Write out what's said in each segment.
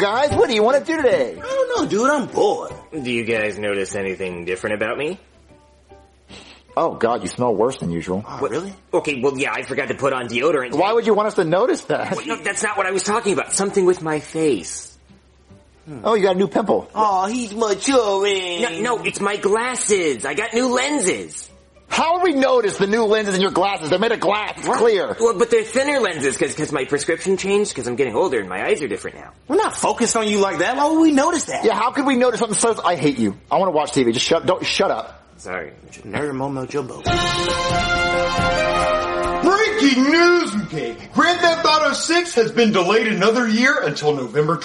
guys. What do you want to do today? I don't know, dude. I'm bored. Do you guys notice anything different about me? Oh, God, you smell worse than usual. Oh, really? Okay, well, yeah, I forgot to put on deodorant. Why would you want us to notice that? Well, no, that's not what I was talking about. Something with my face. Oh, you got a new pimple. Oh, he's maturing. No, it's my glasses. I got new lenses. How would we notice the new lenses in your glasses? They're made of glass. It's clear. Well, but they're thinner lenses because my prescription changed because I'm getting older and my eyes are different now. We're not focused on you like that. Why would we notice that? Yeah, how could we notice something so... I hate you. I want to watch TV. Just shut up. Sorry. Nerd Momo Jumbo. Breaking news, McKay. Grand Theft Auto 6 has been delayed another year until November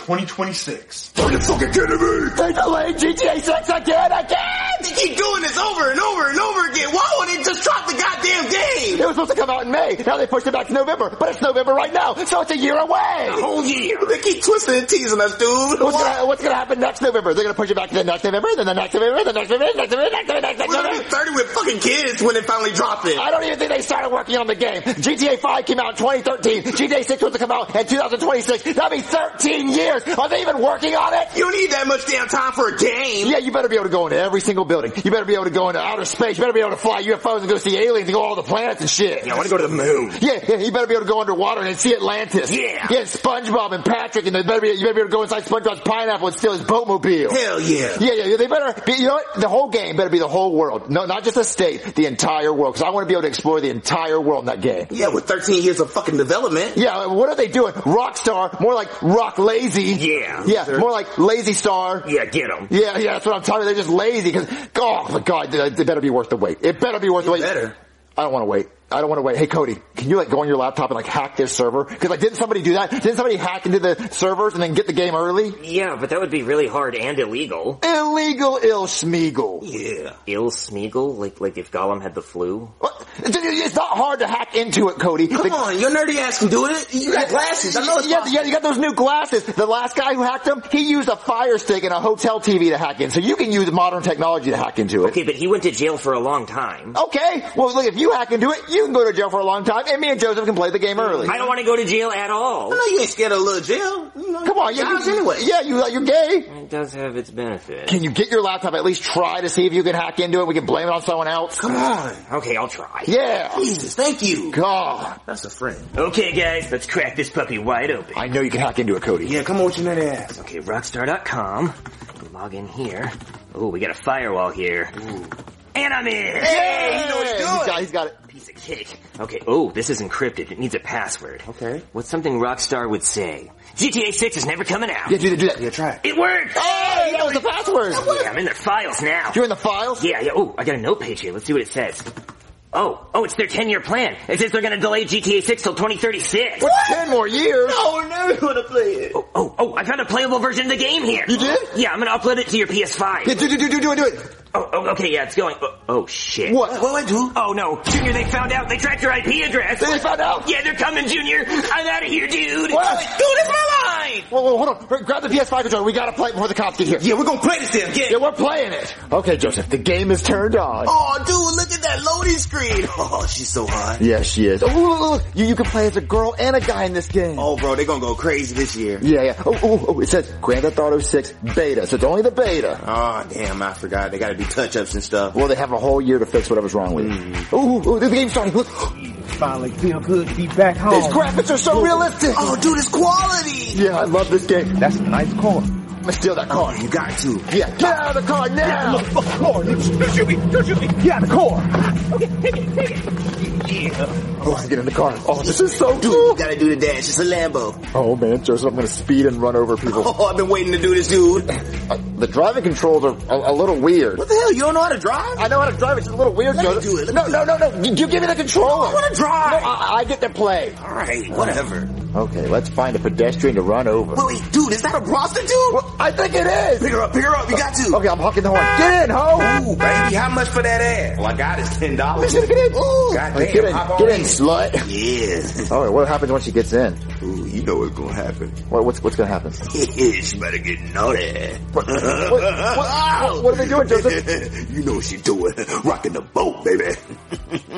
2026. Are you fucking kidding me? They delayed GTA 6 again. You keep doing this over and over and over again. Why wouldn't it just drop the goddamn game? It was supposed to come out in May. Now they pushed it back to November. But it's November right now, so it's a year away. A whole year. They keep twisting and teasing us, dude. What's gonna happen next November? They're gonna push it back to the next November, then the next November, the next November, next November, next November, next We're November. gonna be 30 with fucking kids when they finally drop it. I don't even think they started working on the game. GTA 5 came out in 2013. GTA 6 was to come out in 2026. That'd be 13 years. Are they even working on it? You don't need that much damn time for a game. Yeah, you better be able to go into every single building. You better be able to go into outer space. You better be able to fly UFOs and go see aliens and go all the planets and shit. Yeah, I want to go to the moon. Yeah, you better be able to go underwater and see Atlantis. Yeah. Yeah, SpongeBob and Patrick, and you better be able to go inside SpongeBob's pineapple and steal his boatmobile. Hell yeah. Yeah, they better be, you know what? The whole game better be the whole world. No, not just a state, the entire world. Because I want to be able to explore the entire world in that game. Yeah, with 13 years of fucking development. Yeah, what are they doing? Rockstar, more like Rock Lazy. Yeah. Yeah, sir. more like Lazy Star. Yeah, get them. Yeah, that's what I'm talking about. They're just lazy because, oh my God, they better be worth the wait. It better be worth the wait. Better. I don't want to wait. Hey Cody, can you go on your laptop and hack this server? Cause didn't somebody do that? Didn't somebody hack into the servers and then get the game early? Yeah, but that would be really hard and illegal. Illegal ill Smeagol. Yeah. Ill Smeagol? Like if Gollum had the flu? What? It's not hard to hack into it, Cody. Come on, your nerdy ass can do it. You got glasses. I know it's possible. Yeah, you got those new glasses. The last guy who hacked them, he used a Fire Stick and a hotel TV to hack in. So you can use modern technology to hack into it. Okay, but he went to jail for a long time. Okay. Well, look, if you hack into it, you can go to jail for a long time, and me and Joseph can play the game early. I don't want to go to jail at all. I know you ain't scared of a little jail. You know, Come on, anyway. Yeah, you're gay. It does have its benefits. Can you get your laptop, at least try to see if you can hack into it? We can blame it on someone else. Come on. Okay, I'll try. Yeah. Jesus, thank you. God. That's a friend. Okay, guys, let's crack this puppy wide open. I know you can hack into it, Cody. Yeah, come on with your nerdy ass. Okay, Rockstar.com. Log in here. Oh, we got a firewall here. Ooh. And I'm in! Hey, you know what he's doing. He's got it. Piece of cake. Okay, oh, this is encrypted. It needs a password. Okay. What's something Rockstar would say? GTA 6 is never coming out. Yeah, do that. Yeah, try it. It worked! Hey, that was the password. Yeah, I'm in their files now. You're in the files? Yeah. Oh, I got a note page here. Let's see what it says. Oh, it's their 10-year plan. It says they're gonna delay GTA 6 till 2036. What? 10 more years? No, we're never gonna play it. Oh, I found a playable version of the game here. You did? Yeah, I'm gonna upload it to your PS5. Yeah, do it. Oh, okay, yeah, it's going. Oh, shit. What, dude? Oh, no. Junior, they found out. They tracked your IP address. They found out? Yeah, they're coming, Junior. I'm out of here, dude. What? Dude, it's my line. Whoa, hold on. Grab the PS5 controller. We gotta play it before the cops get here. Yeah, we're gonna play this damn game. Yeah, we're playing it. Okay, Joseph, the game is turned on. Oh, dude, look at that loading screen. Oh, she's so hot. Yeah, she is. Oh, look. You can play as a girl and a guy in this game. Oh, bro, they're gonna go crazy this year. Yeah. Oh, it says Grand Theft Auto 6 beta, so it's only the beta. Oh, damn, I forgot. They gotta do touch-ups and stuff. Well, they have a whole year to fix whatever's wrong with it. Oh, the game's starting. Look. Finally feel good to be back home. These graphics are so realistic. Oh, dude, it's quality. Yeah, I love this game. That's a nice car. I'm gonna steal that car. You got to. Yeah, get out of the car now. Look, Lord, don't shoot me. Get out of the car. Okay, take it. Yeah. Oh, I get in the car. Oh, this is so Dude, cool. you gotta do the dash. It's a Lambo. Oh man, Joseph, I'm gonna speed and run over people. Oh, I've been waiting to do this, dude. The driving controls are a little weird. What the hell? You don't know how to drive? I know how to drive. It's a little weird, Let me Joseph. do it. No. You give me the controller. I wanna drive. No, I get to play. Alright, whatever. Okay, let's find a pedestrian to run over. Wait, dude, is that a prostitute? Well, I think it is. Pick her up, you got to. Okay, I'm honking the horn. Get in, ho! Ooh, baby, how much for that ass? Well, I got is $10. Get in. Ooh, goddamn, Get in, hop on get in, slut. Yeah. All right, what happens when she gets in? Ooh, you know what's gonna happen. What's gonna happen? She better get naughty. What are they doing, Joseph? You know what she's doing. Rocking the boat, baby.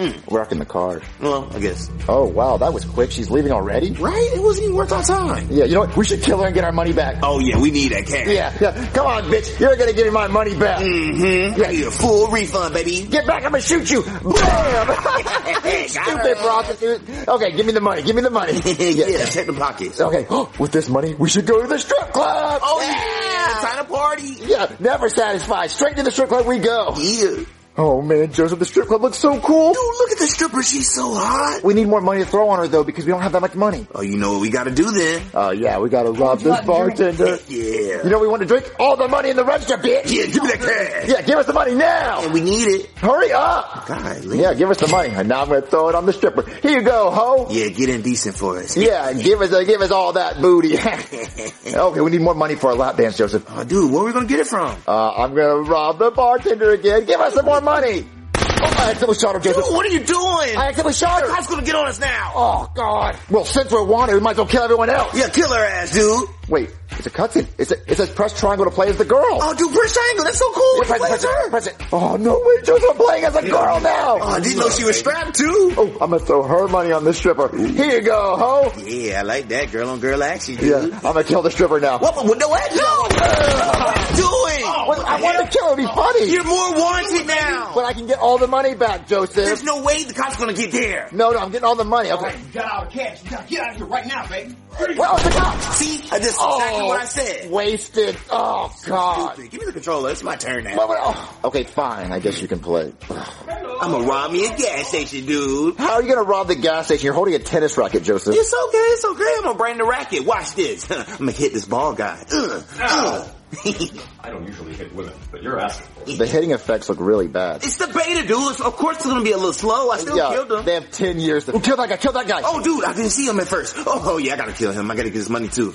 We're rocking the car. Well, I guess. Oh, wow, that was quick. She's leaving already? Right? It wasn't even worth our time. Yeah, you know what? We should kill her and get our money back. Oh, yeah, we need that cash. Yeah. Come on, bitch. You're gonna give me my money back. Mm-hmm. Yeah. I need a full refund, baby. Get back, I'm gonna shoot you. Bam! Stupid prostitute. Okay, give me the money. Yeah, check the pockets. Okay, with this money, we should go to the strip club. Oh, yeah, time to party. Yeah, never satisfied. Straight to the strip club we go. Yeah. Oh man, Joseph, the strip club looks so cool. Dude, look at the stripper. She's so hot. We need more money to throw on her though because we don't have that much money. Oh, you know what we gotta do then? Oh yeah, we gotta rob this bartender. Yeah. You know we want to drink all the money in the register, bitch. Yeah, give me that cash. Yeah, give us the money now. And we need it. Hurry up. God, Yeah, give us the money. And now I'm gonna throw it on the stripper. Here you go, ho. Yeah, get indecent for us. Yeah, give us all that booty. Okay, we need more money for our lap dance, Joseph. Oh, dude, where are we gonna get it from? I'm gonna rob the bartender again. Give us some more money. Oh, I accidentally shot her, Joseph. Dude, what are you doing? I accidentally shot her. God's gonna get on us now. Oh, God. Well, since we're wanted, we might as well kill everyone else. Yeah, kill her ass, dude. Wait, it's a cutscene. It says press triangle to play as the girl. Oh, dude, press triangle. That's so cool. Yeah, press it. Oh, no way, Joseph, I'm playing as a girl now. Oh, I didn't know she was strapped, too. Oh, I'm gonna throw her money on the stripper. Here you go, ho. Yeah, I like that girl on girl action, dude. Yeah, I'm gonna kill the stripper now. What? No, what? No! What are you doing? I want to kill her. It'd be funny. You're more wanted now. But I can get all the money back, Joseph. There's no way the cop's gonna get there. No, I'm getting all the money. Okay. You got our cash. You gotta get out of here right now, baby. Well, the cop. See? That's exactly what I said. Wasted. Oh, God. Stupid. Give me the controller. It's my turn now. Oh, okay, fine. I guess you can play. I'm gonna rob me a gas station, dude. How are you gonna rob the gas station? You're holding a tennis racket, Joseph. It's okay. I'm gonna bring the racket. Watch this. I'm gonna hit this ball guy. I don't usually hit women, but you're asking for it. The hitting effects look really bad. It's the beta, dude. Of course it's gonna be a little slow. I still killed him. They have 10 years to kill that guy. Oh, dude, I didn't see him at first. Oh, yeah, I gotta kill him. I gotta get his money, too.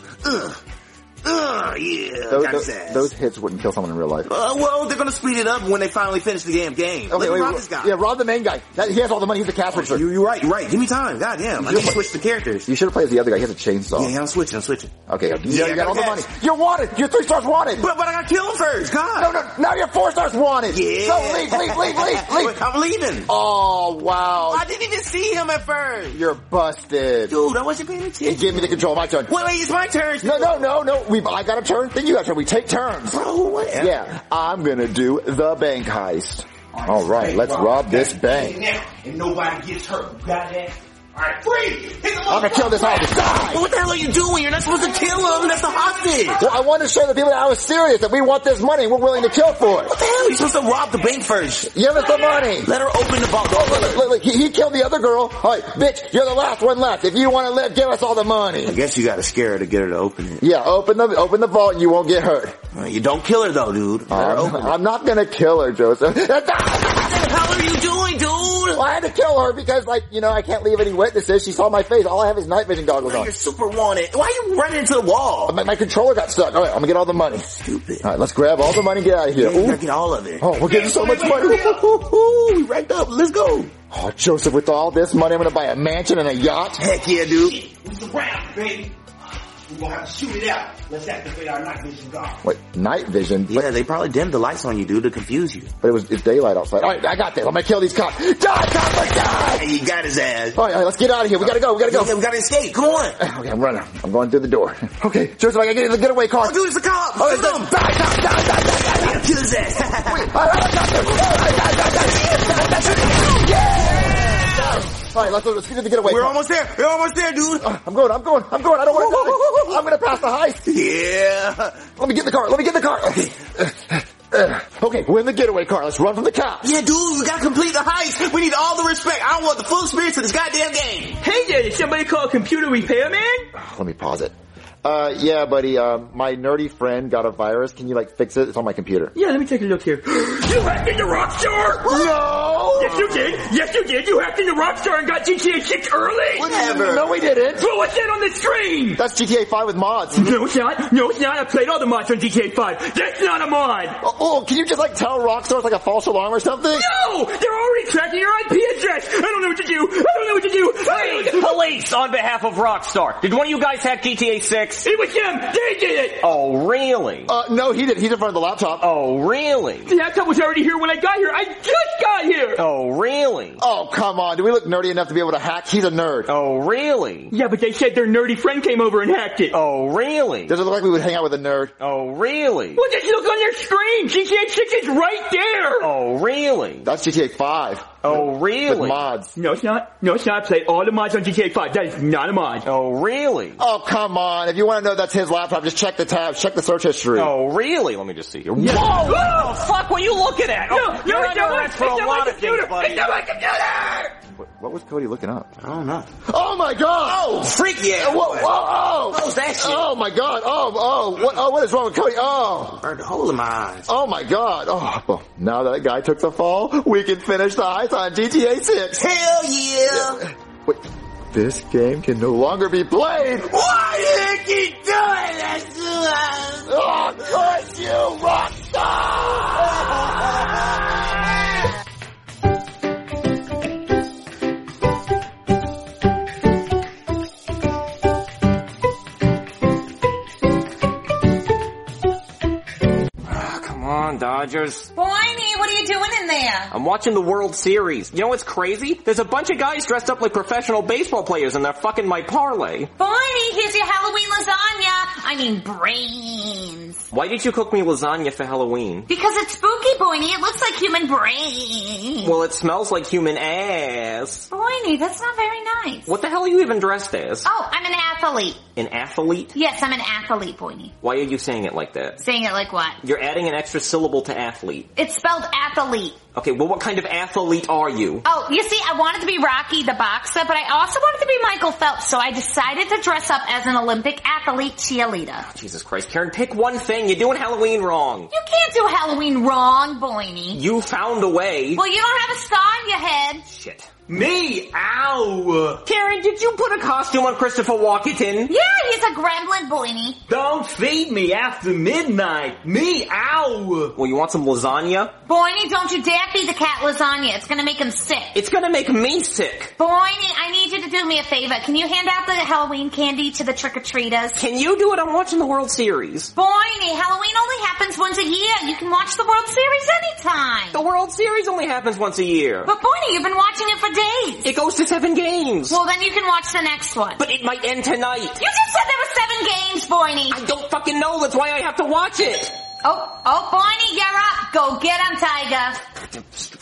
Yeah. Those hits wouldn't kill someone in real life. Well, they're gonna speed it up when they finally finish the damn game. Okay, Let me rob this guy. Yeah, rob the main guy. He has all the money. He's the cash register. You're right. Give me time. God damn. I need to switch the characters. You should have played as the other guy. He has a chainsaw. Yeah, I'm switching. Okay, you got all the money. You're wanted. You're 3 stars wanted. But I gotta kill him first. God. No. Now you're 4 stars wanted. Yeah. So leave. I'm leaving. Oh, wow. I didn't even see him at first. You're busted. Dude, I wasn't paying attention. Give me the control. My turn. Wait, it's my turn. No. I got a turn. Then you got a turn. We take turns. Bro, whatever. Yeah, I'm gonna do the bank heist. All right, let's rob this bank. And nobody gets hurt. You got that? All right, freeze! I'm gonna kill this all the time. What the hell are you doing? You're not supposed to kill him. That's a hostage. Well, I wanted to show the people that I was serious, that we want this money and we're willing to kill for it. What the hell? You're supposed to rob the bank first. Give us the money. Let her open the vault. Look, he killed the other girl. All right, bitch, you're the last one left. If you want to live, give us all the money. I guess you gotta scare her to get her to open it. Yeah, open the vault and you won't get hurt. You don't kill her though, dude. Let her open it. I'm not gonna kill her, Joseph. What the hell are you doing, dude? Well, I had to kill her because, I can't leave any witnesses. She saw my face. All I have is night vision goggles on. You're super wanted. Why are you running into the wall? My controller got stuck. All right, I'm gonna get all the money. Stupid. All right, let's grab all the money and get out of here. Yeah, you gotta get all of it. Oh, we're getting so much money. We racked up. Let's go. Oh, Joseph, with all this money, I'm gonna buy a mansion and a yacht. Heck yeah, dude. We surround, baby. We're gonna have to shoot it out. Let's activate our night vision goggles. Wait, night vision? Yeah, they probably dimmed the lights on you, dude, to confuse you. But it's daylight outside. All right, I got this. I'm gonna kill these cops. Die, copper, die! Hey, you got his ass. All right, let's get out of here. We gotta go. Yeah, we gotta escape. Come on. Okay, I'm running. I'm going through the door. Okay, Joseph, I gotta get in the getaway car. Oh, dude, it's a cop. Oh, it's die, die. Kill his ass. All right, let's get to the getaway We're car. almost there. We're almost there, dude. I'm going. I don't want to die. I'm gonna pass the heist. Yeah. Let me get in the car. Okay. Okay, we're in the getaway car. Let's run from the cops. Yeah, dude, we gotta complete the heist. We need all the respect. I want the full experience of this goddamn game. Hey there, did somebody call a computer repairman? Let me pause it. Yeah, buddy, my nerdy friend got a virus. Can you, fix it? It's on my computer. Yeah, let me take a look here. You hacked into Rockstar? No! Yes, you did. You hacked into Rockstar and got GTA 6 early. Whatever. No, we didn't. Well, what's that on the screen? That's GTA 5 with mods. No, it's not. I played all the mods on GTA 5. That's not a mod. Oh, can you just, tell Rockstar it's like a false alarm or something? No! They're already Somebody's tracking your IP address. I don't know what to do. I don't know what to do. Hey, police, on behalf of Rockstar. Did one of you guys hack GTA 6? It was them. They did it. Oh, really? No, he did. He's in front of the laptop. Oh, really? The laptop was already here when I got here. I just got here. Oh, really? Oh, come on. Do we look nerdy enough to be able to hack? He's a nerd. Oh, really? Yeah, but they said their nerdy friend came over and hacked it. Oh, really? Does it look like we would hang out with a nerd? Oh, really? Well, just look on their screen. GTA 6 is right there. Oh, really? That's GTA 5. Oh, really? With mods. No, it's not. No, it's not. Play all the mods on GTA 5. That is not a mod. Oh, really? Oh, come on. If you want to know that's his laptop, just check the tabs. Check the search history. Oh, really? Let me just see here. Yeah. Whoa! What the fuck were you looking at? No, you're it's under not arrest for a lot of things, buddy. It's not my computer! What was Cody looking up? I don't know. Oh my god! Oh, freak yeah. Whoa, whoa, Close that shit. Oh my god! What is wrong with Cody? Burned a hole in my eyes. Oh my god! Oh, well, now that guy took the fall, we can finish the heights on GTA 6. Hell yeah. Wait, this game can no longer be played. Why do you keep doing this to us? Oh, curse you, Rockstar! Come on, Dodgers. Boiny, what are you doing in there? I'm watching the World Series. You know what's crazy? There's a bunch of guys dressed up like professional baseball players and they're fucking my parlay. Boiny, here's your Halloween lasagna. I mean brains. Why did you cook me lasagna for Halloween? Because it's spooky, Boiny. It looks like human brains. Well, it smells like human ass. Boiny, that's not very nice. What the hell are you even dressed as? Oh, I'm an athlete. An athlete? Yes, I'm an athlete, Boiny. Why are you saying it like that? Saying it like what? You're adding an extra syllable to athlete. It's spelled athlete. Okay, well what kind of athlete are you? Oh, you see, I wanted to be Rocky the boxer, but I also wanted to be Michael Phelps, so I decided to dress up as an Olympic athlete cheerleader. Jesus Christ, Karen, pick one thing. You're doing Halloween wrong. You can't do Halloween wrong, Boiny. You found a way. Well, you don't have a star on your head. Shit. Me? Ow! Karen, did you put a costume on Christopher Walken? Yeah, he's a gremlin, Boiny. Don't feed me after midnight. Me? Ow! Well, you want some lasagna? Boiny, don't you dare feed the cat lasagna. It's gonna make him sick. It's gonna make me sick. Boiny, I need you to do me a favor. Can you hand out the Halloween candy to the trick-or-treaters? Can you do it? I'm watching the World Series. Boiny, Halloween only happens once a year. You can watch the World Series anytime. The World Series only happens once a year. But Boiny, you've been watching it for days. It goes to 7 games. Well, then you can watch the next one. But it might end tonight. You just said there were 7 games, Boiny. I don't fucking know. That's why I have to watch it. Oh, Boiny, you're up. Go get him,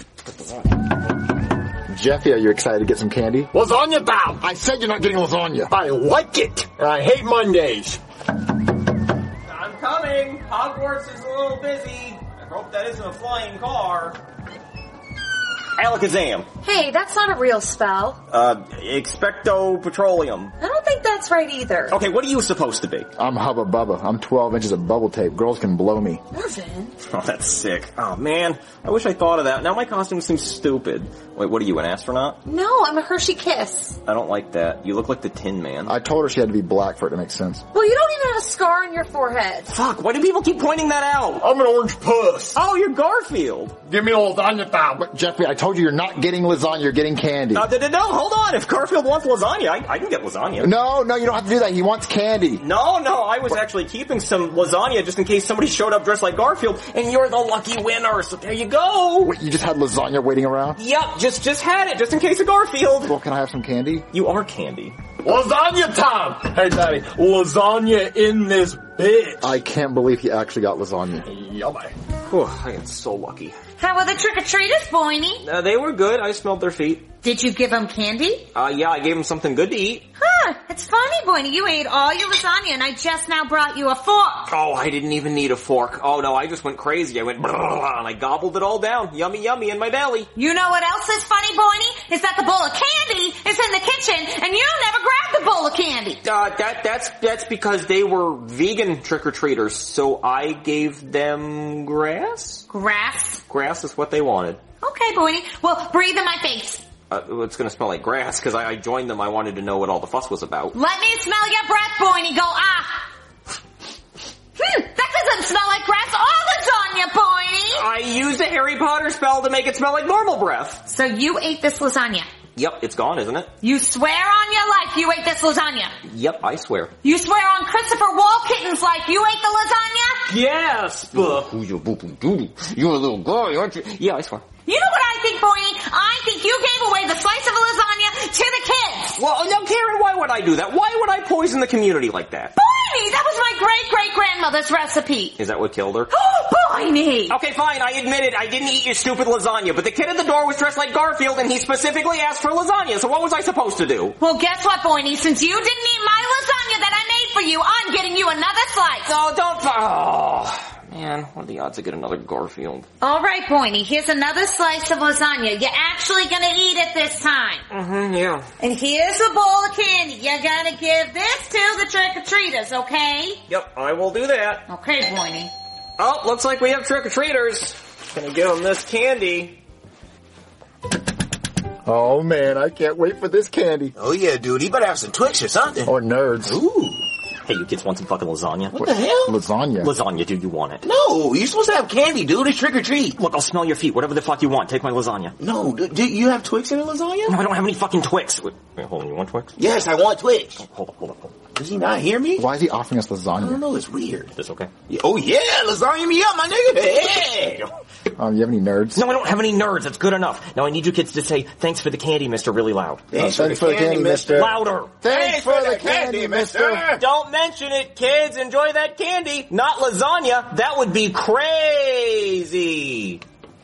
Tiger. Jeffy, are you excited to get some candy? Lasagna bow! I said you're not getting lasagna. I like it! And I hate Mondays. I'm coming. Hogwarts is a little busy. I hope that isn't a flying car. Alakazam. Hey, that's not a real spell. Expecto Petroleum. I don't think that's right either. Okay, what are you supposed to be? I'm Hubba Bubba. I'm 12 inches of bubble tape. Girls can blow me. Marvin. Oh, that's sick. Oh, man. I wish I thought of that. Now my costume seems stupid. Wait, what are you, an astronaut? No, I'm a Hershey Kiss. I don't like that. You look like the Tin Man. I told her she had to be black for it to make sense. Well, you don't even have a scar on your forehead. Fuck, why do people keep pointing that out? I'm an orange puss. Oh, you're Garfield. Give me a lasagna bow. But Jeffrey, I told you you're not getting lasagna, you're getting candy. No, hold on. If Garfield wants lasagna, I can get lasagna. No, you don't have to do that. He wants candy. No, I was actually keeping some lasagna just in case somebody showed up dressed like Garfield, and you're the lucky winner, so there you go. Wait, you just had lasagna waiting around? Yep, just had it, just in case of Garfield. Well, can I have some candy? You are candy. Lasagna time! Hey, Daddy, lasagna in this bitch. I can't believe he actually got lasagna. Yummy. Whew, I am so lucky. How are the trick-or-treaters, Boiny? They were good. I smelled their feet. Did you give them candy? Yeah, I gave them something good to eat. Huh, it's funny, Boiny. You ate all your lasagna and I just now brought you a fork. Oh, I didn't even need a fork. Oh no, I just went crazy. I went and I gobbled it all down. Yummy, yummy in my belly. You know what else is funny, Boiny? Is that the bowl of candy is in the kitchen and you never grabbed the bowl of candy. That's because they were vegan trick-or-treaters, so I gave them grass? Grass? Grass is what they wanted. Okay, Boiny. Well, breathe in my face. It's gonna smell like grass, because I joined them. I wanted to know what all the fuss was about. Let me smell your breath, Boiny. Go, ah. That doesn't smell like grass or lasagna, Boiny. I used a Harry Potter spell to make it smell like normal breath. So you ate this lasagna. Yep, it's gone, isn't it? You swear on your life you ate this lasagna. Yep, I swear. You swear on Christopher Walken's life you ate the lasagna? Yes, Who's your boopy doodle? You're a little girl, aren't you? Yeah, I swear. You know what I think, Boydie? I think you gave away the slice of lasagna to the kids. Well, now, Karen, why would I do that? Why would I poison the community like that? Boydie, that was my great-great-grandmother's recipe. Is that what killed her? Oh, Boydie! Okay, fine, I admit it. I didn't eat your stupid lasagna, but the kid at the door was dressed like Garfield, and he specifically asked for lasagna, so what was I supposed to do? Well, guess what, Boydie? Since you didn't eat my lasagna that I made for you, I'm getting you another slice. Oh, don't... Oh, man, what are the odds I get another Garfield? All right, Boydie, here's another slice of lasagna. You're actually gonna eat it this time. Yeah. And here's a bowl of candy. You're gonna give this to the trick-or-treaters, okay? Yep, I will do that. Okay, Boydie. Oh, looks like we have trick-or-treaters. Gonna give them this candy. Oh man, I can't wait for this candy. Oh yeah, dude, he better have some Twix or something. Or nerds. Ooh. Hey, you kids want some fucking lasagna? What the hell? Lasagna. Lasagna, do you want it? No, you're supposed to have candy, dude. It's trick or treat. Look, I'll smell your feet. Whatever the fuck you want. Take my lasagna. No, do you have Twix in a lasagna? No, I don't have any fucking Twix. Wait, hold on. You want Twix? Yes, I want Twix. Hold on. Does he not hear me? Why is he offering us I lasagna? don't know, it's weird. This okay? Yeah, oh yeah, lasagna me up, my nigga. Hey! You have any nerds? No, I don't have any nerds. That's good enough. Now I need you kids to say, thanks for the candy, mister, really loud. Thanks for the candy, mister. Louder. Thanks for the candy, mister. Don't mention it, kids. Enjoy that candy. Not lasagna. That would be crazy.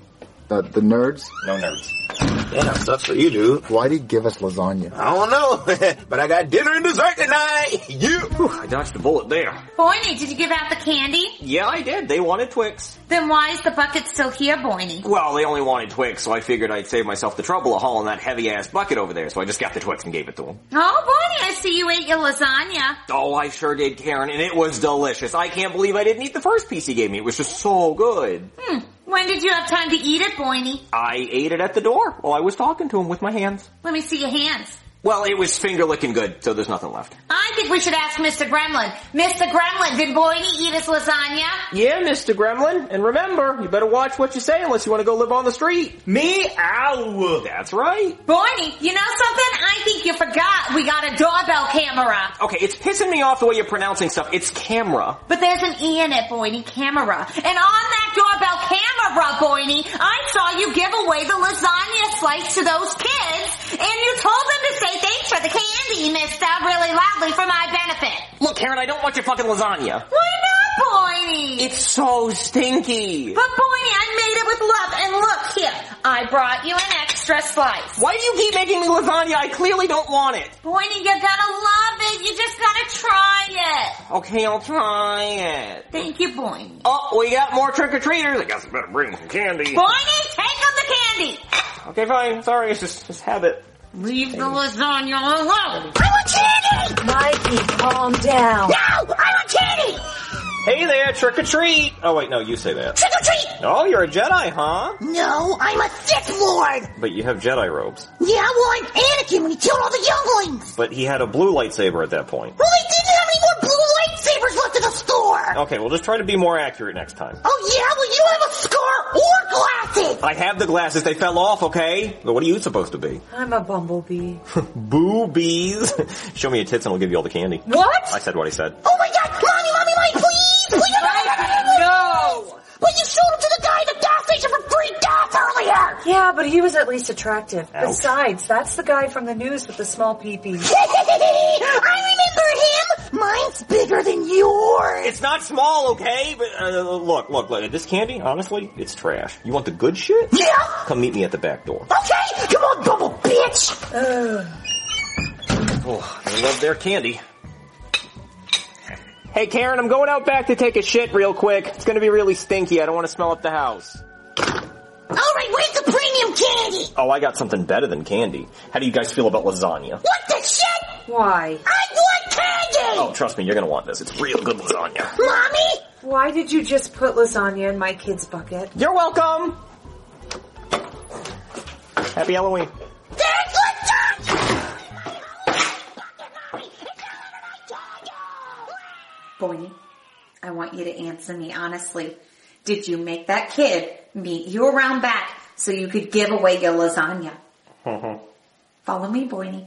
The nerds? No nerds. Yeah, sucks for you, dude. Why'd he give us lasagna? I don't know, but I got dinner and dessert tonight. I dodged a bullet there. Boydie, did you give out the candy? Yeah, I did. They wanted Twix. Then why is the bucket still here, Boydie? Well, they only wanted Twix, so I figured I'd save myself the trouble of hauling that heavy-ass bucket over there, so I just got the Twix and gave it to them. Oh, Boydie, I see you ate your lasagna. Oh, I sure did, Karen, and it was delicious. I can't believe I didn't eat the first piece he gave me. It was just so good. When did you have time to eat it, Boydie? I ate it at the door while I was talking to him with my hands. Let me see your hands. Well, it was finger-licking good, so there's nothing left. I think we should ask Mr. Gremlin. Mr. Gremlin, did Boydie eat his lasagna? Yeah, Mr. Gremlin. And remember, you better watch what you say unless you want to go live on the street. Me? Ow! That's right. Boydie, you know something? I think you forgot we got a doorbell camera. Okay, it's pissing me off the way you're pronouncing stuff. It's camera. But there's an E in it, Boydie, camera. And on that doorbell camera, Boydie, I saw you give away the lasagna slice to those kids, and you told them to say thanks for the candy, mister, really loudly for my benefit. Look, Karen, I don't want your fucking lasagna. Why not, Boydie? It's so stinky. But Boydie, I made it with love, and look here, I brought you an extra slice. Why do you keep making me lasagna? I clearly don't want it. Boydie, you're gonna love it. You just gotta try it. Okay, I'll try it. Thank you, Boydie. Oh, we got more trick-or-treaters. I guess I better bring some candy. Boydie, take them the candy. Okay, fine. Sorry, it's just habit. Leave the lasagna alone. I want candy! Mikey, calm down. No, I want candy. Hey there, trick-or-treat. Oh, wait, no, you say that. Trick or treat. Oh, you're a Jedi, huh? No, I'm a Sith Lord. But you have Jedi robes. Yeah, well, I'm Anakin when he killed all the younglings. But he had a blue lightsaber at that point. Well, they didn't have any more blue lightsabers left in the store. Okay, well, just try to be more accurate next time. Oh, yeah? Well, you don't have a scar or glasses. I have the glasses. They fell off, okay? But what are you supposed to be? I'm a bumblebee. Boobies. Show me your tits and I'll give you all the candy. What? I said what I said. Oh, my God. Mommy, please. Please. No! But you showed him to the guy at the gas station for free gas earlier. Yeah, but he was at least attractive. Ouch. Besides, that's the guy from the news with the small peepees. I remember him. Mine's bigger than yours. It's not small, okay? But look, this candy, honestly, it's trash. You want the good shit? Yeah. Come meet me at the back door. Okay. Come on, bubble bitch. Oh, I love their candy. Hey, Karen, I'm going out back to take a shit real quick. It's gonna be really stinky. I don't want to smell up the house. All right, where's the premium candy? Oh, I got something better than candy. How do you guys feel about lasagna? What the shit? Why? I want candy. Oh, trust me, you're gonna want this. It's real good lasagna. Mommy? Why did you just put lasagna in my kid's bucket? You're welcome! Happy Halloween. There's lasagna! Boydie, I want you to answer me honestly. Did you make that kid meet you around back so you could give away your lasagna? Follow me, Boiny.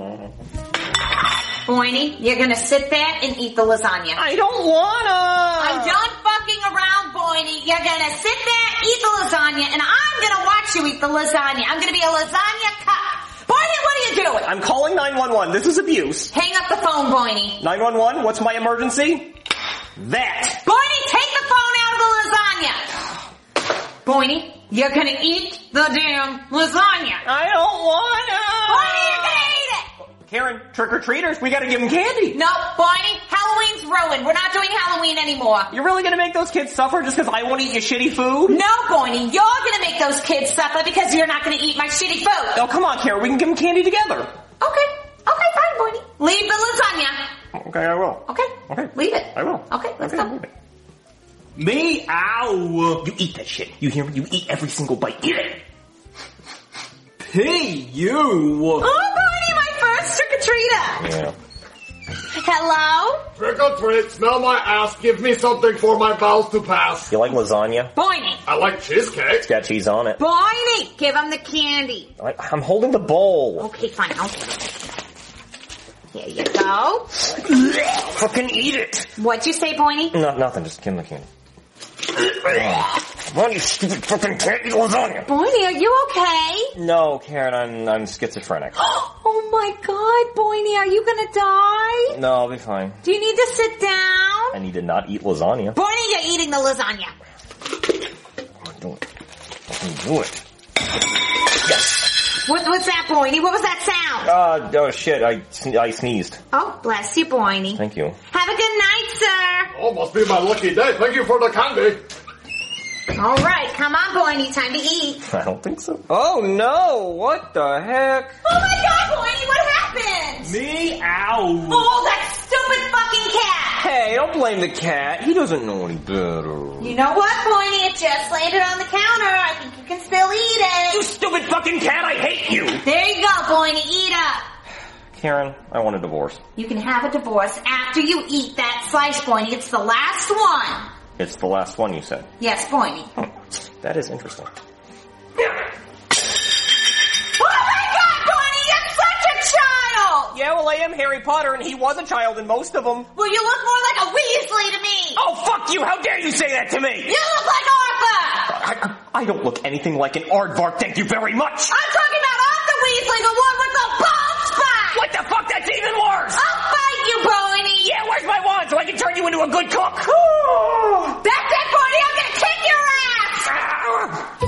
Boiny, you're gonna sit there and eat the lasagna. I don't wanna! I'm done fucking around, Boiny. You're gonna sit there, eat the lasagna, and I'm gonna watch you eat the lasagna. I'm gonna be a lasagna cup. Boiny, what are you doing? I'm calling 911. This is abuse. Hang up the phone, Boiny. 911, what's my emergency? That. Boiny, take the phone out of the lasagna. Boiny, you're gonna eat the damn lasagna. I don't wanna! Boiny, you're gonna eat it! Karen, trick-or-treaters, we gotta give them candy. No, Boiny, Halloween's ruined. We're not doing Halloween anymore. You're really gonna make those kids suffer just because I won't eat your shitty food? No, Boiny, you're gonna make those kids suffer because you're not gonna eat my shitty food. Oh, come on, Karen, we can give them candy together. Okay, fine, Boiny. Leave the lasagna. Okay, I will. Okay, leave it. I will. Okay, let's go. Leave it. Meow. You eat that shit. You hear me? You eat every single bite. Eat it. Hey, you. Oh, Boiny, my first trick-or-treater. Yeah. Hello? Trick or treat, smell my ass, give me something for my bowels to pass. You like lasagna? Boiny. I like cheesecake. It's got cheese on it. Boiny, give him the candy. I'm holding the bowl. Okay, fine, Here you go. Fucking eat it. What'd you say, Boiny? No, nothing. Just give him the candy. Come on, you stupid fucking can't eat lasagna. Boiny, are you okay? No, Karen, I'm schizophrenic. Oh my god, Boiny, are you gonna die? No, I'll be fine. Do you need to sit down? I need to not eat lasagna. Boiny, you're eating the lasagna. Don't fucking do it. Yes. What was that, Boiny? What was that sound? Oh shit, I sneezed. Oh, bless you, Boiny. Thank you. Have a good night, sir. Oh, must be my lucky day. Thank you for the candy. All right, come on, Boiny, time to eat. I don't think so. Oh no, what the heck? Oh my god, Boiny, what happened? Meow. Oh, that stupid fucking cat. Hey, don't blame the cat. He doesn't know any better. You know what, Boiny? It just landed on the counter. I think you can still eat it. You stupid fucking cat, I hate you. There you go, Boiny, eat up. Karen, I want a divorce. You can have a divorce after you eat that slice, Boiny. It's the last one. It's the last one you said. Yes, Boiny. That is interesting. Oh my god, Boiny, you're such a child! Yeah, well, I am Harry Potter, and he was a child in most of them. Well, you look more like a Weasley to me. Oh, fuck you! How dare you say that to me? You look like Arthur! I don't look anything like an aardvark, thank you very much! I'm talking about Arthur Weasley, the one with the bald spot! What the fuck? That's even worse! I'll fight you, Boiny! Yeah, where's my wand so I can turn you into a good cook? That's it, Boiny! I'm gonna kick your ass!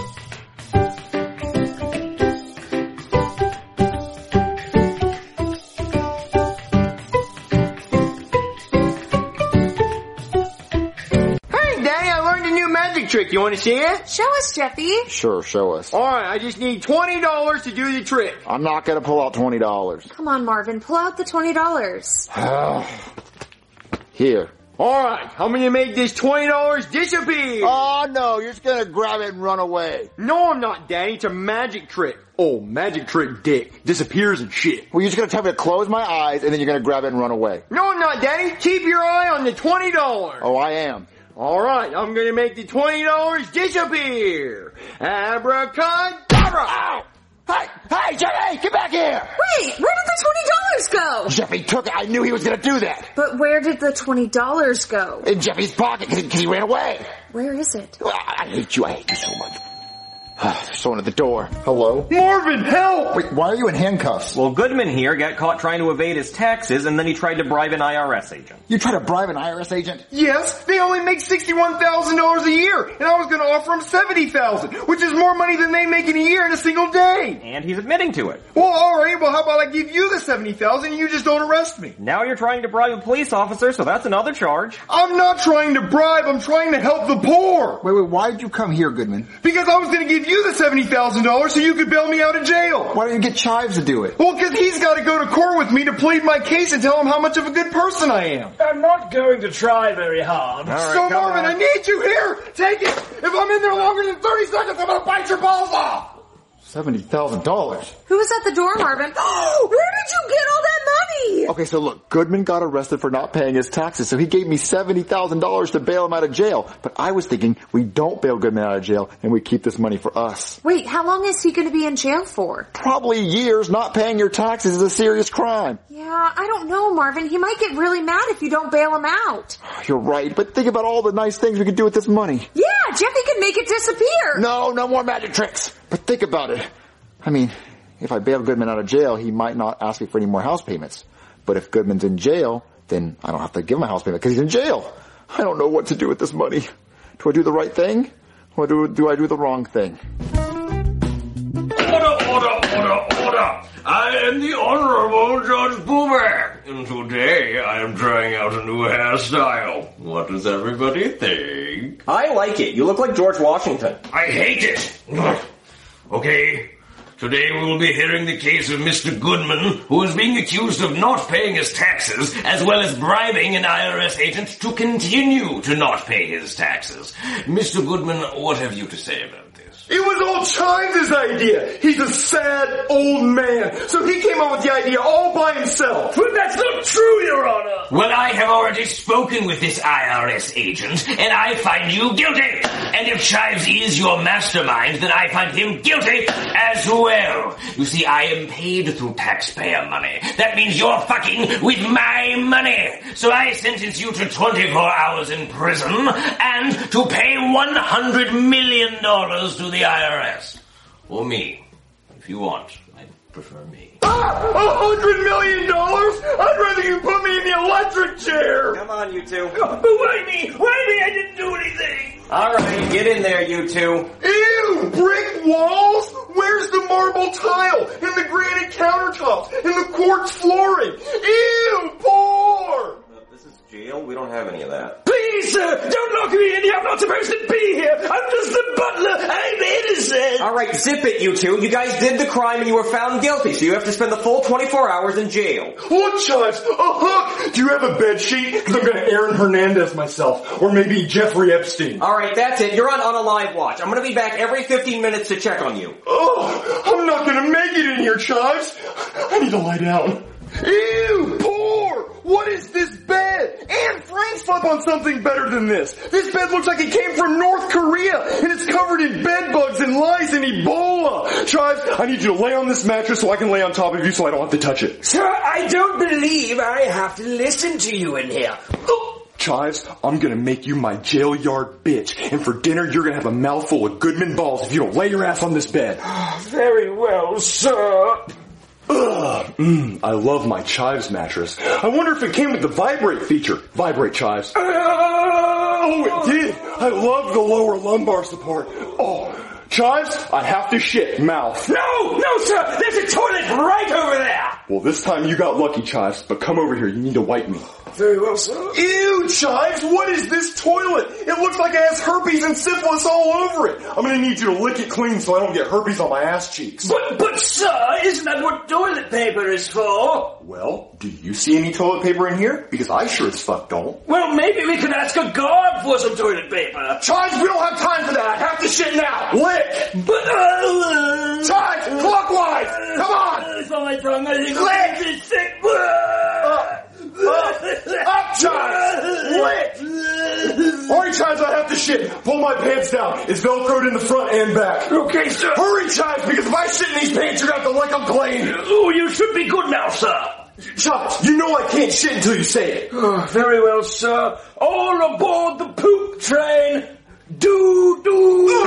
Hey, Daddy, I learned a new magic trick. You want to see it? Show us, Jeffy. Sure, show us. Alright, I just need $20 to do the trick. I'm not gonna pull out $20. Come on, Marvin, pull out the $20. Here. Alright, I'm gonna make this $20 disappear. Oh no, you're just gonna grab it and run away. No, I'm not, Daddy. It's a magic trick. Oh, magic trick dick. Disappears and shit. Well, you're just gonna tell me to close my eyes and then you're gonna grab it and run away. No, I'm not, Daddy. Keep your eye on the $20. Oh, I am. Alright, I'm gonna make the $20 disappear. Abracadabra! Ow! Hey, Jeffy, get back here! Wait, where did the $20 go? Jeffy took it. I knew he was gonna do that. But where did the $20 go? In Jeffy's pocket, because he ran away. Where is it? I hate you so much. There's someone at the door. Hello? Marvin, help! Wait, why are you in handcuffs? Well, Goodman here got caught trying to evade his taxes, and then he tried to bribe an IRS agent. You try to bribe an IRS agent? Yes, they only make $61,000 a year, and I was gonna offer them $70,000, which is more money than they make in a year in a single day. And he's admitting to it. Well, alright, well how about I give you the $70,000 and you just don't arrest me? Now you're trying to bribe a police officer, so that's another charge. I'm not trying to bribe, I'm trying to help the poor. Wait, why did you come here, Goodman? Because I was gonna give you the $70,000 so you could bail me out of jail. Why don't you get Chives to do it? Well, because he's got to go to court with me to plead my case and tell him how much of a good person I am. I'm not going to try very hard. So, Marvin, I need you here. Take it. If I'm in there longer than 30 seconds, I'm going to bite your balls off. $70,000. Who was at the door, Marvin? Where did you get all that money? Okay, so look, Goodman got arrested for not paying his taxes, so he gave me $70,000 to bail him out of jail. But I was thinking we don't bail Goodman out of jail and we keep this money for us. Wait, how long is he going to be in jail for? Probably years. Not paying your taxes is a serious crime. Yeah, I don't know, Marvin. He might get really mad if you don't bail him out. You're right, but think about all the nice things we could do with this money. Yeah, Jeffy could make it disappear. No more magic tricks. But think about it. I mean, if I bail Goodman out of jail, he might not ask me for any more house payments. But if Goodman's in jail, then I don't have to give him a house payment because he's in jail. I don't know what to do with this money. Do I do the right thing? Or do I do the wrong thing? Order! I am the Honorable Judge Boomer, and today I am trying out a new hairstyle. What does everybody think? I like it. You look like George Washington. I hate it! Okay, today we will be hearing the case of Mr. Goodman, who is being accused of not paying his taxes, as well as bribing an IRS agent to continue to not pay his taxes. Mr. Goodman, what have you to say about this? It was all Chimes' idea. He's a sad old man, so he came up with the idea all by himself. But that's not true, Your Honor. Well, I have already spoken with this IRS agent, and I find you guilty. And if Chives is your mastermind, then I find him guilty as well. You see, I am paid through taxpayer money. That means you're fucking with my money. So I sentence you to 24 hours in prison and to pay $100 million to the IRS. Or me, if you want. I prefer me. $100 million? I'd rather you put me in the electric chair. Come on, you two. But why me? Why me? I didn't do anything. All right, get in there, you two. Ew, brick walls? Where's the marble tile? And the granite countertops? And the quartz flooring? Ew, poor! This is jail. We don't have any of that. Please, sir, don't lock me in. I'm not supposed to be here. I'm just the butler. I'm innocent. All right, zip it, you two. You guys did the crime and you were found guilty, so you have to spend the full 24 hours in jail. What, Chives? A hook? Do you have a bed sheet? Because I'm going to Aaron Hernandez myself. Or maybe Jeffrey Epstein. All right, that's it. You're on Unalive Watch. I'm going to be back every 15 minutes to check on you. Oh, I'm not going to make it in here, Chives. I need to lie down. Ew, poor! What is this bed? And Frank slept on something better than this. This bed looks like it came from North Korea, and it's covered in bed bugs and lice and Ebola. Chives, I need you to lay on this mattress so I can lay on top of you so I don't have to touch it. Sir, I don't believe I have to listen to you in here. Chives, I'm gonna make you my jail yard bitch, and for dinner you're gonna have a mouthful of Goodman balls if you don't lay your ass on this bed. Very well, sir. I love my Chives mattress. I wonder if it came with the vibrate feature. Vibrate, Chives. Oh, it did. I love the lower lumbar support. Oh, Chives, I have to shit. Mouth. No, sir. There's a toilet right over there. Well, this time you got lucky, Chives, but come over here. You need to wipe me. Very well, sir. Ew, Chives, what is this toilet? It looks like it has herpes and syphilis all over it. I'm gonna need you to lick it clean so I don't get herpes on my ass cheeks. But sir, isn't that what toilet paper is for? Well, do you see any toilet paper in here? Because I sure as fuck don't. Well, maybe we could ask a guard for some toilet paper. Chives, we don't have time for that. I have to shit now. Lick! But, Chives, clockwise! Come on! It's on my tongue. I think Lick! it's sick. Up, Chives! Lick! Alright, Chives, I have to shit. Pull my pants down. It's velcroed in the front and back. Okay, sir. Hurry, Chives, because if I shit in these pants, you're gonna have to lick them clean. Oh, you should be good now, sir. Chives, you know I can't shit until you say it. Oh, very well, sir. All aboard the poop train. Do.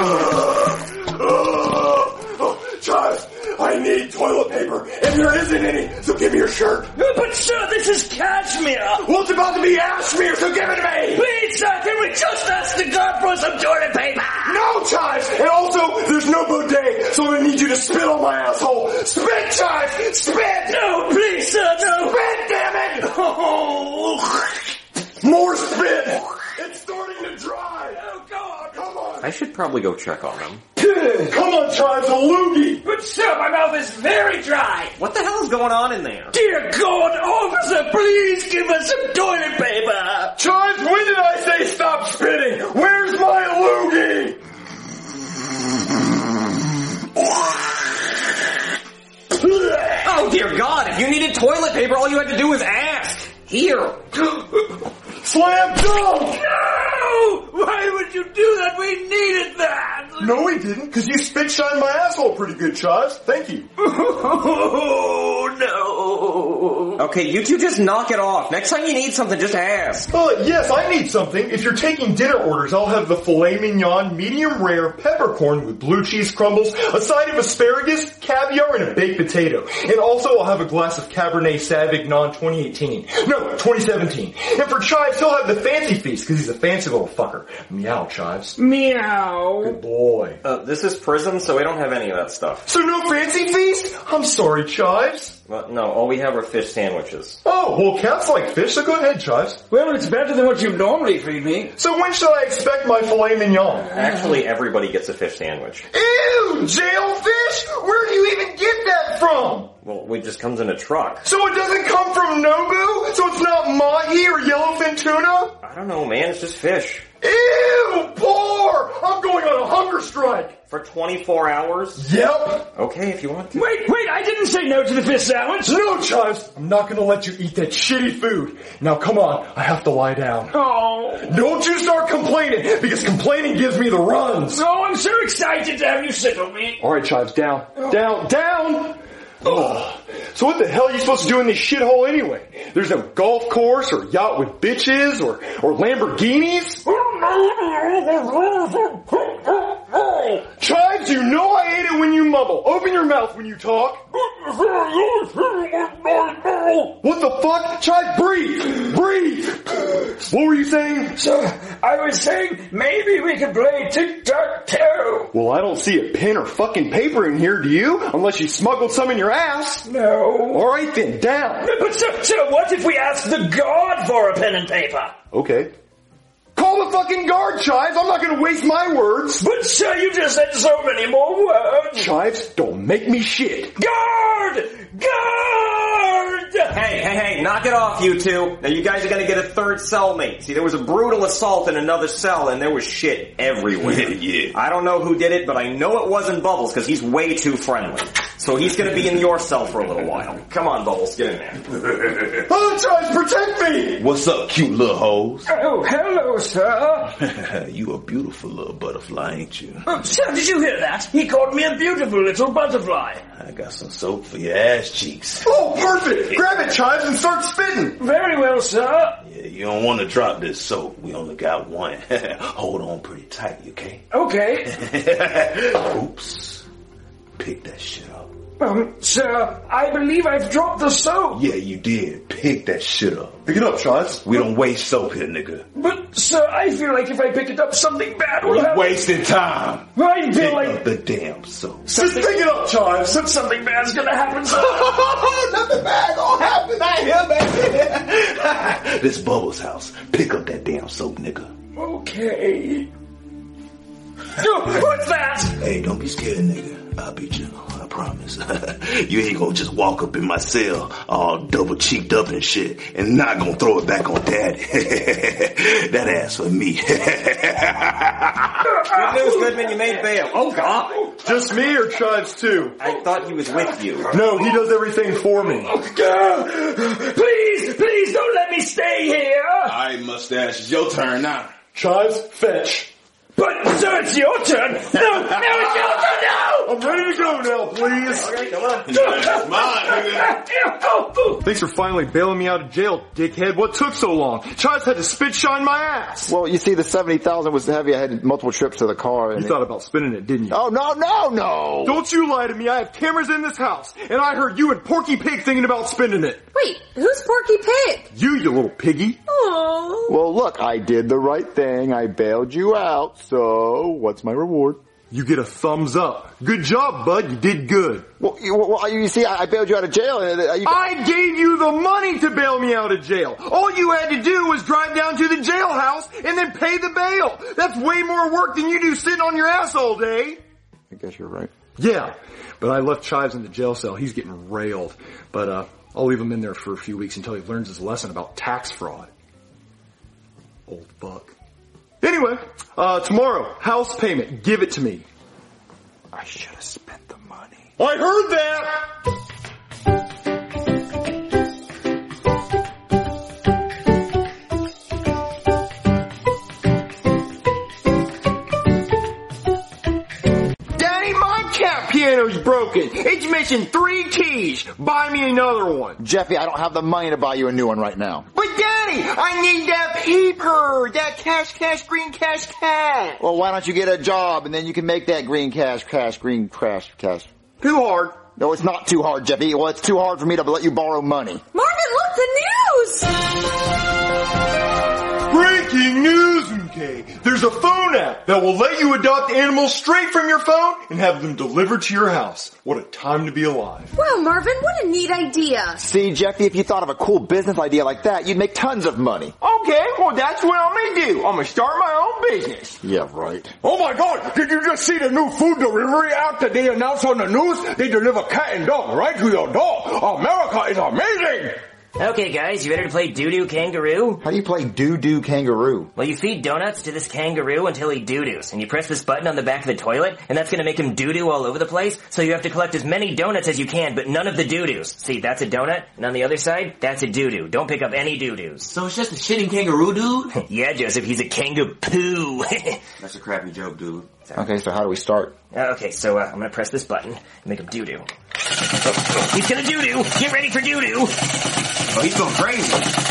Chives, I need toilet paper, and there isn't any, so give me your shirt. But sir, this is cashmere. Well, it's about to be ashmere, so give it to me. Please, sir, can we just ask the guard for some toilet paper? No, Chives, and also, there's no bidet, so I'm gonna need you to spit on my asshole. Spit, Chives, spit. No, please, sir, no. Spit, damn it. Oh. More spit. It's starting to dry. Oh, God. Come on. I should probably go check on them. Come on, Chives, a loogie. But sir, my mouth is very dry. What the hell is going on in there? Dear God, officer, please give us some toilet paper. Chives, when did I say stop spitting? Where's my loogie? toilet paper. All you had to do was ask. Here. Slam dunk! No! Why would you do that? We needed that! No, we didn't, because you spit shined my asshole pretty good, Chives. Thank you. Oh, no. Okay, you two just knock it off. Next time you need something, just ask. Yes, I need something. If you're taking dinner orders, I'll have the filet mignon, medium rare, peppercorn with blue cheese crumbles, a side of asparagus, caviar, and a baked potato. And also I'll have a glass of Cabernet Sauvignon 2018. No, 2017. And for Chives, he'll have the fancy feast, because he's a fancy little fucker. Meow, Chives. Meow. Good boy. This is prison, so we don't have any of that stuff. So no fancy feast? I'm sorry, Chives. Well, no, all we have are fish sandwiches. Oh, well, cats like fish, so go ahead, Chives. Well, it's better than what you normally feed me. So when should I expect my filet mignon? Actually, everybody gets a fish sandwich. Ew, jailfish? Where do you even get that from? Well, it just comes in a truck. So it doesn't come from Nobu? So it's not mahi or yellowfin tuna? I don't know, man. It's just fish. Ew, poor! I'm going on a hunger strike. For 24 hours? Yep. Okay, if you want to. Wait, I didn't say no to the fish sandwich. No, Chives. I'm not going to let you eat that shitty food. Now, come on. I have to lie down. Oh. Don't you start complaining, because complaining gives me the runs. Oh, I'm so excited to have you sit on me. All right, Chives, down. Down! Oh. So what the hell are you supposed to do in this shithole anyway? There's no golf course or yacht with bitches or Lamborghinis? Chives, you know I hate it when you mumble. Open your mouth when you talk. What the fuck? Chives, breathe! What were you saying? So, I was saying maybe we could play tic-tac-toe. Well, I don't see a pen or fucking paper in here, do you? Unless you smuggled some in your ass. No. Alright then, down. But so what if we ask the guard for a pen and paper? Okay. Call the fucking guard, Chives. I'm not going to waste my words. But sir, you just said so many more words. Chives, don't make me shit. Guard! Hey, knock it off, you two. Now you guys are gonna get a third cellmate. See, there was a brutal assault in another cell and there was shit everywhere. Yeah. I don't know who did it, but I know it wasn't Bubbles because he's way too friendly. So he's gonna be in your cell for a little while. Come on, Bubbles, get in there. Oh, Chives, protect me! What's up, cute little hoes? Oh, hello, sir. You a beautiful little butterfly, ain't you? Oh, sir, did you hear that? He called me a beautiful little butterfly. I got some soap for your ass cheeks. Oh, perfect! Grab it, Chives, and start spitting. Very well, sir. Yeah, you don't want to drop this soap. We only got one. Hold on pretty tight, okay? Okay. Oops. Pick that shit up. Sir, I believe I've dropped the soap. Yeah, you did. Pick that shit up. Pick it up, Chives. We don't waste soap here, nigga. But, sir, I feel like if I pick it up, something bad will happen. Wasting time. I feel Pick like up the damn soap. Just pick it up, Chives. something bad's gonna happen, sir. Nothing bad gonna happen out here, baby. This Bubbles house. Pick up that damn soap, nigga. Okay. What's that? Hey, don't be scared, nigga. I'll be gentle. I promise. You ain't gonna just walk up in my cell all double cheeked up and shit and not gonna throw it back on daddy. That ass for me. Good news, Goodman, you made bail. Oh, God. Just me or Chives too? I thought he was with you. No, he does everything for me. Please don't let me stay here. Alright, mustache, it's your turn now. Chives, fetch. But, sir, it's your turn. No, it's your turn now. I'm ready to go now, please. Okay, come on. That's mine, nigga. Thanks for finally bailing me out of jail, dickhead. What took so long? Chives had to spit shine my ass. Well, you see, the $70,000 was heavy. I had multiple trips to the car. And You thought about spinning it, didn't you? Oh, no! Don't you lie to me. I have cameras in this house, and I heard you and Porky Pig thinking about spinning it. Wait, who's Porky Pig? You little piggy. Oh. Well, look, I did the right thing. I bailed you out, so what's my reward? You get a thumbs up. Good job, bud. You did good. Well, you see, I bailed you out of jail. I gave you the money to bail me out of jail. All you had to do was drive down to the jailhouse and then pay the bail. That's way more work than you do sitting on your ass all day. I guess you're right. Yeah, but I left Chives in the jail cell. He's getting railed. But I'll leave him in there for a few weeks until he learns his lesson about tax fraud. Old fuck. Anyway, tomorrow, house payment. Give it to me. I should have spent the money. I heard that! kneecap piano's broken. It's missing 3 keys. Buy me another one. Jeffy, I don't have the money to buy you a new one right now. But Daddy, I need that paper. That cash, green cash. Well, why don't you get a job and then you can make that green cash. Too hard. No, it's not too hard, Jeffy. Well, it's too hard for me to let you borrow money. Marvin, look, the news! Breaking news, MK. There's a phone app that will let you adopt animals straight from your phone and have them delivered to your house. What a time to be alive. Wow, Marvin, what a neat idea. See, Jeffy, if you thought of a cool business idea like that, you'd make tons of money. Okay, well that's what I'm gonna do. I'm gonna start my own business. Yeah, right. Oh my God! Did you just see the new food delivery app that they announced on the news? They deliver cat and dog right to your door. America is amazing! Okay, guys, you ready to play Doo-Doo Kangaroo? How do you play Doo-Doo Kangaroo? Well, you feed donuts to this kangaroo until he doo-doos, and you press this button on the back of the toilet, and that's gonna make him doo-doo all over the place, so you have to collect as many donuts as you can, but none of the doo-doos. See, that's a donut, and on the other side, that's a doo-doo. Don't pick up any doo-doos. So it's just a shitting kangaroo, dude? Yeah, Joseph, he's a kangaroo. That's a crappy joke, dude. Okay, so how do we start? Okay, so I'm gonna press this button and make him doo-doo. He's gonna doo-doo! Get ready for doo-doo! Oh, he's going crazy.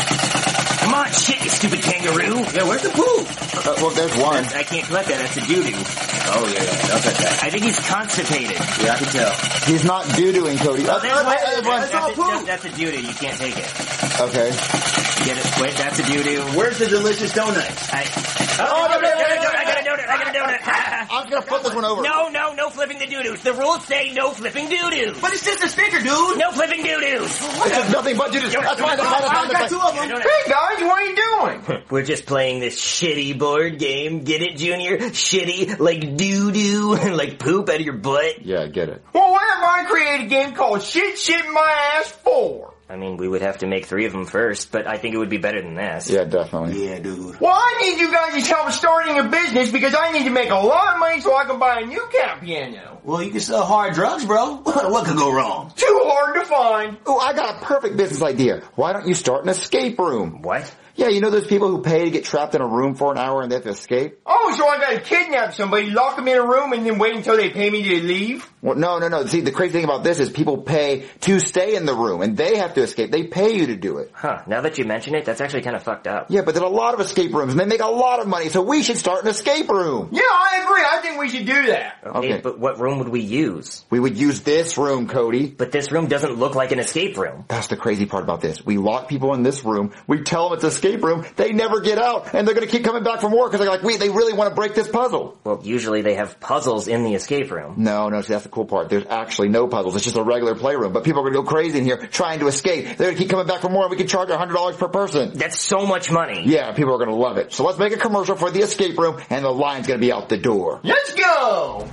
Come on, shit, you stupid kangaroo! Yeah, where's the poop? Well, there's one. I can't collect that, that's a doo-doo. Oh, yeah, I'll take that. I think he's constipated. Yeah, I can tell. He's not doo-dooing, Cody. Oh, there's one. That's a doo-doo, you can't take it. Okay. Get it? Wait, that's a doo-doo. Where's the delicious donut? I got a donut. I'm gonna flip this one over. No flipping the doo-doos. The rules say no flipping doo-doos. But it's just a sticker, dude. No flipping doo-doos. This is nothing but doo-doos. That's why I got 2 of them. Hey guys, what are you doing? We're just playing this shitty board game. Get it, Junior? Shitty, like doo-doo, like poop out of your butt. Yeah, I get it. Well, why have I created a game called Shit My Ass 4? I mean, we would have to make 3 of them first, but I think it would be better than this. Yeah, definitely. Yeah, dude. Well, I need you guys' help starting a business because I need to make a lot of money so I can buy a new cat piano. Well, you can sell hard drugs, bro. What could go wrong? Too hard to find. Oh, I got a perfect business idea. Why don't you start an escape room? What? Yeah, you know those people who pay to get trapped in a room for an hour and they have to escape? Oh, so I gotta kidnap somebody, lock them in a room, and then wait until they pay me to leave? Well, no. See, the crazy thing about this is people pay to stay in the room, and they have to escape. They pay you to do it. Huh, now that you mention it, that's actually kind of fucked up. Yeah, but there are a lot of escape rooms, and they make a lot of money, so we should start an escape room. Yeah, I agree. I think we should do that. Okay, but what room would we use? We would use this room, Cody. But this room doesn't look like an escape room. That's the crazy part about this. We lock people in this room, we tell them it's an escape room, they never get out, and they're gonna keep coming back for more, because they're like, they really want to break this puzzle. Well, usually they have puzzles in the escape room. No, see, that's the cool part. There's actually no puzzles. It's just a regular playroom. But people are going to go crazy in here trying to escape. They're going to keep coming back for more, and we can charge $100 per person. That's so much money. Yeah, people are going to love it. So let's make a commercial for the escape room, and the line's going to be out the door. Let's go!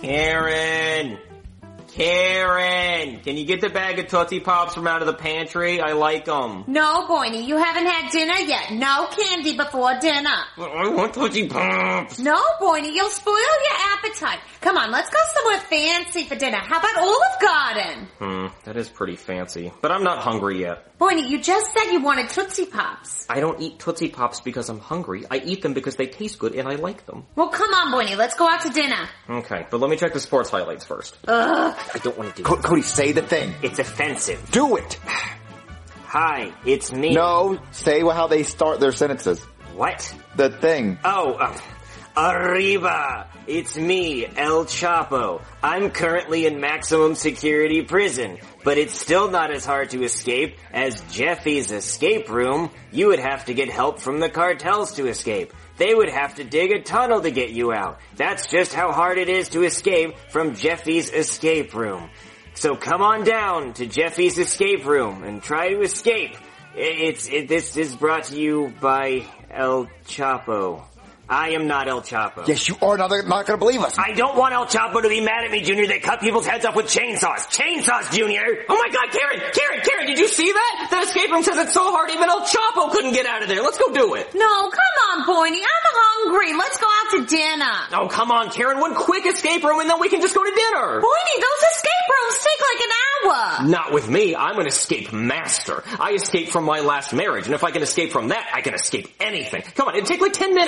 Karen, can you get the bag of Tootsie Pops from out of the pantry? I like them. No, Boynie, you haven't had dinner yet. No candy before dinner. I want Tootsie Pops. No, Boynie, you'll spoil your appetite. Come on, let's go somewhere fancy for dinner. How about Olive Garden? That is pretty fancy. But I'm not hungry yet. Boynie, you just said you wanted Tootsie Pops. I don't eat Tootsie Pops because I'm hungry. I eat them because they taste good and I like them. Well, come on, Boynie, let's go out to dinner. Okay, but let me check the sports highlights first. Ugh. I don't want to do it. Cody, say the thing. It's offensive. Do it. Hi, it's me. No, say how they start their sentences. What? The thing. Arriba! It's me, El Chapo. I'm currently in maximum security prison, but it's still not as hard to escape as Jeffy's escape room. You would have to get help from the cartels to escape. They would have to dig a tunnel to get you out. That's just how hard it is to escape from Jeffy's escape room. So come on down to Jeffy's escape room and try to escape. This is brought to you by El Chapo. I am not El Chapo. Yes, you are. Now they're not going to believe us. I don't want El Chapo to be mad at me, Junior. They cut people's heads off with chainsaws. Chainsaws, Junior! Oh my God, Karen, did you see that? That escape room says it's so hard even El Chapo couldn't get out of there. Let's go do it. No, come on, Boynie. I'm hungry. Let's go out to dinner. Oh, come on, Karen. One quick escape room and then we can just go to dinner. Boynie, those escape rooms take like an hour. Not with me. I'm an escape master. I escaped from my last marriage, and if I can escape from that, I can escape anything. Come on, it'd take like 10 minutes.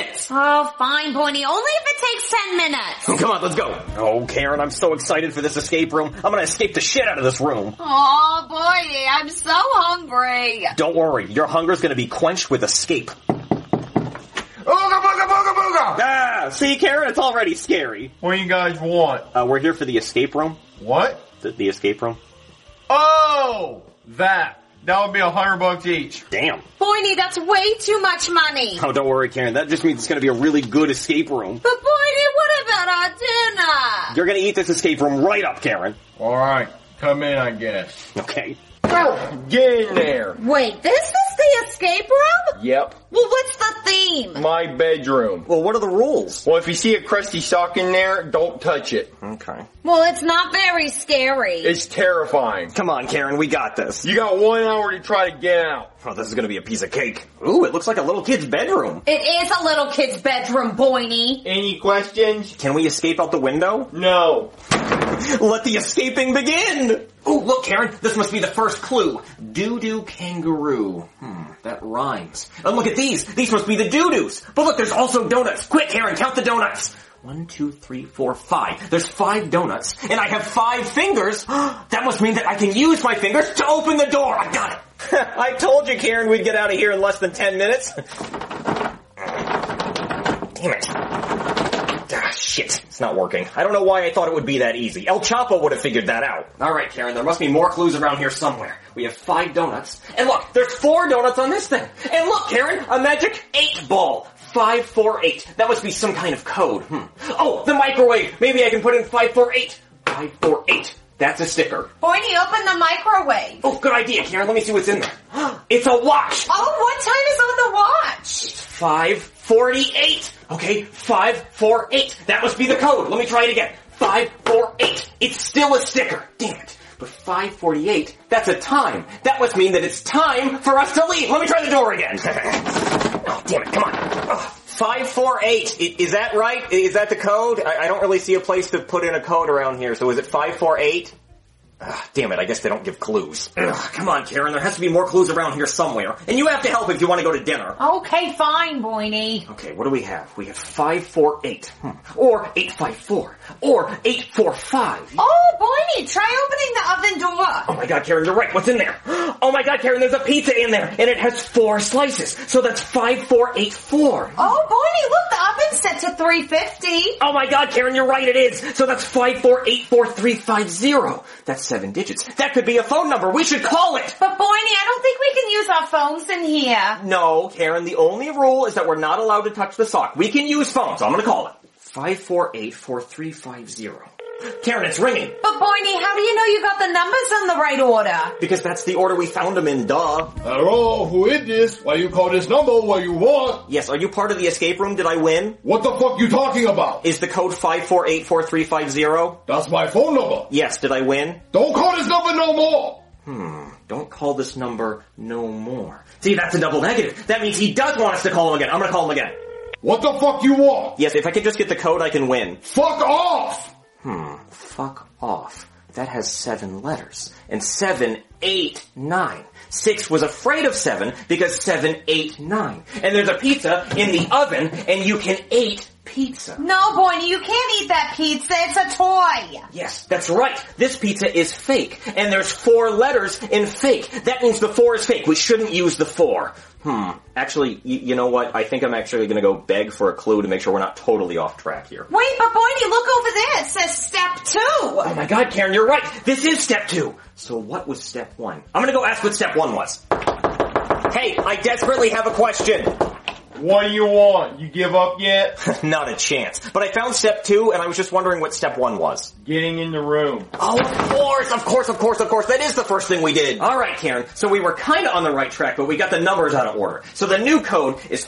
Oh, fine, Boiney. Only if it takes 10 minutes. Come on, let's go. Oh, Karen, I'm so excited for this escape room. I'm gonna escape the shit out of this room. Oh, Boiney, I'm so hungry. Don't worry, your hunger's gonna be quenched with escape. Ooga booga booga booga! Ah, see, Karen, it's already scary. What do you guys want? We're here for the escape room. What? The escape room. Oh! That would be $100 each. Damn. Boiney, that's way too much money. Oh, don't worry, Karen. That just means it's gonna be a really good escape room. But Boiney, what about our dinner? You're gonna eat this escape room right up, Karen. Alright, come in, I guess. Okay. Get in there. Wait, this is the escape room? Yep. Well, what's the theme? My bedroom. Well, what are the rules? Well, if you see a crusty sock in there, don't touch it. Okay. Well, it's not very scary. It's terrifying. Come on, Karen, we got this. You got 1 hour to try to get out. Oh, this is gonna be a piece of cake. Ooh, it looks like a little kid's bedroom. It is a little kid's bedroom, Boiney. Any questions? Can we escape out the window? No. Let the escaping begin! Ooh, look, Karen, this must be the first clue. Doo-doo kangaroo. That rhymes. And look at these. These must be the doo-doos. But look, there's also donuts. Quick, Karen, count the donuts. 1, 2, 3, 4, 5. There's 5 donuts, and I have 5 fingers. That must mean that I can use my fingers to open the door. I got it. I told you, Karen, we'd get out of here in less than 10 minutes. Damn it. Ah, shit. It's not working. I don't know why I thought it would be that easy. El Chapo would have figured that out. Alright, Karen, there must be more clues around here somewhere. We have 5 donuts. And look, there's 4 donuts on this thing. And look, Karen, a magic 8 ball. 548. That must be some kind of code. Oh, the microwave. Maybe I can put in 548. 548. That's a sticker. Boiney, open the microwave. Oh, good idea, Karen. Let me see what's in there. It's a watch. Oh, what time is on the watch? 548. Okay, 548. That must be the code. Let me try it again. 548. It's still a sticker. Damn it. But 548, that's a time. That must mean that it's time for us to leave. Let me try the door again. Oh, damn it. Come on. 548. Is that right? Is that the code? I don't really see a place to put in a code around here. So is it 548? Damn it, I guess they don't give clues. Come on, Karen, there has to be more clues around here somewhere. And you have to help if you want to go to dinner. Okay, fine, Boiney. Okay, what do we have? We have 548. Or 854. Or 845. Oh, Boiney, try opening the oven door. Oh my god, Karen, you're right. What's in there? Oh my god, Karen, there's a pizza in there. And it has 4 slices. So that's 5484. Oh, Boiney, look, the oven's set to 350. Oh my god, Karen, you're right, it is. So that's 5484350. That's 7 digits. That could be a phone number. We should call it. But Boiney, I don't think we can use our phones in here. No, Karen, the only rule is that we're not allowed to touch the sock. We can use phones, so I'm gonna call it. 5484350. Karen, it's ringing. But Boiney, how do you know you got the numbers in the right order? Because that's the order we found them in, duh. Hello, who is this? Why you call this number? What you want? Yes, are you part of the escape room? Did I win? What the fuck you talking about? Is the code 5484350? That's my phone number. Yes, did I win? Don't call this number no more. Don't call this number no more. See, that's a double negative. That means he does want us to call him again. I'm gonna call him again. What the fuck you want? Yes, if I could just get the code, I can win. Fuck off! Fuck off. That has 7 letters. And 7, 8, 9. 6 was afraid of 7 because 7, 8, 9. And there's a pizza in the oven and you can eat pizza. No, Boiney, you can't eat that pizza. It's a toy. Yes, that's right. This pizza is fake. And there's 4 letters in fake. That means the 4 is fake. We shouldn't use the 4. Actually, you know what? I think I'm actually gonna go beg for a clue to make sure we're not totally off track here. Wait, but Boiney, look over there. It says step 2. Oh my god, Karen, you're right. This is step 2. So what was step 1? I'm gonna go ask what step 1 was. Hey, I desperately have a question. What do you want? You give up yet? Not a chance. But I found step 2 and I was just wondering what step 1 was. Getting in the room. Oh, of course. That is the first thing we did. Alright, Karen. So we were kinda on the right track, but we got the numbers out of order. So the new code is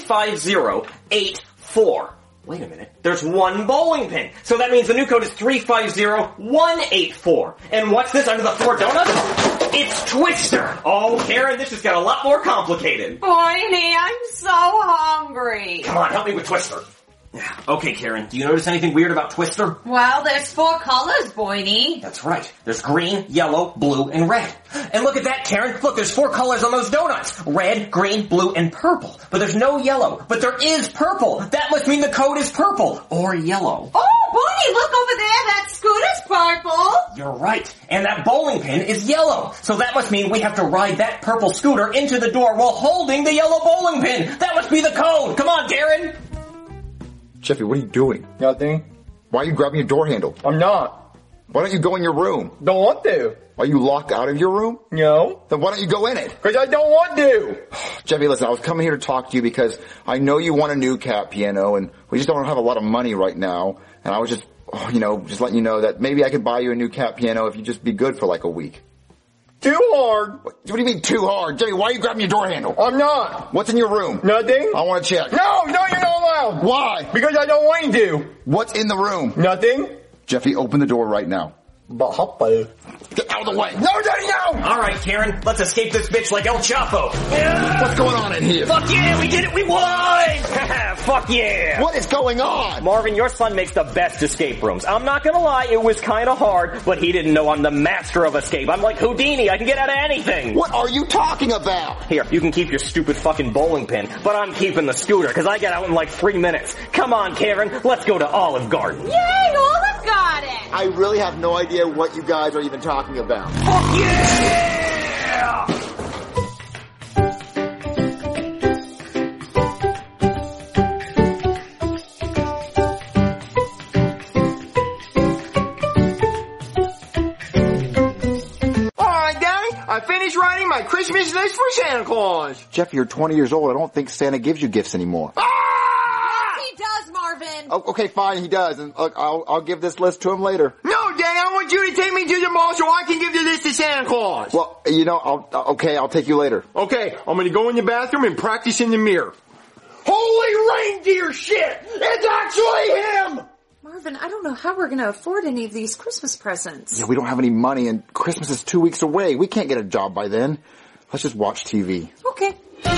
35084. Wait a minute. There's 1 bowling pin. So that means the new code is 350184. And what's this under the 4 donuts? It's Twister. Oh, Karen, this just got a lot more complicated. Boiney, I'm so hungry. Come on, help me with Twister. Okay, Karen, do you notice anything weird about Twister? Well, there's 4 colors, Boydie. That's right. There's green, yellow, blue, and red. And look at that, Karen. Look, there's 4 colors on those donuts. Red, green, blue, and purple. But there's no yellow. But there is purple. That must mean the code is purple. Or yellow. Oh, Boydie, look over there. That scooter's purple. You're right. And that bowling pin is yellow. So that must mean we have to ride that purple scooter into the door while holding the yellow bowling pin. That must be the code. Come on, Karen. Jeffy, what are you doing? Nothing. Why are you grabbing your door handle? I'm not. Why don't you go in your room? Don't want to. Are you locked out of your room? No. Then why don't you go in it? Because I don't want to. Jeffy, listen, I was coming here to talk to you because I know you want a new cat piano and we just don't have a lot of money right now. And I was just, just letting you know that maybe I could buy you a new cat piano if you just be good for like a week. Too hard. What do you mean too hard? Jeffy, why are you grabbing your door handle? I'm not. What's in your room? Nothing. I want to check. No, you're not allowed. Why? Because I don't want you to. What's in the room? Nothing. Jeffy, open the door right now. Get out of the way. No, Daddy, no! Alright, Karen, let's escape this bitch like El Chapo. What's going on in here? Fuck yeah, we did it, we won! Fuck yeah! What is going on? Marvin, your son makes the best escape rooms. I'm not gonna lie, it was kinda hard, but he didn't know I'm the master of escape. I'm like Houdini, I can get out of anything. What are you talking about? Here, you can keep your stupid fucking bowling pin, but I'm keeping the scooter, cause I get out in like 3 minutes. Come on, Karen, let's go to Olive Garden. Yay, Olive Garden! I really have no idea what you guys are even talking about. Fuck yeah! Alright, Daddy, I finished writing my Christmas list for Santa Claus. Jeff, you're 20 years old. I don't think Santa gives you gifts anymore. Yes, he does, Marvin. Oh, okay, fine, he does. And look, I'll give this list to him later. No, Daddy, I want you to take me to the mall so I can give the list to Santa Claus. Well, I'll take you later. Okay, I'm gonna go in the bathroom and practice in the mirror. Holy reindeer shit! It's actually him! Marvin, I don't know how we're going to afford any of these Christmas presents. Yeah, we don't have any money and Christmas is 2 weeks away. We can't get a job by then. Let's just watch TV. Okay.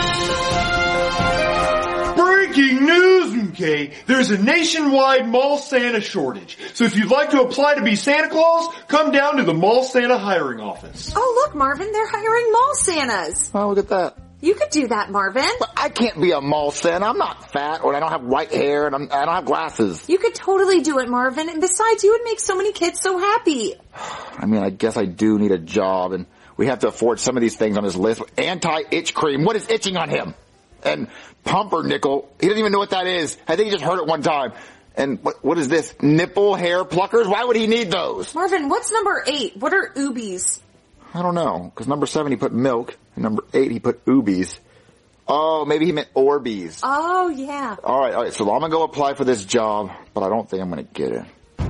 Breaking news, MK! There's a nationwide mall Santa shortage. So if you'd like to apply to be Santa Claus, come down to the mall Santa hiring office. Oh, look, Marvin, they're hiring mall Santas. Oh, look at that. You could do that, Marvin. But I can't be a mall Santa. I'm not fat, or I don't have white hair, and I don't have glasses. You could totally do it, Marvin. And besides, you would make so many kids so happy. I mean, I guess I do need a job, and we have to afford some of these things on his list. Anti-itch cream. What is itching on him? And pumpernickel. He doesn't even know what that is. I think he just heard it one time. And what is this? Nipple hair pluckers? Why would he need those? Marvin, what's number 8? What are oobies? I don't know, because number 7 he put milk, and number 8 he put oobies. Oh, maybe he meant Orbeez. Oh, yeah. Alright, so I'm gonna go apply for this job, but I don't think I'm gonna get it.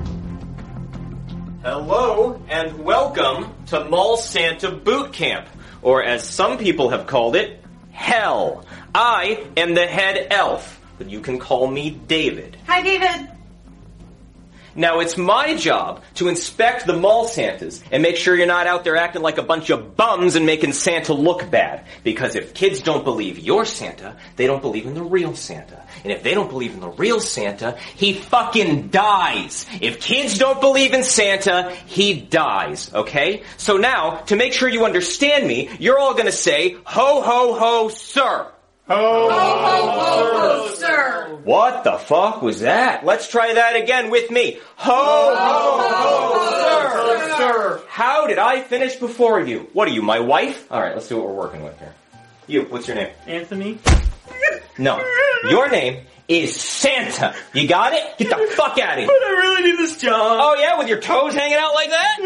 Hello, and welcome to Mall Santa Boot Camp, or as some people have called it, Hell. I am the head elf, but you can call me David. Hi, David. Now, it's my job to inspect the mall Santas and make sure you're not out there acting like a bunch of bums and making Santa look bad. Because if kids don't believe you're Santa, they don't believe in the real Santa. And if they don't believe in the real Santa, he fucking dies. If kids don't believe in Santa, he dies, okay? So now, to make sure you understand me, you're all gonna say, ho, ho, ho, sir. Ho, ho, ho, ho, sir. What the fuck was that? Let's try that again with me. Ho, ho, ho, sir. How did I finish before you? What are you, my wife? Alright, let's do what we're working with here. You, what's your name? Anthony. No, your name is Santa. You got it? Get the fuck out of here. But I really need this job. Oh yeah, with your toes hanging out like that?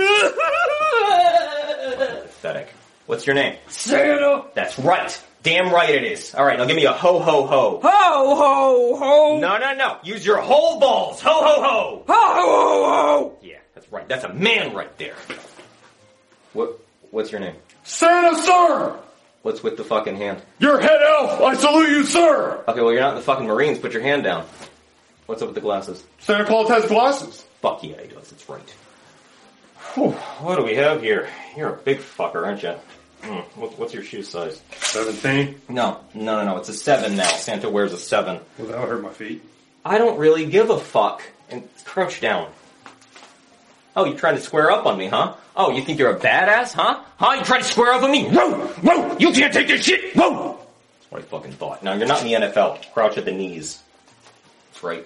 Pathetic. What's your name? Santa. That's right. Damn right it is. Alright, now give me a ho ho ho. Ho ho ho. No. Use your whole balls. Ho ho ho. Ho ho ho. Yeah, that's right. That's a man right there. What's your name? Santa, sir! What's with the fucking hand? Your head elf! I salute you, sir! Okay, well you're not in the fucking Marines. Put your hand down. What's up with the glasses? Santa Claus has glasses. Fuck yeah, he does. That's right. Whew, what do we have here? You're a big fucker, aren't you? What's your shoe size? 17. No. It's a 7 now. Santa wears a 7. Well, that would hurt my feet. I don't really give a fuck. And crouch down. Oh, you're trying to square up on me, huh? Oh, you think you're a badass, huh? Huh? You trying to square up on me? Whoa! Whoa! You can't take this shit! Whoa! That's what I fucking thought. Now, you're not in the NFL. Crouch at the knees. That's right.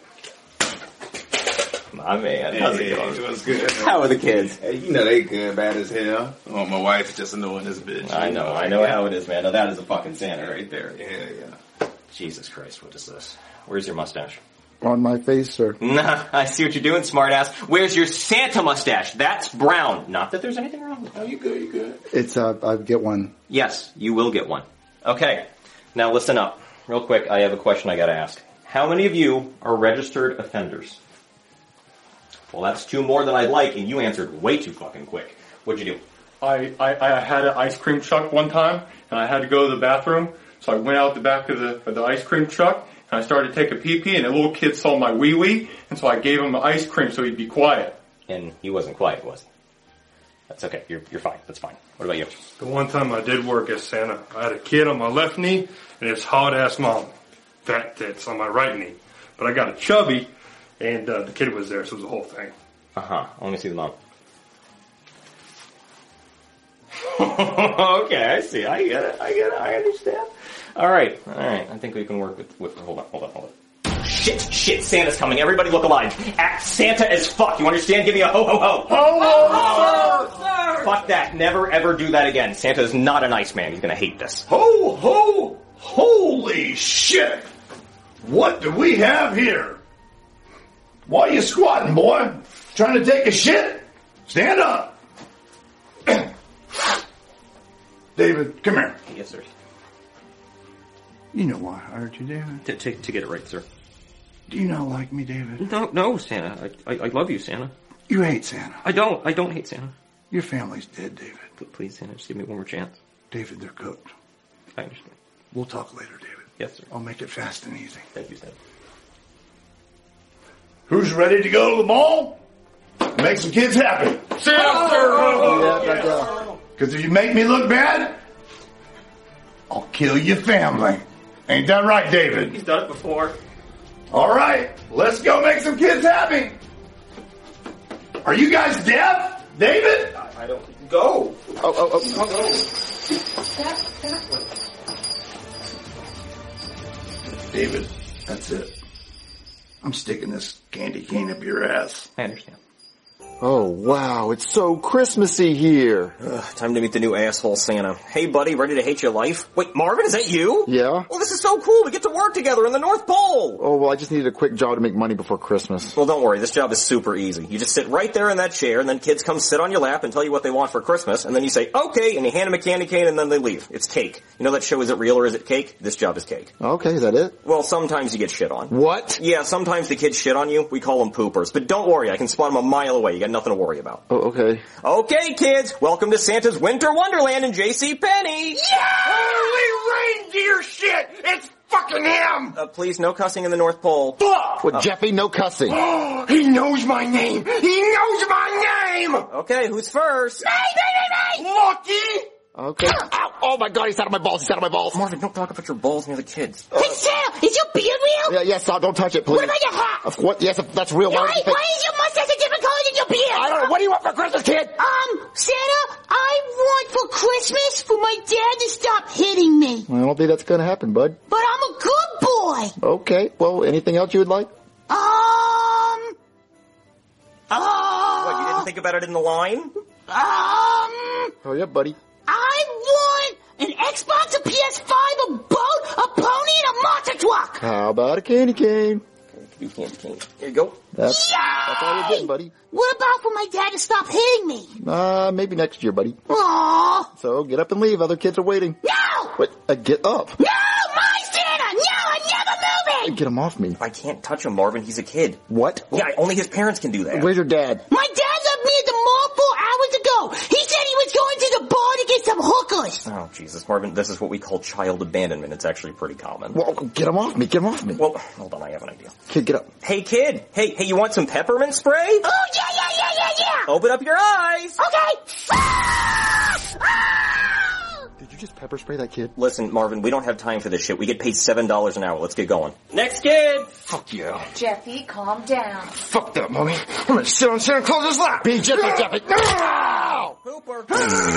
My man. How's it going? It was good. How are the kids? Hey, you know they good, bad as hell. Oh, my wife's just annoying this bitch. I know how it is, man. Now that is a fucking Santa right there. Yeah. Jesus Christ, what is this? Where's your mustache? On my face, sir. Nah, I see what you're doing, smartass. Where's your Santa mustache? That's brown. Not that there's anything wrong with it. Oh, you good. It's, I get one. Yes, you will get one. Okay, now listen up. Real quick, I have a question I gotta ask. How many of you are registered offenders? Well, that's two more than I'd like, and you answered way too fucking quick. What'd you do? I had an ice cream truck one time, and I had to go to the bathroom, so I went out the back of the ice cream truck, and I started to take a pee-pee, and a little kid saw my wee-wee, and so I gave him the ice cream so he'd be quiet. And he wasn't quiet, was he? That's okay. You're fine. That's fine. What about you? The one time I did work as Santa, I had a kid on my left knee, and his hot-ass mom, fat tits, on my right knee. But I got a chubby, and the kid was there, so it was a whole thing. Uh-huh. Let me see the mom. Okay, I see. I get it. I understand. All right. I think we can work with hold on. Shit, Santa's coming. Everybody look alive. Act Santa as fuck. You understand? Give me a ho, ho, ho. Ho, ho, sir! Fuck that. Never, ever do that again. Santa is not a nice man. He's gonna hate this. Ho, ho, holy shit! What do we have here? Why are you squatting, boy? Trying to take a shit? Stand up. David, come here. Yes, sir. You know why I hired you, David? To get it right, sir. Do you not like me, David? No, Santa. I love you, Santa. You hate Santa. I don't hate Santa. Your family's dead, David. Please, Santa, just give me one more chance. David, they're cooked. I understand. We'll talk later, David. Yes, sir. I'll make it fast and easy. Thank you, Santa. Who's ready to go to the mall? Make some kids happy. Because if you make me look bad, I'll kill your family. Ain't that right, David? He's done it before. All right, let's go make some kids happy. Are you guys deaf? David? I don't... Go! Oh. David, that's it. I'm sticking this candy cane up your ass. I understand. Oh, wow, it's so Christmassy here. Time to meet the new asshole Santa. Hey, buddy, ready to hate your life? Wait, Marvin, is that you? Yeah? Well, this is so cool. We get to work together in the North Pole. Oh, well, I just needed a quick job to make money before Christmas. Well, don't worry. This job is super easy. You just sit right there in that chair, and then kids come sit on your lap and tell you what they want for Christmas, and then you say, okay, and you hand them a candy cane, and then they leave. It's cake. You know that show, Is It Real or Is It Cake? This job is cake. Okay, is that it? Well, sometimes you get shit on. What? Yeah, sometimes the kids shit on you. We call them poopers. But don't worry, I can spot them a mile away. You got nothing to worry about. Oh, okay. Okay, kids, welcome to Santa's Winter Wonderland in JCPenney. Yeah! Holy reindeer shit! It's fucking him! Please, no cussing in the North Pole. Fuck! Well, Jeffy, no cussing. Oh, he knows my name! He knows my name! Okay, who's first? Me! Lucky! Okay. Ow! Oh my God, he's out of my balls. Marvin, don't talk about your balls near the kids. Hey, Santa, is your beard real? Yes, don't touch it, please. What about your hat? What? Yes, that's real. Why is your mustache a different color than your beard? I don't know. What do you want for Christmas, kid? Santa, I want for Christmas for my dad to stop hitting me. I don't think that's going to happen, bud. But I'm a good boy. Okay. Well, anything else you would like? What, you didn't think about it in the line? Hurry up, buddy. I want an Xbox, a PS5, a boat, a pony, and a monster truck. How about a candy cane? You candy cane. Here you go. That's all you're getting, buddy. What about for my dad to stop hitting me? Maybe next year, buddy. Aww. So get up and leave. Other kids are waiting. No! What? Get up. No, my Santa! No, I'm never moving! Get him off me. I can't touch him, Marvin. He's a kid. What? Yeah, only his parents can do that. Where's your dad? My dad left me at the mall 4 hours ago. He said he was going to the bar to get some hookers. Oh, Jesus, Marvin, this is what we call child abandonment. It's actually pretty common. Well, get him off me. Get him off me. Well, hold on, I have an idea. Kid, get up. Hey, kid. Hey, you want some peppermint spray? Oh, yeah. Open up your eyes. Okay. Did you just pepper spray that kid? Listen, Marvin, we don't have time for this shit. We get paid $7 an hour. Let's get going. Next kid! Fuck yeah. Jeffy, calm down. Fuck that, Mommy. I'm gonna sit on Santa Claus's lap. Be Jeffy. No! Hooper!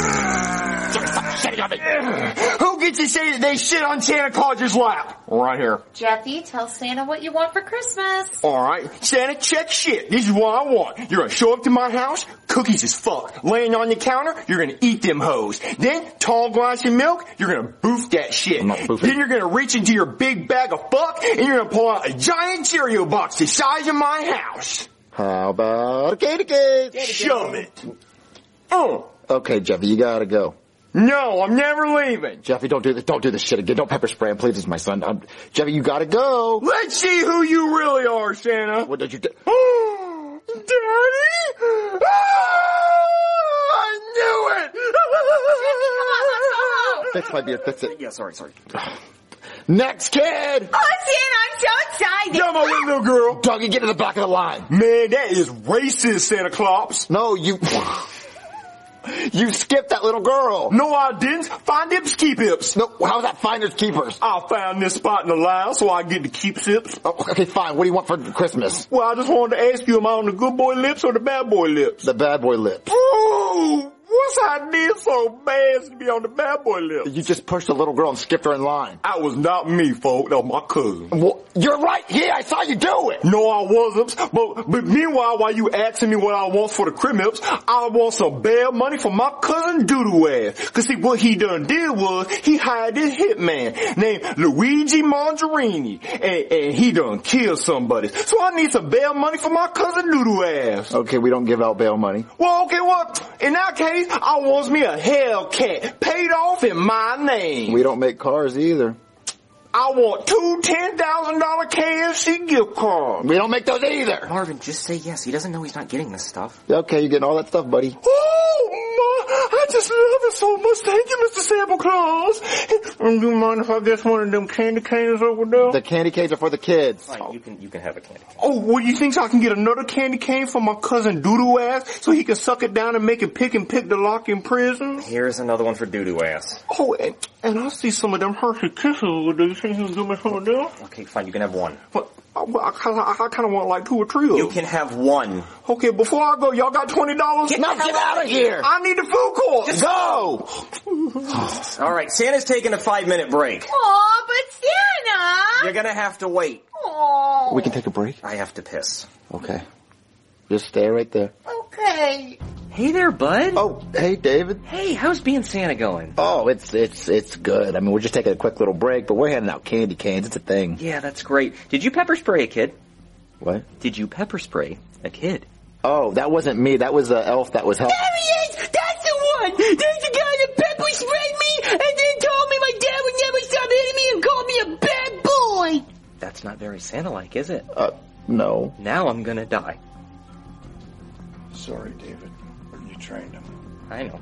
Who gets to say that they shit on Santa Claus's lap? Right here. Jeffy, tell Santa what you want for Christmas. Alright, Santa, check shit. This is what I want. You're gonna show up to my house, cookies as fuck. Laying on the counter, you're gonna eat them hoes. Then, tall glass of milk, you're gonna boof that shit. I'm not boofing. Then you're gonna reach into your big bag of fuck, and you're gonna pull out a giant Cheerio box the size of my house. How about a candy cane? Shove it. Okay, Jeffy, you gotta go. No, I'm never leaving. Jeffy, don't do this. Don't do this shit again. Don't pepper spray him, please. This is my son. Jeffy, you gotta go. Let's see who you really are, Santa. What did you do? Daddy? I knew it! Fix my beard. Fix it. Yeah, sorry. Next kid! Oh, Santa, I'm so excited. Yo, my little girl. Dougie, get to the back of the line. Man, that is racist, Santa Claus. No, you... You skipped that little girl. No, I didn't. Find hips, keep hips. No, how's that finders keepers? I found this spot in the line so I get to keep sips. Oh, okay, fine. What do you want for Christmas? Well, I just wanted to ask you, am I on the good boy lips or the bad boy lips? The bad boy lips. Ooh, what's I did so bad to be on the bad boy lips? You just pushed a little girl and skipped her in line. That was not me, folk. That was my cousin. Well, you're right here. I saw you do it. No, I wasn't. But meanwhile, while you asking me what I want for the crimips, I want some bail money for my cousin Doodoo ass. Cause see, what he done did was, he hired this hitman named Luigi Mangiarini. And he done killed somebody. So I need some bail money for my cousin Doodoo ass. Okay, we don't give out bail money. Well, okay, well, in that case, I want me a Hellcat paid off in my name. We don't make cars either. I want 2 $10,000 KFC gift cards. We don't make those either. Marvin, just say yes. He doesn't know he's not getting this stuff. Okay, you're getting all that stuff, buddy. Oh, I just love it so much. Thank you, Mr. Santa Claus. Do you mind if I get one of them candy canes over there? The candy canes are for the kids. Fine, you can have a candy cane. Oh, what do you think? So I can get another candy cane for my cousin Doodoo ass so he can suck it down and make it pick the lock in prison? Here's another one for Doodoo ass. Oh, and I see some of them Hershey Kisses over there. You think he'll give me some of them? Okay, fine, you can have one. What? I kind of want like 2 or 3 of them. You can have one. Okay, before I go, y'all got $20? Get out of here. I need the food court. Just go. All right, Santa's taking a 5-minute break. Aw, but Santa. You're gonna have to wait. Aw. We can take a break? I have to piss. Okay. Just stay right there. Okay. Hey there, bud. Oh, hey, David. Hey, how's being Santa going? Oh, it's good. I mean, we're just taking a quick little break, but we're handing out candy canes. It's a thing. Yeah, that's great. Did you pepper spray a kid? What? Did you pepper spray a kid? Oh, that wasn't me. That was the elf that was helping. There he is! That's the one! There's the guy that pepper sprayed me and then told me my dad would never stop hitting me and called me a bad boy! That's not very Santa-like, is it? No. Now I'm gonna die. Sorry, David. You trained him. I know.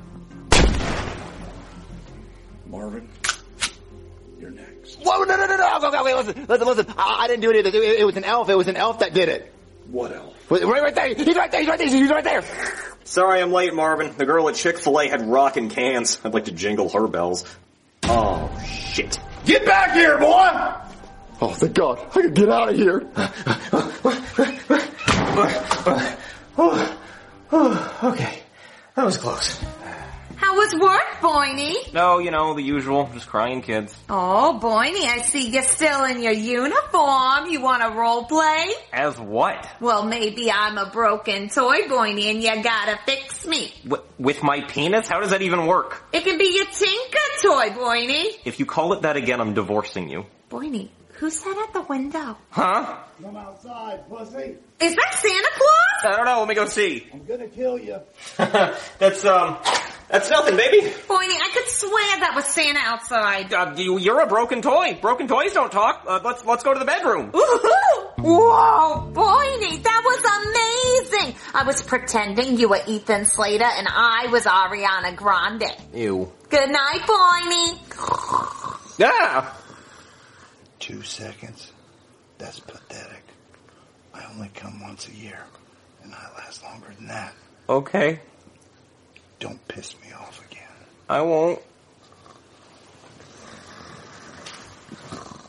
Marvin, you're next. Whoa, no. Okay, listen. I didn't do it either. It was an elf. It was an elf that did it. What elf? Right there. He's right there. Sorry I'm late, Marvin. The girl at Chick-fil-A had rockin' cans. I'd like to jingle her bells. Oh, shit. Get back here, boy! Oh, thank God. I can get out of here. Okay. That was close. How was work, Boynie? No, the usual. Just crying kids. Oh, Boynie, I see you're still in your uniform. You want to role play? As what? Well, maybe I'm a broken toy, Boynie, and you gotta fix me. With my penis? How does that even work? It can be your Tinker toy, Boynie. If you call it that again, I'm divorcing you. Boynie, who's that at the window? Huh? Come outside, pussy. Is that Santa Claus? I don't know. Let me go see. I'm gonna kill you. That's nothing, baby. Boynie, I could swear that was Santa outside. You're a broken toy. Broken toys don't talk. Let's go to the bedroom. Whoa, Boynie, that was amazing. I was pretending you were Ethan Slater and I was Ariana Grande. Ew. Good night, Boynie. Yeah. 2 seconds? That's pathetic. I only come once a year, and I last longer than that. Okay. Don't piss me off again. I won't.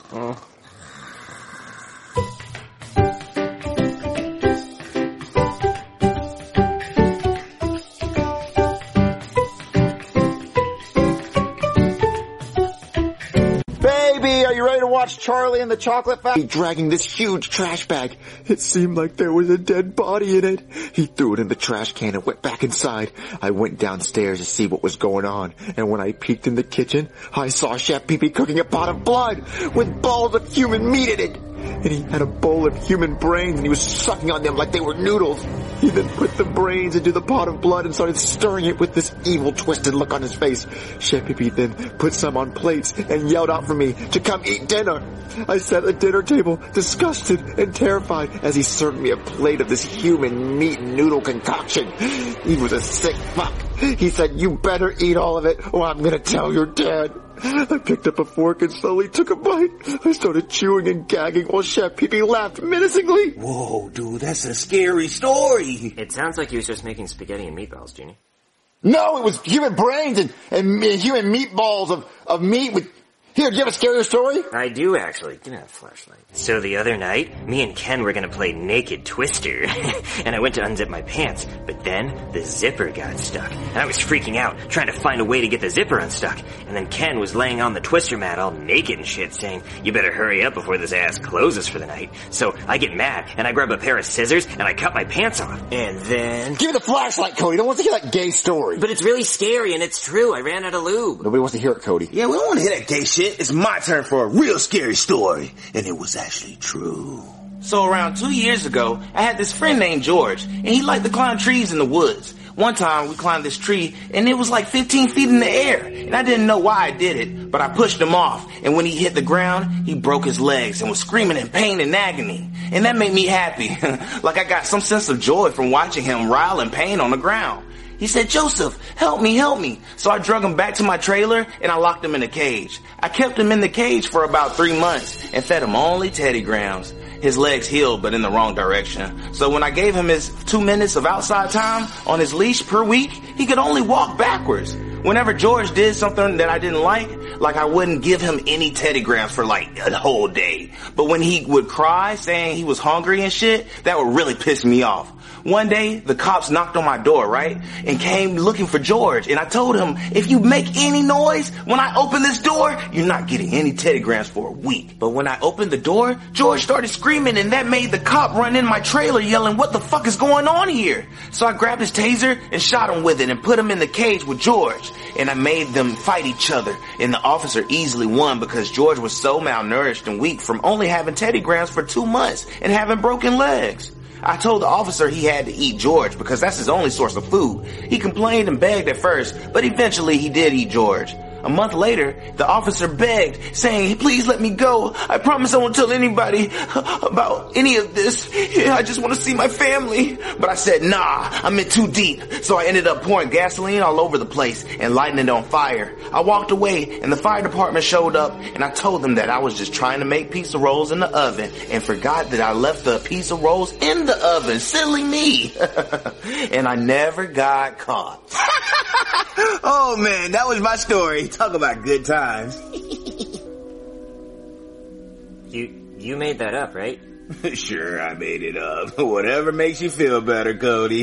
Baby, are you ready to watch Charlie and the Chocolate Factory? Dragging this huge trash bag. It seemed like there was a dead body in it. He threw it in the trash can and went back inside. I went downstairs to see what was going on, and when I peeked in the kitchen, I saw Chef Pee Pee cooking a pot of blood with balls of human meat in it. And he had a bowl of human brains and he was sucking on them like they were noodles. He then put the brains into the pot of blood and started stirring it with this evil, twisted look on his face. Chef Pee Pee then put some on plates and yelled out for me to come eat dinner. I sat at the dinner table, disgusted and terrified, as he served me a plate of this human meat noodle concoction. He was a sick fuck. He said, "You better eat all of it or I'm gonna tell your dad." I picked up a fork and slowly took a bite. I started chewing and gagging while Chef Pee Pee laughed menacingly. Whoa, dude, that's a scary story. It sounds like he was just making spaghetti and meatballs, Genie. No, it was human brains and human meatballs of meat with... Here, do you have a scarier story? I do, actually. Give me that flashlight. So the other night, me and Ken were gonna play Naked Twister, and I went to unzip my pants, but then the zipper got stuck, and I was freaking out, trying to find a way to get the zipper unstuck, and then Ken was laying on the Twister mat all naked and shit, saying, "You better hurry up before this ass closes for the night." So I get mad, and I grab a pair of scissors, and I cut my pants off, and then... Give me the flashlight, Cody. I don't want to hear that gay story. But it's really scary, and it's true. I ran out of lube. Nobody wants to hear it, Cody. Yeah, we don't want to hear that gay shit. It's my turn for a real scary story. And it was actually true. So around 2 years ago, I had this friend named George, and he liked to climb trees in the woods. One time, we climbed this tree, and it was like 15 feet in the air. And I didn't know why I did it, but I pushed him off. And when he hit the ground, he broke his legs and was screaming in pain and agony. And that made me happy. Like I got some sense of joy from watching him writhe in pain on the ground. He said, "Joseph, help me, help me." So I drug him back to my trailer and I locked him in a cage. I kept him in the cage for about 3 months and fed him only Teddy Grahams. His legs healed, but in the wrong direction. So when I gave him his 2 minutes of outside time on his leash per week, he could only walk backwards. Whenever George did something that I didn't like I wouldn't give him any Teddy Grahams for like a whole day. But when he would cry saying he was hungry and shit, that would really piss me off. One day, the cops knocked on my door, right? And came looking for George. And I told him, if you make any noise when I open this door, you're not getting any Teddy Grahams for a week. But when I opened the door, George started screaming and that made the cop run in my trailer yelling, "What the fuck is going on here?" So I grabbed his taser and shot him with it and put him in the cage with George. And I made them fight each other. And the officer easily won because George was so malnourished and weak from only having Teddy Grahams for 2 months and having broken legs. I told the officer he had to eat George because that's his only source of food. He complained and begged at first, but eventually he did eat George. A month later, the officer begged, saying, "Please let me go. I promise I won't tell anybody about any of this. I just want to see my family." But I said, "Nah, I'm in too deep." So I ended up pouring gasoline all over the place and lighting it on fire. I walked away and the fire department showed up and I told them that I was just trying to make pizza rolls in the oven and forgot that I left the pizza rolls in the oven. Silly me. And I never got caught. Oh man, that was my story. Talk about good times. You made that up, right? Sure, I made it up. Whatever makes you feel better, Cody.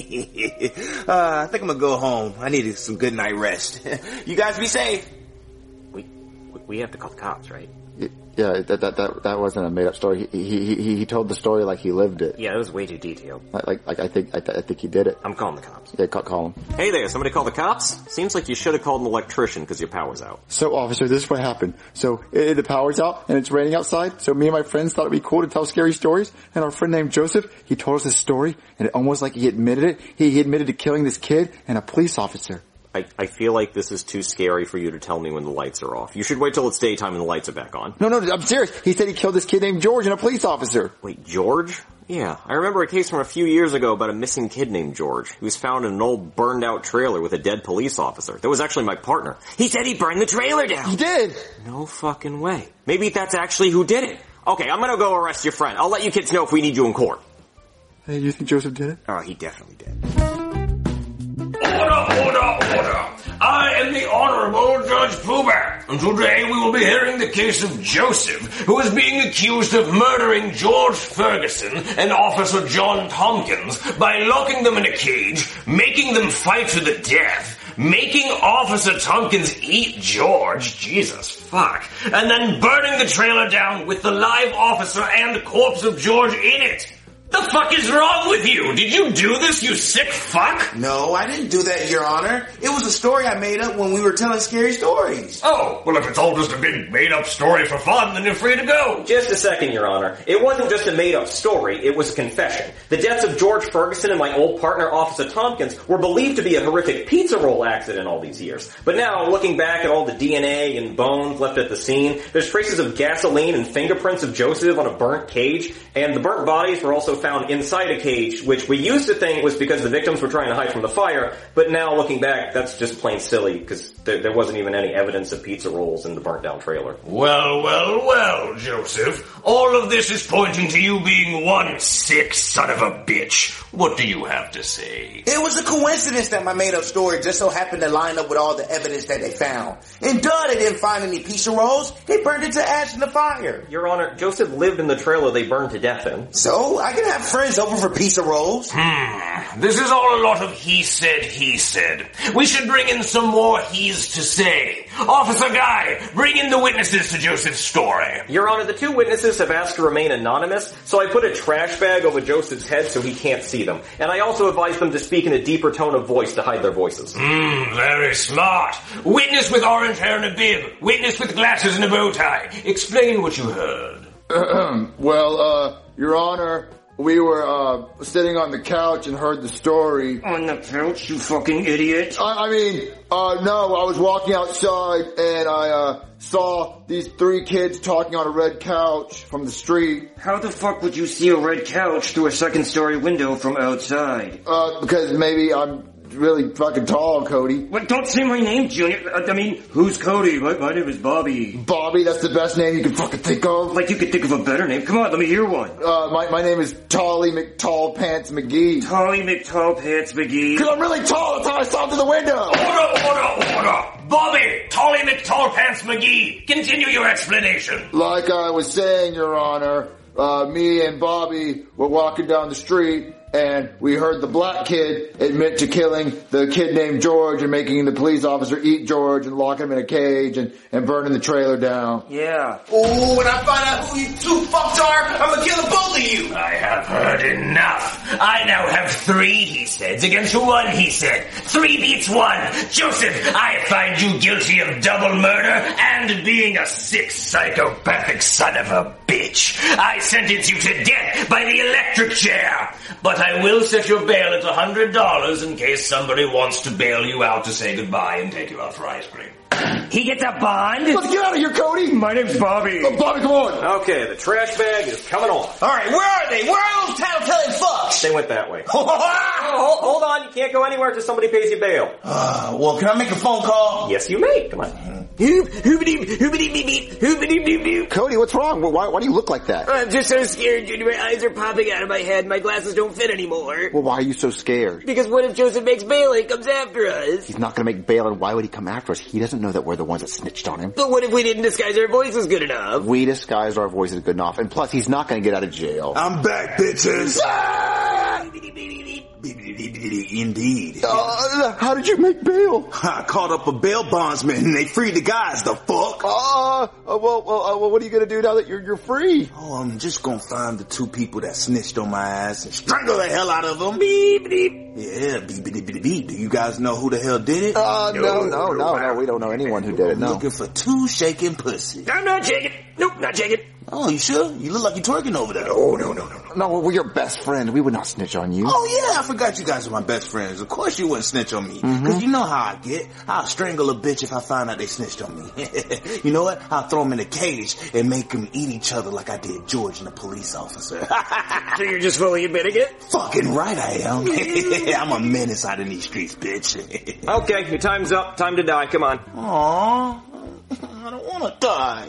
I think I'm gonna go home. I needed some good night rest. You guys be safe. We have to call the cops, right? Yeah, that wasn't a made up story. He told the story like he lived it. Yeah, it was way too detailed. Like I think he did it. I'm calling the cops. Yeah, call him. Hey there, somebody call the cops? Seems like you should have called an electrician because your power's out. So, officer, this is what happened. So, the power's out and it's raining outside. So me and my friends thought it'd be cool to tell scary stories. And our friend named Joseph, he told us this story and it almost like he admitted it. He admitted to killing this kid and a police officer. I feel like this is too scary for you to tell me when the lights are off. You should wait till it's daytime and the lights are back on. No, I'm serious. He said he killed this kid named George and a police officer. Wait, George? Yeah, I remember a case from a few years ago about a missing kid named George. He was found in an old burned out trailer with a dead police officer. That was actually my partner. He said he burned the trailer down. He did? No fucking way. Maybe that's actually who did it. Okay, I'm gonna go arrest your friend. I'll let you kids know if we need you in court. Hey, you think Joseph did it? Oh, he definitely did. Order! I am the Honorable Judge Pooh Bear. And today we will be hearing the case of Joseph, who is being accused of murdering George Ferguson and Officer John Tompkins by locking them in a cage, making them fight to the death, making Officer Tompkins eat George, Jesus fuck, and then burning the trailer down with the live officer and corpse of George in it. The fuck is wrong with you? Did you do this, you sick fuck? No, I didn't do that, Your Honor. It was a story I made up when we were telling scary stories. Oh, well if it's all just a big made-up story for fun, then you're free to go. Just a second, Your Honor. It wasn't just a made-up story, it was a confession. The deaths of George Ferguson and my old partner, Officer Tompkins, were believed to be a horrific pizza roll accident all these years. But now, looking back at all the DNA and bones left at the scene, there's traces of gasoline and fingerprints of Joseph on a burnt cage, and the burnt bodies were also found inside a cage, which we used to think was because the victims were trying to hide from the fire, but now looking back, that's just plain silly, because there wasn't even any evidence of pizza rolls in the burnt down trailer. Well, Joseph. All of this is pointing to you being one sick son of a bitch. What do you have to say? It was a coincidence that my made-up story just so happened to line up with all the evidence that they found. And duh, they didn't find any pizza rolls. They burned it to ash in the fire. Your Honor, Joseph lived in the trailer they burned to death in. So, I can have friends over for pizza rolls. This is all a lot of he said, he said. We should bring in some more he's to say. Officer Guy, bring in the witnesses to Joseph's story. Your Honor, the two witnesses have asked to remain anonymous, so I put a trash bag over Joseph's head so he can't see them. And I also advised them to speak in a deeper tone of voice to hide their voices. Very smart. Witness with orange hair and a bib. Witness with glasses and a bow tie. Explain what you heard. Well, Your Honor, we were sitting on the couch and heard the story. On the couch, you fucking idiot? No, I was walking outside and I saw these three kids talking on a red couch from the street. How the fuck would you see a red couch through a second-story window from outside? Because maybe I'm really fucking tall, Cody. What? Don't say my name, Junior. Who's Cody? My name is Bobby. Bobby? That's the best name you can fucking think of? Like you could think of a better name. Come on, let me hear one. My name is Tolly McTallpants McGee. Tolly McTallpants McGee? Because I'm really tall, that's how I saw through the window. Order! Bobby, Tolly McTallpants McGee, continue your explanation. Like I was saying, Your Honor, me and Bobby were walking down the street and we heard the black kid admit to killing the kid named George and making the police officer eat George and lock him in a cage and burning the trailer down. Yeah. Ooh, when I find out who you two fucks are, I'm gonna kill both of you. I have heard enough. I now have 3 he says against 1 he said. 3 beats 1. Joseph, I find you guilty of double murder and being a sick psychopathic son of a bitch. I sentence you to death by the electric chair. But I will set your bail at $100 in case somebody wants to bail you out to say goodbye and take you out for ice cream. He gets a bond? Let's get out of here, Cody! My name's Bobby. Bobby, come on! Okay, the trash bag is coming on. Alright, where are they? Where are those tattletale fucks? They went that way. Hold on, you can't go anywhere until somebody pays you bail. Well, can I make a phone call? Yes, you may. Come on. Cody, what's wrong? Why do you look like that? I'm just so scared, Junior. My eyes are popping out of my head. My glasses don't fit anymore. Well, why are you so scared? Because what if Joseph makes bail and comes after us? He's not going to make bail, and why would he come after us? He doesn't know that we're the ones that snitched on him. But what if we didn't disguise our voices good enough? We disguised our voices good enough, and plus, he's not going to get out of jail. I'm back, bitches. Indeed. How did you make bail? I called up a bail bondsman and they freed the guys, the fuck. What are you gonna do now that you're free? Oh, I'm just gonna find the 2 people that snitched on my ass and strangle the hell out of them. Beep, beep. Yeah, beep, beep, beep, beep. Do you guys know who the hell did it? No, we don't know anyone who did it, no. Looking for 2 shaking pussy. I'm not shaking. Nope, not shaking. Oh, you sure? You look like you're twerking over there. Oh, no. No, we're your best friend. We would not snitch on you. Oh, yeah, I forgot you guys are my best friends. Of course you wouldn't snitch on me. Because you know how I get. I'll strangle a bitch if I find out they snitched on me. You know what? I'll throw them in a cage and make them eat each other like I did George and the police officer. So you're just fully admitting it? Fucking right I am. I'm a menace out in these streets, bitch. Okay, your time's up. Time to die. Come on. Aww. I don't want to die.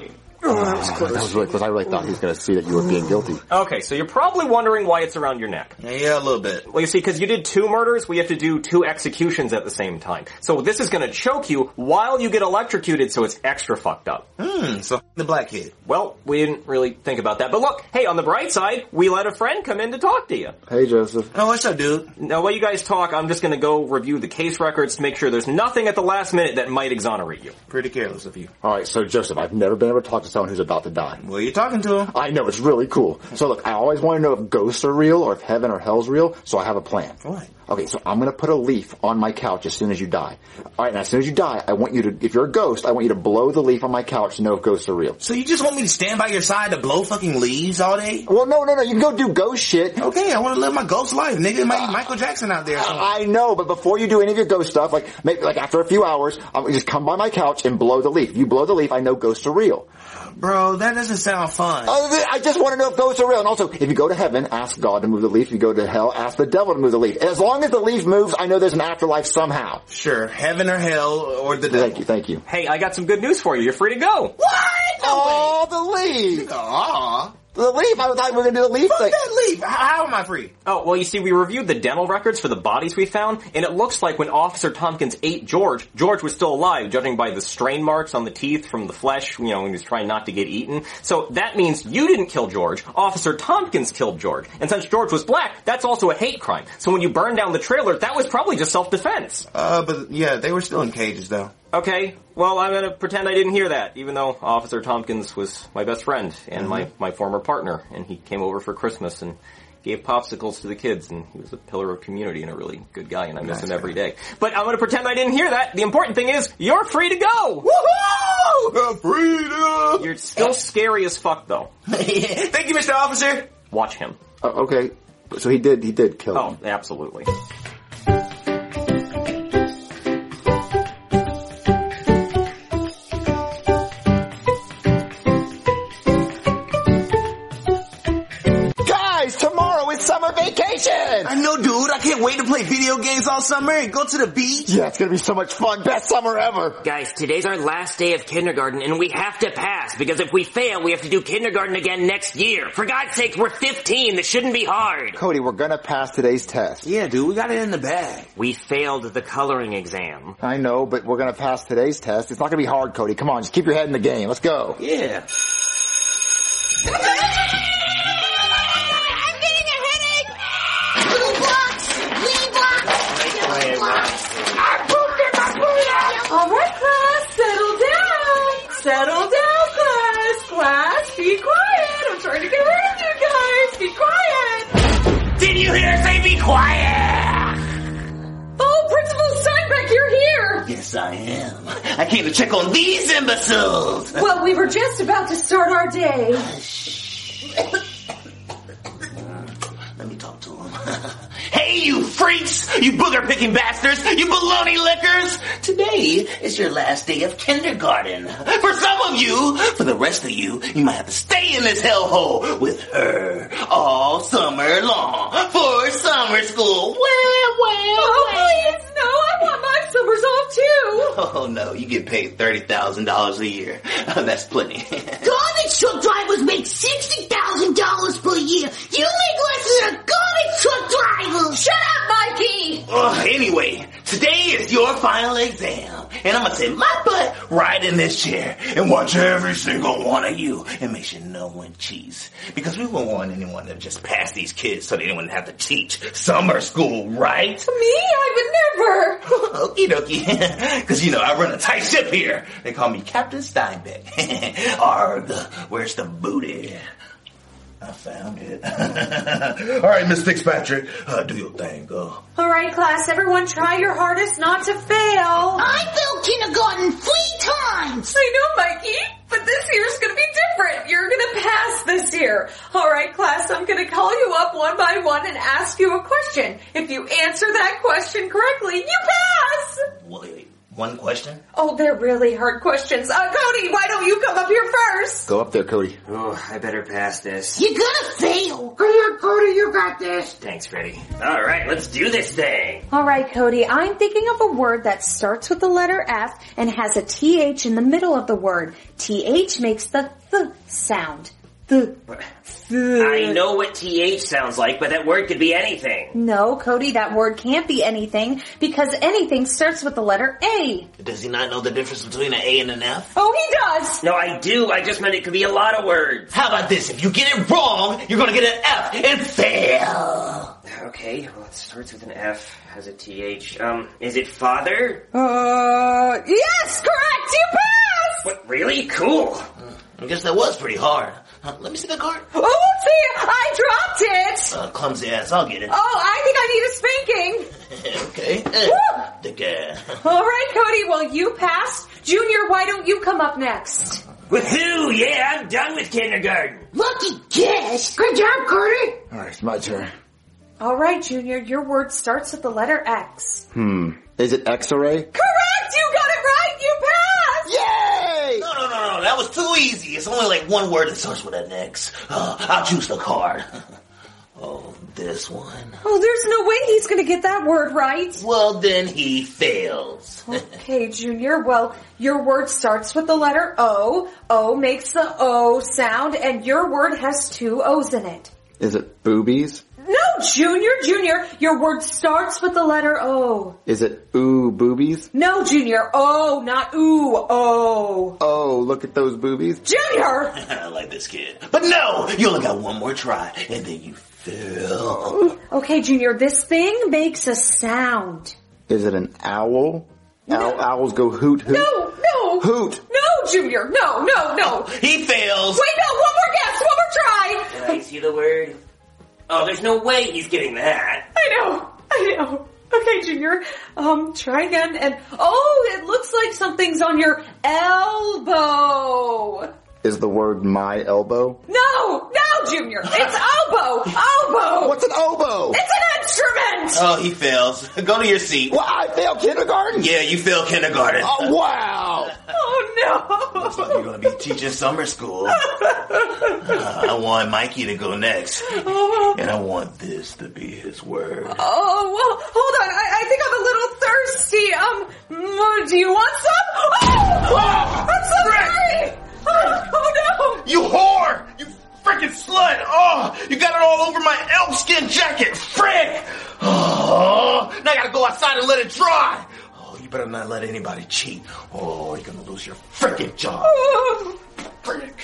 That was close. That was really close. I really thought he was going to see that you were being guilty. Okay, so you're probably wondering why it's around your neck. Yeah, a little bit. Well, you see, because you did 2 murders, we have to do 2 executions at the same time. So this is going to choke you while you get electrocuted, so it's extra fucked up. So the black kid. Well, we didn't really think about that. But look, hey, on the bright side, we let a friend come in to talk to you. Hey, Joseph. Oh, what's up, dude? Now, while you guys talk, I'm just going to go review the case records to make sure there's nothing at the last minute that might exonerate you. Pretty careless of you. All right, so Joseph, I've never been able to talk to someone who's about to die. Well, you're talking to him. I know, it's really cool. So look, I always want to know if ghosts are real or if heaven or hell's real, so I have a plan. What? Okay, so I'm going to put a leaf on my couch as soon as you die. All right, now as soon as you die, I want you to, if you're a ghost, I want you to blow the leaf on my couch to know if ghosts are real. So you just want me to stand by your side to blow fucking leaves all day? Well, no, you can go do ghost shit. Okay, I want to live my ghost life, nigga. Michael Jackson out there. I know, but before you do any of your ghost stuff, maybe after a few hours, I'll just come by my couch and blow the leaf. If you blow the leaf, I know ghosts are real. Bro, that doesn't sound fun. I just want to know if ghosts are real. And also, if you go to heaven, ask God to move the leaf. If you go to hell, ask the devil to move the leaf. As long as the leaf moves, I know there's an afterlife somehow. Sure, heaven or hell or the devil. Thank you. Hey, I got some good news for you. You're free to go. What? Oh, the leaf! Aw. The leaf? I thought we were going to do the leaf thing. Fuck that leaf. How am I free? Oh, well, you see, we reviewed the dental records for the bodies we found, and it looks like when Officer Tompkins ate George was still alive, judging by the strain marks on the teeth from the flesh, when he was trying not to get eaten. So that means you didn't kill George. Officer Tompkins killed George. And since George was black, that's also a hate crime. So when you burned down the trailer, that was probably just self-defense. But yeah, they were still in cages, though. Okay, well, I'm gonna pretend I didn't hear that, even though Officer Tompkins was my best friend and my former partner, and he came over for Christmas and gave popsicles to the kids, and he was a pillar of community and a really good guy, and I miss him every day. But I'm gonna pretend I didn't hear that. The important thing is, you're free to go! Woohoo! Freedom! You're still scary as fuck, though. Thank you, Mr. Officer! Watch him. Okay, so he did kill him. Oh, absolutely. Summer vacation! I know, dude. I can't wait to play video games all summer and go to the beach. Yeah, it's gonna be so much fun. Best summer ever. Guys, today's our last day of kindergarten, and we have to pass, because if we fail, we have to do kindergarten again next year. For God's sake, we're 15. This shouldn't be hard. Cody, we're gonna pass today's test. Yeah, dude. We got it in the bag. We failed the coloring exam. I know, but we're gonna pass today's test. It's not gonna be hard, Cody. Come on, just keep your head in the game. Let's go. Yeah. Alright, class, settle down, class. Class, be quiet. I'm trying to get rid of you guys. Be quiet. Did you hear her say be quiet? Oh, Principal Steinbeck, you're here. Yes, I am. I came to check on these imbeciles. Well, we were just about to start our day. Let me talk to them. Hey, you freaks! You booger-picking bastards! You baloney lickers! Today is your last day of kindergarten. For some of you, for the rest of you, you might have to stay in this hellhole with her all summer long for summer school. Please, no, I want my summers off too. Oh, no, you get paid $30,000 a year. That's plenty. Garbage truck drivers make $60,000 per year. You make less than a garbage truck driver. Shut up, Mikey. Anyway, today is your final exam, and I'm gonna sit my butt right in this chair and watch every single one of you and make sure no one cheats. Because we won't want anyone to just pass these kids so they don't have to teach summer school, right? Me? I would never. Okie dokie. Because, I run a tight ship here. They call me Captain Steinbeck. Arg, where's the booty? I found it. All right, Miss Fitzpatrick, do your thing, girl. All right, class, everyone try your hardest not to fail. I failed kindergarten 3 times. I know, Mikey, but this year's gonna be different. You're gonna pass this year. All right, class, I'm gonna call you up one by one and ask you a question. If you answer that question correctly, you pass. One question? Oh, they're really hard questions. Cody, why don't you come up here first? Go up there, Cody. Oh, I better pass this. You're gonna fail. Come on, Cody, you got this. Thanks, Freddy. All right, let's do this thing. All right, Cody, I'm thinking of a word that starts with the letter F and has a TH in the middle of the word. TH makes the th sound. I know what TH sounds like, but that word could be anything. No, Cody, that word can't be anything because anything starts with the letter A. Does he not know the difference between an A and an F? Oh, he does! No, I do. I just meant it could be a lot of words. How about this? If you get it wrong, you're gonna get an F and fail. Okay, well, it starts with an F, has a TH. Is it father? Yes, correct! You passed! What, really? Cool. I guess that was pretty hard. Let me see the card. Oh, see, I dropped it! Clumsy ass, I'll get it. Oh, I think I need a spanking. Okay. The guy. All right, Cody, well, you passed. Junior, why don't you come up next? Woohoo! Yeah, I'm done with kindergarten. Lucky guess. Good job, Cody. All right, it's my turn. All right, Junior, your word starts with the letter X. Is it X-ray? Correct! You got it right! You passed! Yay! No, that was too easy. It's only like one word that starts with an X. I'll choose the card. Oh, this one. Oh, there's no way he's gonna get that word right. Well, then he fails. Okay, Junior, well, your word starts with the letter O. O makes the O sound, and your word has two O's in it. Is it boobies? No, Junior, your word starts with the letter O. Is it ooh boobies? No, Junior, O, not ooh, O. Oh, look at those boobies. Junior! I like this kid. But no, you only got one more try, and then you fail. Okay, Junior, this thing makes a sound. Is it an owl? No. Owls go hoot, hoot. No. Hoot. No, Junior, no. He fails. Wait, no, one more guess, one more try. Can I see the word? Oh, there's no way he's getting that. I know. Okay, Junior, try again, and it looks like something's on your elbow. Is the word my elbow? No, Junior, it's oboe. Oboe. What's an oboe? It's an instrument. Oh, he fails. Go to your seat. Well, I failed kindergarten? Yeah, you failed kindergarten. Oh, wow. Oh, no. Looks like you're going to be teaching summer school. I want Mikey to go next. And I want this to be his word. Oh, well, hold on. I think I'm a little thirsty. Do you want some? Oh, I'm so sorry. Oh, no. You whore! You freaking slut! Oh, you got it all over my elk-skin jacket! Frick! Oh, now I gotta go outside and let it dry! Oh, you better not let anybody cheat. Oh, you're gonna lose your frickin' job. Frick!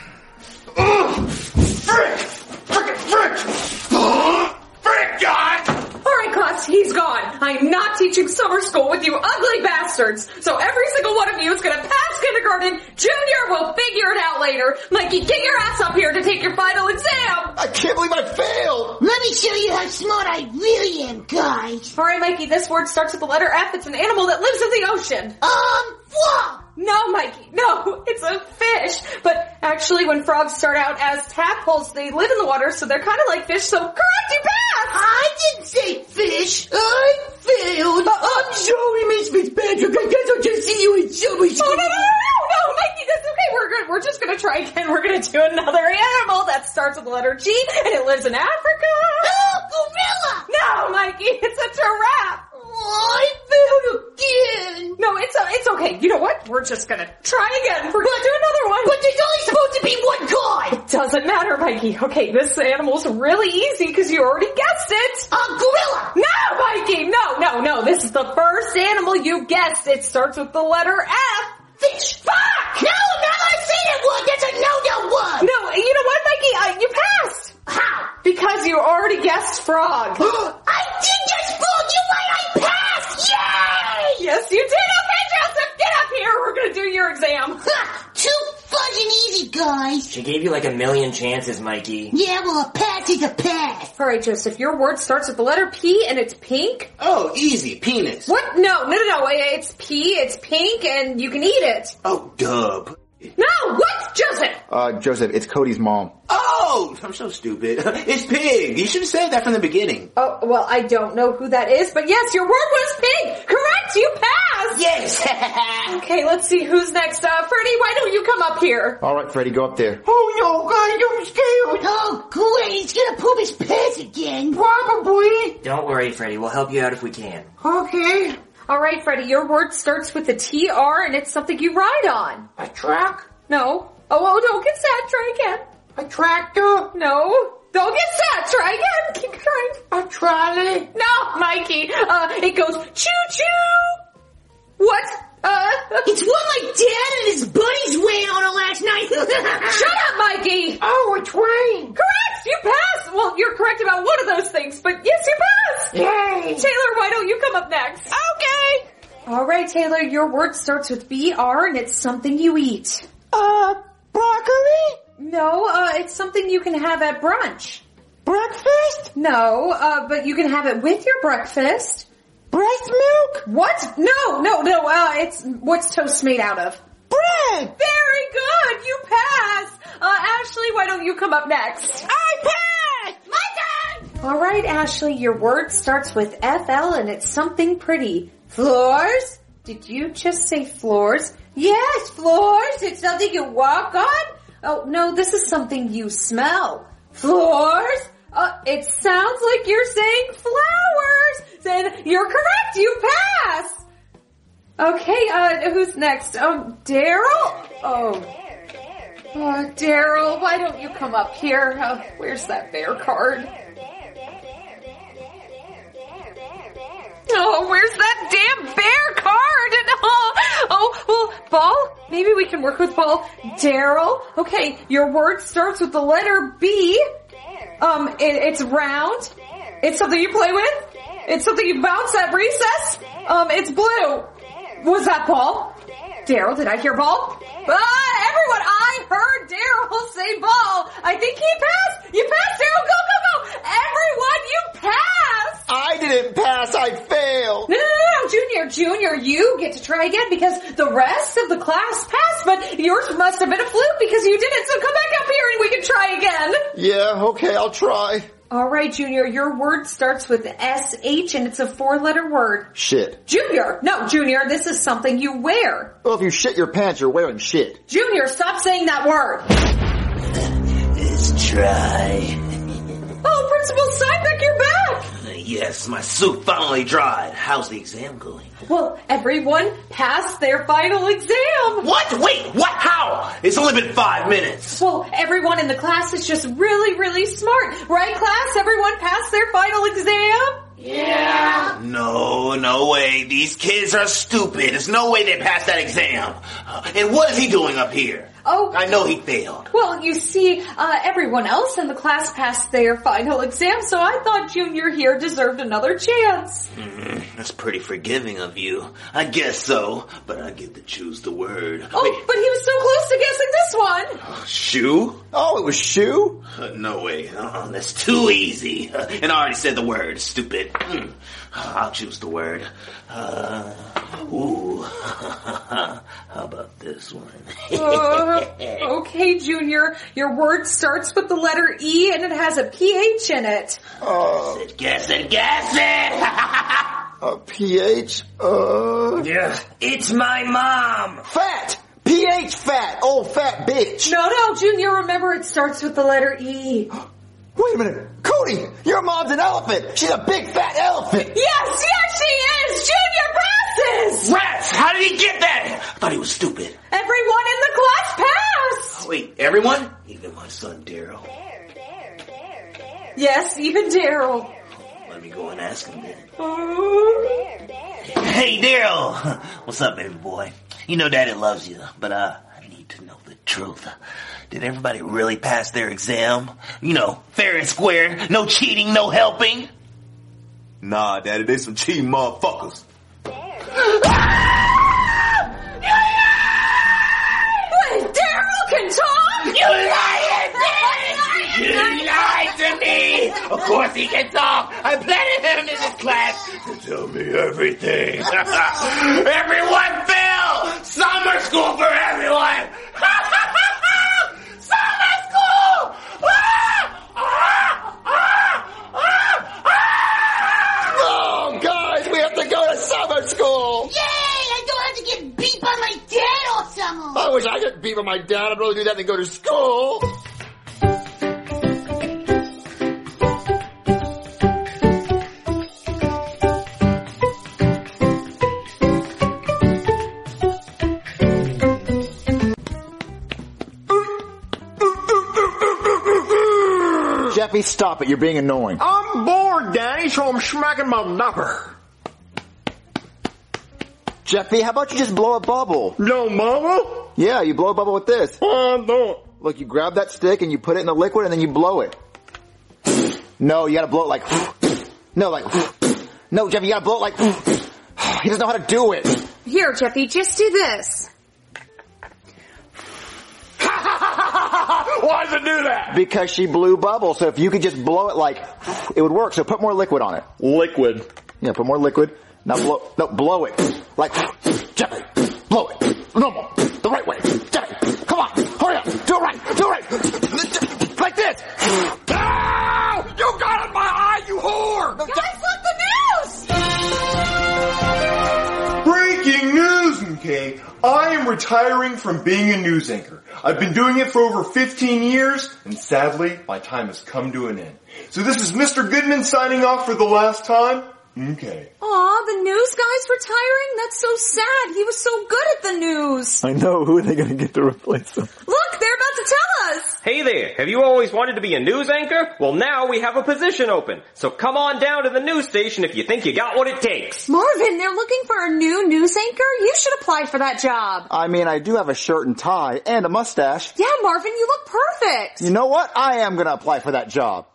Frick! Frick! Frick, God! All right, class, he's gone. I'm not teaching summer school with you ugly bastards. So every single one of you is going to pass kindergarten. Junior will figure it out later. Mikey, get your ass up here to take your final exam. I can't believe I failed. Let me show you how smart I really am, guys. All right, Mikey, this word starts with the letter F. It's an animal that lives in the ocean. Frog. No, Mikey, no, it's a fish. But actually, when frogs start out as tadpoles, they live in the water, so they're kind of like fish, so correct, you passed! I didn't say fish. I failed. I'm sorry, Miss Fitzpatrick. I guess I'll just see you in summer school. No, Mikey, that's okay. We're good. We're just gonna try again. We're gonna do another animal that starts with the letter G, and it lives in Africa. Oh, gorilla. No, Mikey, it's a giraffe. I failed again. No, it's okay. You know what? We're just gonna try again. We're gonna do another one. But there's only supposed to be one card. It doesn't matter, Mikey. Okay, this animal's really easy because you already guessed it. A gorilla. No, Mikey. No. This is the first animal you guessed. It starts with the letter F. Fish. Fuck! No, I'm not gonna say that word. That's a no-no word. No, you know what, Mikey? You passed. How? Because you already guessed frog. I did guess frog. You're right. I passed. Yay! Yes, you did. Okay, Joseph, get up here. We're gonna do your exam. Too fun and easy, guys. She gave you like a million chances, Mikey. Yeah, well, a pass is a pass. All right, Joseph, your word starts with the letter P and it's pink. Oh, easy. Penis. What? No. It's P, it's pink, and you can eat it. Oh, dub. No, what? Joseph! Joseph, it's Cody's mom. Oh, I'm so stupid. It's pig. You should have said that from the beginning. Oh, well, I don't know who that is, but yes, your word was pig. Correct, you passed. Yes. Okay, let's see who's next. Freddie, why don't you come up here? All right, Freddie, go up there. Oh no, guys, I'm scared. Oh, great, he's gonna poop his pants again. Probably. Don't worry, Freddie. We'll help you out if we can. Okay. All right, Freddie, your word starts with a TR and it's something you ride on. A truck? No. Oh, don't get sad. Try again. A tractor? No. Don't get sad. Try again. Keep trying. A trolley? No, Mikey. It goes choo-choo. What? It's one my dad and his buddies went on it last night. Shut up, Mikey. Oh, a train. Correct. You passed. Well, you're correct about one of those things, but yes, you passed. Yay. Taylor, why don't you come up next? Okay. All right, Taylor, your word starts with BR and it's something you eat. Broccoli? No, it's something you can have at brunch. Breakfast? No, but you can have it with your breakfast. Breast milk? What? No, it's what's toast made out of? Bread! Very good, you pass. Ashley, why don't you come up next? I pass! My turn! Alright, Ashley, your word starts with FL and it's something pretty. Floors? Did you just say floors? Yes, floors. It's something you walk on? Oh, no, this is something you smell. Floors? It sounds like you're saying flowers. Then you're correct. You pass. Okay, who's next? Daryl? Oh, Daryl, why don't you come up here? Where's that bear card? Oh, where's that damn bear card? Well, Ball? Maybe we can work with Ball. Daryl? Okay, your word starts with the letter B. It's round. It's something you play with. It's something you bounce at recess. It's blue. Was that Ball? Daryl, did I hear Ball? Everyone, I heard Daryl say Ball. I think he passed. You passed, Daryl. Go. Everyone, you passed. I didn't pass. I failed. No, Junior, you get to try again because the rest of the class passed, but yours must have been a fluke because you didn't. So come back up here and we can try again. Yeah, okay, I'll try. All right, Junior, your word starts with SH and it's a 4-letter word. Shit. Junior, this is something you wear. Well, if you shit your pants, you're wearing shit. Junior, stop saying that word. Let's try. Oh, Principal Steinbeck, you're back. Yes, my soup finally dried. How's the exam going? Well, everyone passed their final exam. What? Wait, what? How? It's only been 5 minutes. Well, everyone in the class is just really, really smart. Right, class? Everyone passed their final exam? Yeah. No way. These kids are stupid. There's no way they passed that exam. And what is he doing up here? Oh. I know he failed. Well, you see, everyone else in the class passed their final exam, so I thought Junior here deserved another chance. That's pretty forgiving of you. I guess so, but I get to choose the word. Oh, wait. But he was so close to guessing this one. Shoe? Oh, it was shoe? No way. That's too easy. And I already said the word, stupid. I'll choose the word. How about this one? Okay, Junior. Your word starts with the letter E and it has a PH in it. Guess it. A PH? Yeah, it's my mom. Fat! PH fat! Old fat bitch! No, Junior, remember it starts with the letter E. Wait a minute. Cody, your mom's an elephant. She's a big fat elephant. Yes, she is. Junior passes. Rats, how did he get that? I thought he was stupid. Everyone in the class passed. Wait, everyone? Even my son, Daryl. Yes, even Daryl. Let me go and ask him then. Hey, Daryl. What's up, baby boy? You know Daddy loves you, but I need to know the truth. Did everybody really pass their exam? You know, fair and square, no cheating, no helping? Nah, Daddy, they some cheating motherfuckers. Wait, Daryl can talk? You lied to me! Of course he can talk! I planted him in this class to tell me everything. Everyone fail! Summer school for everyone! Summer school! Oh, guys, we have to go to summer school! Yay! I don't have to get beat by my I wish I could be with my dad. I'd rather do that than go to school. Jeffy, stop it. You're being annoying. I'm bored, Daddy, so I'm smacking my knucker. Jeffy, how about you just blow a bubble? No bubble? Yeah, you blow a bubble with this. Don't. Look, you grab that stick and you put it in the liquid and then you blow it. No, you gotta blow it like... No, like... No, Jeffy, you gotta blow it like... He doesn't know how to do it. Here, Jeffy, just do this. Why does it do that? Because she blew bubbles, so if you could just blow it like... It would work, so put more liquid on it. Liquid. Yeah, put more liquid. Now blow it. Like... Jeffy, blow it. Normal. The right way. Jeffy, come on. Hurry up. Do it right. Do it right. Like this. Ah! You got in my eye, you whore! Guys, look, the news! Breaking news, okay? I am retiring from being a news anchor. I've been doing it for over 15 years, and sadly, my time has come to an end. So this is Mr. Goodman signing off for the last time. Okay. Aw, the news guy's retiring? That's so sad. He was so good at the news. I know. Who are they gonna get to replace him? Look, they're about to tell us. Hey there, have you always wanted to be a news anchor? Well, now we have a position open. So come on down to the news station if you think you got what it takes. Marvin, they're looking for a new news anchor. You should apply for that job. I mean, I do have a shirt and tie and a mustache. Yeah, Marvin, you look perfect. You know what? I am gonna apply for that job.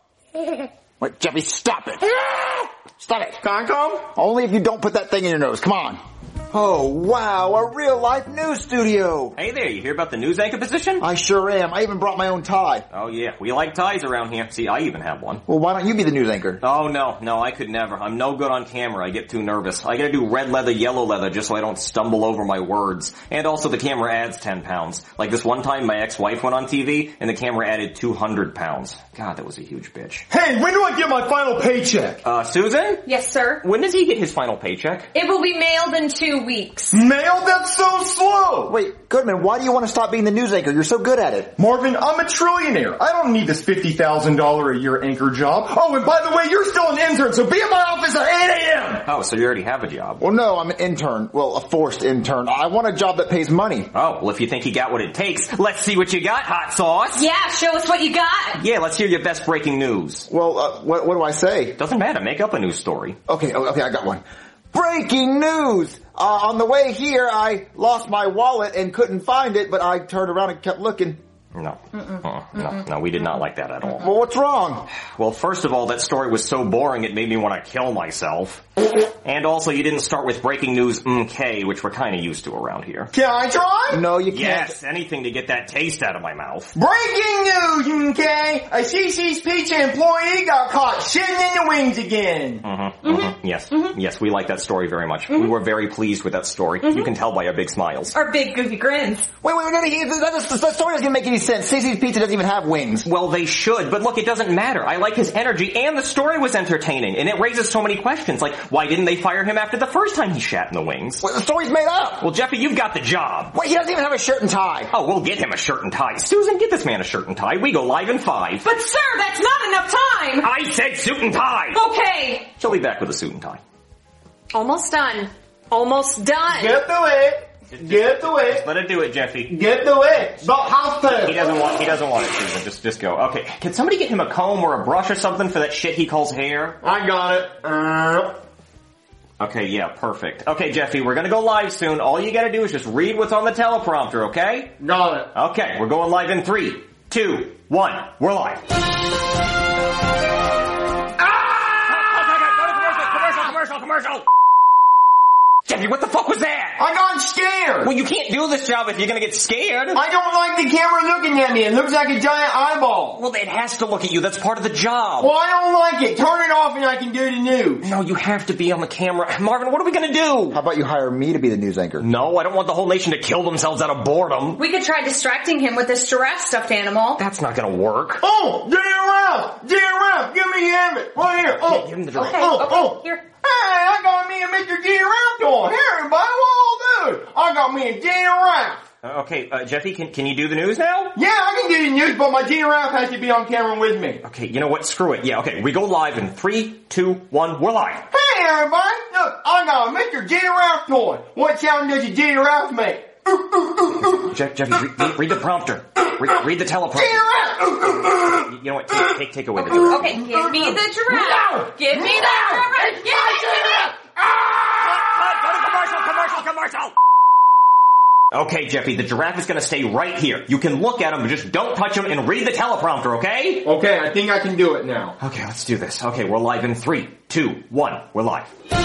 Wait, Jeffy, stop it. Stop it. Concom? Only if you don't put that thing in your nose. Come on. Oh, wow, a real-life news studio. Hey there, you hear about the news anchor position? I sure am. I even brought my own tie. Oh yeah, we like ties around here. See, I even have one. Well, why don't you be the news anchor? Oh no, I could never. I'm no good on camera. I get too nervous. I gotta do red leather, yellow leather just so I don't stumble over my words. And also the camera adds 10 pounds. Like this one time my ex-wife went on TV and the camera added 200 pounds. God, that was a huge bitch. Hey, when do I get my final paycheck? Susan? Yes, sir? When does he get his final paycheck? It will be mailed in 2 weeks. Mail? That's so slow! Wait, Goodman, why do you want to stop being the news anchor? You're so good at it. Marvin, I'm a trillionaire. I don't need this $50,000 a year anchor job. Oh, and by the way, you're still an intern, so be at my office at 8 a.m. Oh, so you already have a job. Well, no, I'm an intern. Well, a forced intern. I want a job that pays money. Oh, well, if you think you got what it takes, let's see what you got, hot sauce. Yeah, show us what you got. Yeah, let's hear your best breaking news. Well, what do I say? Doesn't matter. Make up a news story. Okay, I got one. Breaking news! On the way here, I lost my wallet and couldn't find it, but I turned around and kept looking. No. No, we did not like that at all. Well, what's wrong? Well, first of all, that story was so boring it made me want to kill myself. And also, you didn't start with breaking news MK, which we're kind of used to around here. Can I try? No, you can't. Yes, anything to get that taste out of my mouth. Breaking news, okay? A CC's Pizza employee got caught shitting in the wings again. Yes, we like that story very much. We were very pleased with that story. You can tell by our big smiles. Our big goofy grins. Wait, that story doesn't make any sense. CC's Pizza doesn't even have wings. Well, they should, but look, it doesn't matter. I like his energy, and the story was entertaining, and it raises so many questions, like, why didn't they fire him after the first time he shat in the wings? Well, the story's made up. Well, Jeffy, you've got the job. Wait, he doesn't even have a shirt and tie. Oh, we'll get him a shirt and tie. Susan, get this man a shirt and tie. We go live in 5. But sir, that's not enough time. I said suit and tie. Okay. She'll be back with a suit and tie. Almost done. Almost done. Get the way. Get the way. Just let it do it, Jeffy. Get the way. About half time. He doesn't want it, Susan. Just go. Okay. Can somebody get him a comb or a brush or something for that shit he calls hair? I got it. Okay, yeah, perfect. Okay, Jeffy, we're gonna go live soon. All you gotta do is just read what's on the teleprompter, okay? Got it. Okay, we're going live in 3, 2, 1. We're live. Commercial! Jeffy, what the fuck was that? I got scared. Well, you can't do this job if you're gonna get scared. I don't like the camera looking at me. It looks like a giant eyeball. Well, it has to look at you. That's part of the job. Well, I don't like it. Turn it off and I can do the news. No, you have to be on the camera. Marvin, what are we gonna do? How about you hire me to be the news anchor? No, I don't want the whole nation to kill themselves out of boredom. We could try distracting him with this giraffe stuffed animal. That's not gonna work. Oh, giraffe. Give me it. Right here. Oh, give him the giraffe. Okay, here. Hey, I got me a Mr. Giraffe toy. Here, everybody, what I'll do? I got me a giraffe. Okay, Jeffy, can you do the news now? Yeah, I can do the news, but my giraffe has to be on camera with me. Okay, you know what? Screw it. Yeah, okay, we go live in 3, 2, 1, we're live. Hey everybody, look, I got a Mr. Giraffe toy. What sound does a giraffe make? Jeffy, read the prompter. Read the teleprompter. Giraffe! You know what? Take away the giraffe. Okay, give me the giraffe. No! Give me the giraffe. Give me the giraffe. Cut, commercial! Okay, Jeffy, the giraffe is gonna stay right here. You can look at him, but just don't touch him and read the teleprompter, okay? Okay, I think I can do it now. Okay, let's do this. Okay, we're live in 3, 2, 1, we're live.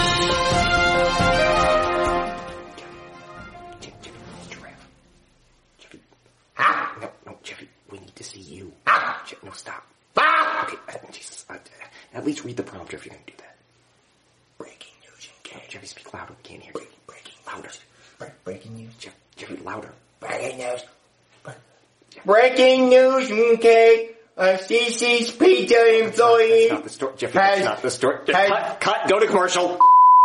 No, Jeffy, we need to see you. No, stop. Okay, Jesus, at least read the prompter if you're gonna do that. Breaking news, okay? Jeffy, speak louder, we can't hear you. Breaking louder. Breaking news, Jeffy, louder. Breaking news. Breaking news, okay? A CC's pizza employee. That's not the story, Jeffy, that's not the story. Cut, go to commercial.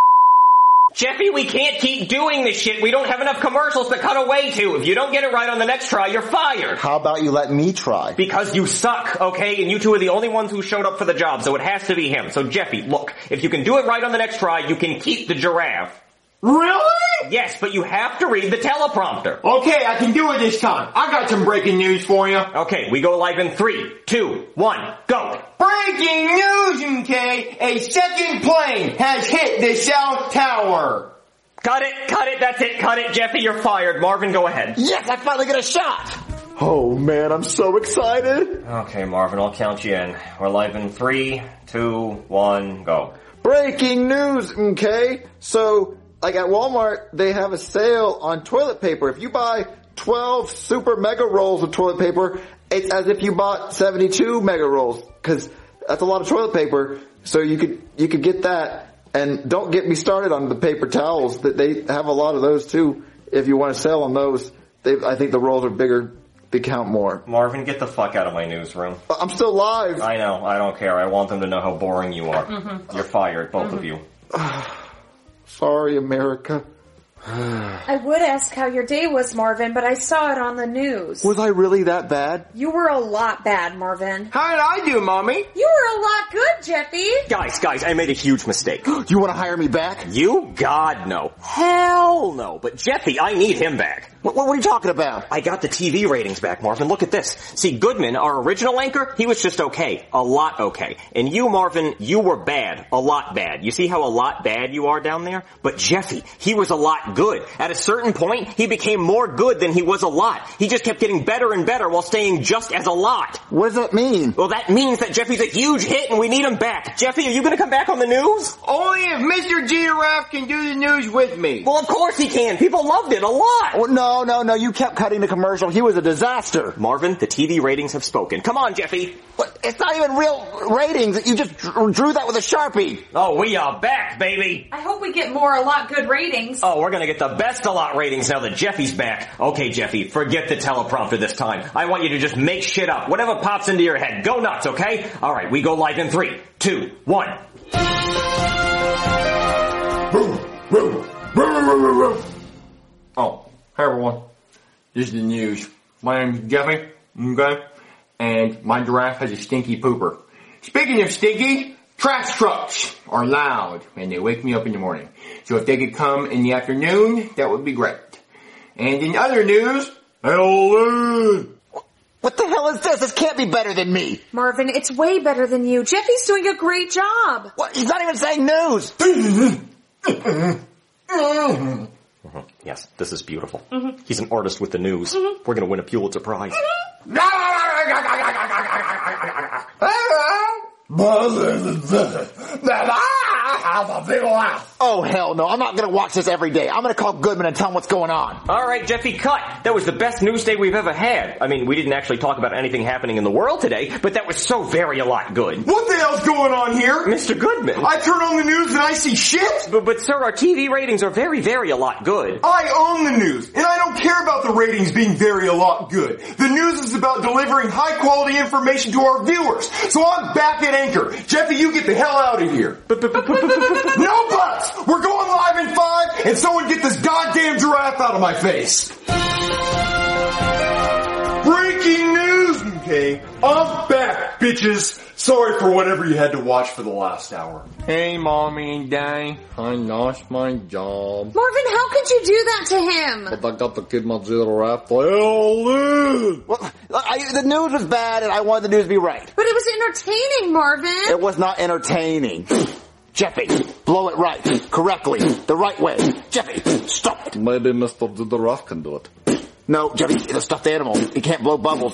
Jeffy, we can't keep doing this shit. We don't have enough commercials to cut away to. If you don't get it right on the next try, you're fired. How about you let me try? Because you suck, okay? And you two are the only ones who showed up for the job, so it has to be him. So Jeffy, look, if you can do it right on the next try, you can keep the giraffe. Really? Yes, but you have to read the teleprompter. Okay, I can do it this time. I got some breaking news for you. Okay, we go live in 3, 2, 1, go. Breaking news, okay? A second plane has hit the South Tower. Cut it, that's it, cut it. Jeffy, you're fired. Marvin, go ahead. Yes, I finally get a shot! Oh man, I'm so excited. Okay, Marvin, I'll count you in. We're live in 3, 2, 1, go. Breaking news, okay? So, like at Walmart, they have a sale on toilet paper. If you buy 12 super mega rolls of toilet paper, it's as if you bought 72 mega rolls, cause that's a lot of toilet paper. So you could get that. And don't get me started on the paper towels. That they have a lot of those too. If you want to sell on those, I think the rolls are bigger. They count more. Marvin, get the fuck out of my newsroom. I'm still live. I know. I don't care. I want them to know how boring you are. Mm-hmm. You're fired, both of you. Sorry, America. I would ask how your day was, Marvin, but I saw it on the news. Was I really that bad? You were a lot bad, Marvin. How did I do, Mommy? You were a lot good, Jeffy. Guys, I made a huge mistake. You want to hire me back? You? God, no. Hell no. But Jeffy, I need him back. What are you talking about? I got the TV ratings back, Marvin. Look at this. See, Goodman, our original anchor, he was just okay. A lot okay. And you, Marvin, you were bad. A lot bad. You see how a lot bad you are down there? But Jeffy, he was a lot good. At a certain point, he became more good than he was a lot. He just kept getting better and better while staying just as a lot. What does that mean? Well, that means that Jeffy's a huge hit and we need him back. Jeffy, are you gonna come back on the news? Only if Mr. Giraffe can do the news with me. Well, of course he can. People loved it a lot. Well, no. You kept cutting the commercial. He was a disaster. Marvin, the TV ratings have spoken. Come on, Jeffy. What? It's not even real ratings. You just drew that with a Sharpie. Oh, we are back, baby. I hope we get more a lot good ratings. Oh, we're gonna get the best a lot ratings now that Jeffy's back. Okay, Jeffy, forget the teleprompter this time. I want you to just make shit up. Whatever pops into your head. Go nuts, okay? Alright, we go live in 3, 2, 1. Oh, hey everyone. This is the news. My name's Jeffy, okay? And my giraffe has a stinky pooper. Speaking of stinky, trash trucks are loud and they wake me up in the morning. So if they could come in the afternoon, that would be great. And in other news, what the hell is this? This can't be better than me. Marvin, it's way better than you. Jeffy's doing a great job. What? He's not even saying news. Yes, this is beautiful. He's an artist with the news. We're gonna win a Pulitzer Prize. Oh hell no, I'm not gonna watch this every day. I'm gonna call Goodman and tell him what's going on. Alright, Jeffy, cut. That was the best news day we've ever had. I mean, we didn't actually talk about anything happening in the world today, but that was so very a lot good. What the hell's going on here? Mr. Goodman. I turn on the news and I see shit? But sir, our TV ratings are very, very a lot good. I own the news, and I don't care about the ratings being very a lot good. The news is about delivering high quality information to our viewers. So I'm back at Anchor. Jeffy, you get the hell out of here. No buts! We're going live in 5, and someone get this goddamn giraffe out of my face. Hey, I'm back, bitches. Sorry for whatever you had to watch for the last hour. Hey, Mommy and Daddy, I lost my job. Marvin, how could you do that to him? But I got to give my zero rap. Well, the news was bad and I wanted the news to be right. But it was entertaining, Marvin. It was not entertaining. Jeffy, blow it right, correctly, the right way. Jeffy, stop it. Maybe Mr. Giraffe can do it. No, Jeffy, it's a stuffed animal. He can't blow bubbles.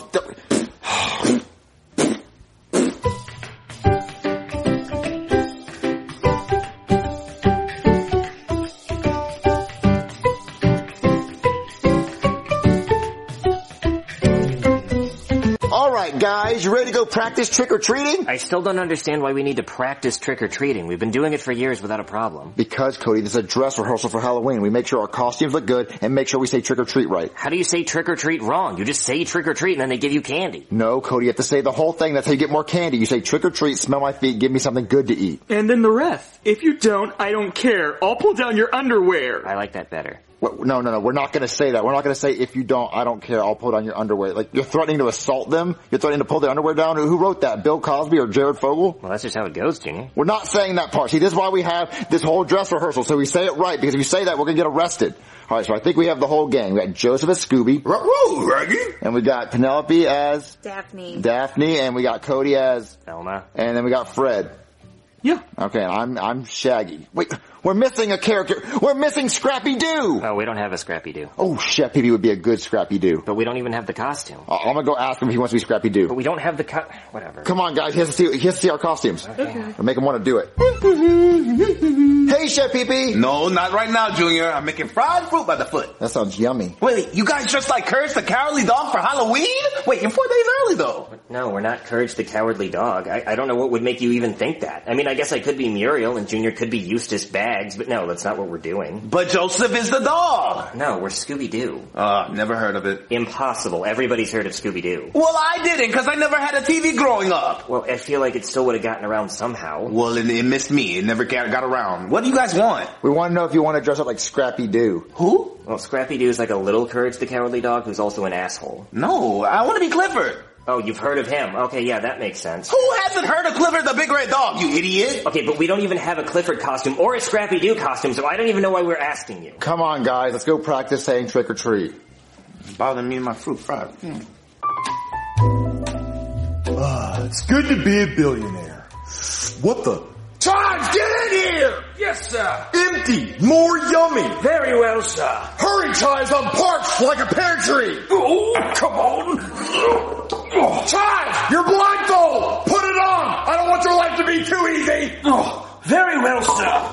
Alright guys, you ready to go practice trick-or-treating? I still don't understand why we need to practice trick-or-treating. We've been doing it for years without a problem. Because, Cody, this is a dress rehearsal for Halloween. We make sure our costumes look good and make sure we say trick-or-treat right. How do you say trick-or-treat wrong? You just say trick-or-treat and then they give you candy. No, Cody, you have to say the whole thing. That's how you get more candy. You say trick-or-treat, smell my feet, give me something good to eat. And then the rest. If you don't, I don't care. I'll pull down your underwear. I like that better. No, we're not going to say that. We're not going to say, if you don't, I don't care, I'll pull down your underwear. Like, you're threatening to assault them? You're threatening to pull their underwear down? Who wrote that? Bill Cosby or Jared Fogle? Well, that's just how it goes, Junior. We're not saying that part. See, this is why we have this whole dress rehearsal, so we say it right, because if you say that, we're going to get arrested. Alright, so I think we have the whole gang. We got Joseph as Scooby. Raggy. And we got Penelope as... Daphne. And we got Cody as... Velma. And then we got Fred. Yeah. Okay, and I'm Shaggy. Wait, we're missing a character. We're missing Scrappy-Doo. Oh, we don't have a Scrappy-Doo. Oh, shit, Pee-Pee would be a good Scrappy-Doo. But we don't even have the costume. I'm gonna go ask him if he wants to be Scrappy-Doo. But we don't have the whatever. Come on, guys, he has to see our costumes. Okay. Or make him want to do it. Hey, Chef Pee-Pee. No, not right now, Junior. I'm making fried fruit by the foot. That sounds yummy. Wait, you guys dressed like Courage the Cowardly Dog for Halloween? Wait, you're 4 days early though. No, we're not Courage the Cowardly Dog. I don't know what would make you even think that. I mean, I guess I could be Muriel and Junior could be Eustace Baggs, but no, that's not what we're doing. But Joseph is the dog. No, we're Scooby-Doo. Never heard of it. Impossible. Everybody's heard of Scooby-Doo. Well, I didn't, because I never had a TV growing up. Well, I feel like it still would have gotten around somehow. Well, it missed me. It never got around. What do you guys want? We want to know if you want to dress up like Scrappy-Doo. Who? Well, Scrappy-Doo is like a little Courage the Cowardly Dog who's also an asshole. No, I want to be Clifford. Oh, you've heard of him. Okay, yeah, that makes sense. Who hasn't heard of Clifford the Big Red Dog, you idiot? Okay, but we don't even have a Clifford costume or a Scrappy-Doo costume, so I don't even know why we're asking you. Come on, guys, let's go practice saying trick or treat. Bothering me and my fruit fried. It's good to be a billionaire. What the? Chives, get in here! Yes, sir. Empty! More yummy! Very well, sir. Hurry, Chives, I'm parched like a pear tree! Oh, come on. Chives, you're blindfold! Put it on! I don't want your life to be too easy! Oh, very well, sir.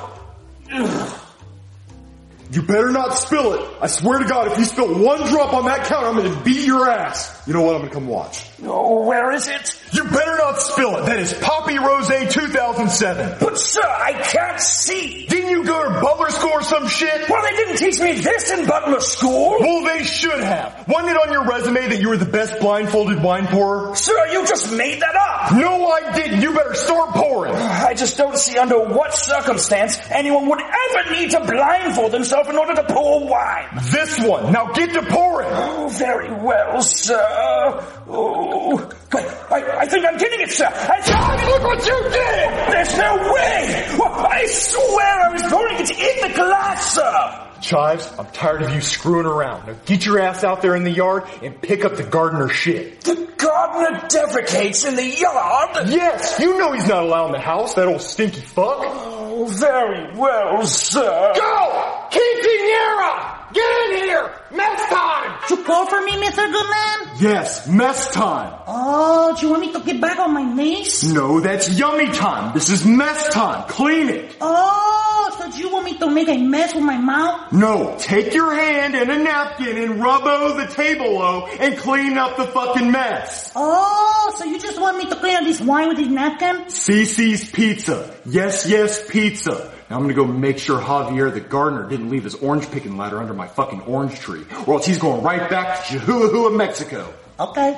You better not spill it. I swear to God, if you spill one drop on that counter, I'm gonna beat your ass. You know what? I'm gonna come watch. Oh, where is it? You better not spill it. That is Poppy Rosé 2007. But sir, I can't see. Didn't you go to Butler School or some shit? Well, they didn't teach me this in Butler School. Well, they should have. Wasn't it on your resume that you were the best blindfolded wine pourer? Sir, you just made that up. No, I didn't. You better start pouring. I just don't see under what circumstance anyone would ever need to blindfold themselves in order to pour wine. This one. Now get to pouring. Oh, very well, sir. Oh, wait, I think I'm getting it, sir. Look what you did! There's no way! Well, I swear I was pouring it in the glass, sir. Chives, I'm tired of you screwing around. Now get your ass out there in the yard and pick up the gardener shit. The gardener defecates in the yard? Yes, you know he's not allowed in the house, that old stinky fuck. Oh, very well, sir. Go! Quinceañera! Get in here! Mess time! You call for me, Mr. Goodman? Yes, mess time. Oh, do you want me to get back on my knees? No, that's yummy time. This is mess time. Clean it. Oh, so do you want me to make a mess with my mouth? No, take your hand and a napkin and rub-o the table-o and clean up the fucking mess. Oh, so you just want me to clean up this wine with this napkin? CC's Pizza. Yes, yes, pizza. Now I'm gonna go make sure Javier the gardener didn't leave his orange picking ladder under my fucking orange tree, or else he's going right back to Chihuahua, Mexico. Okay.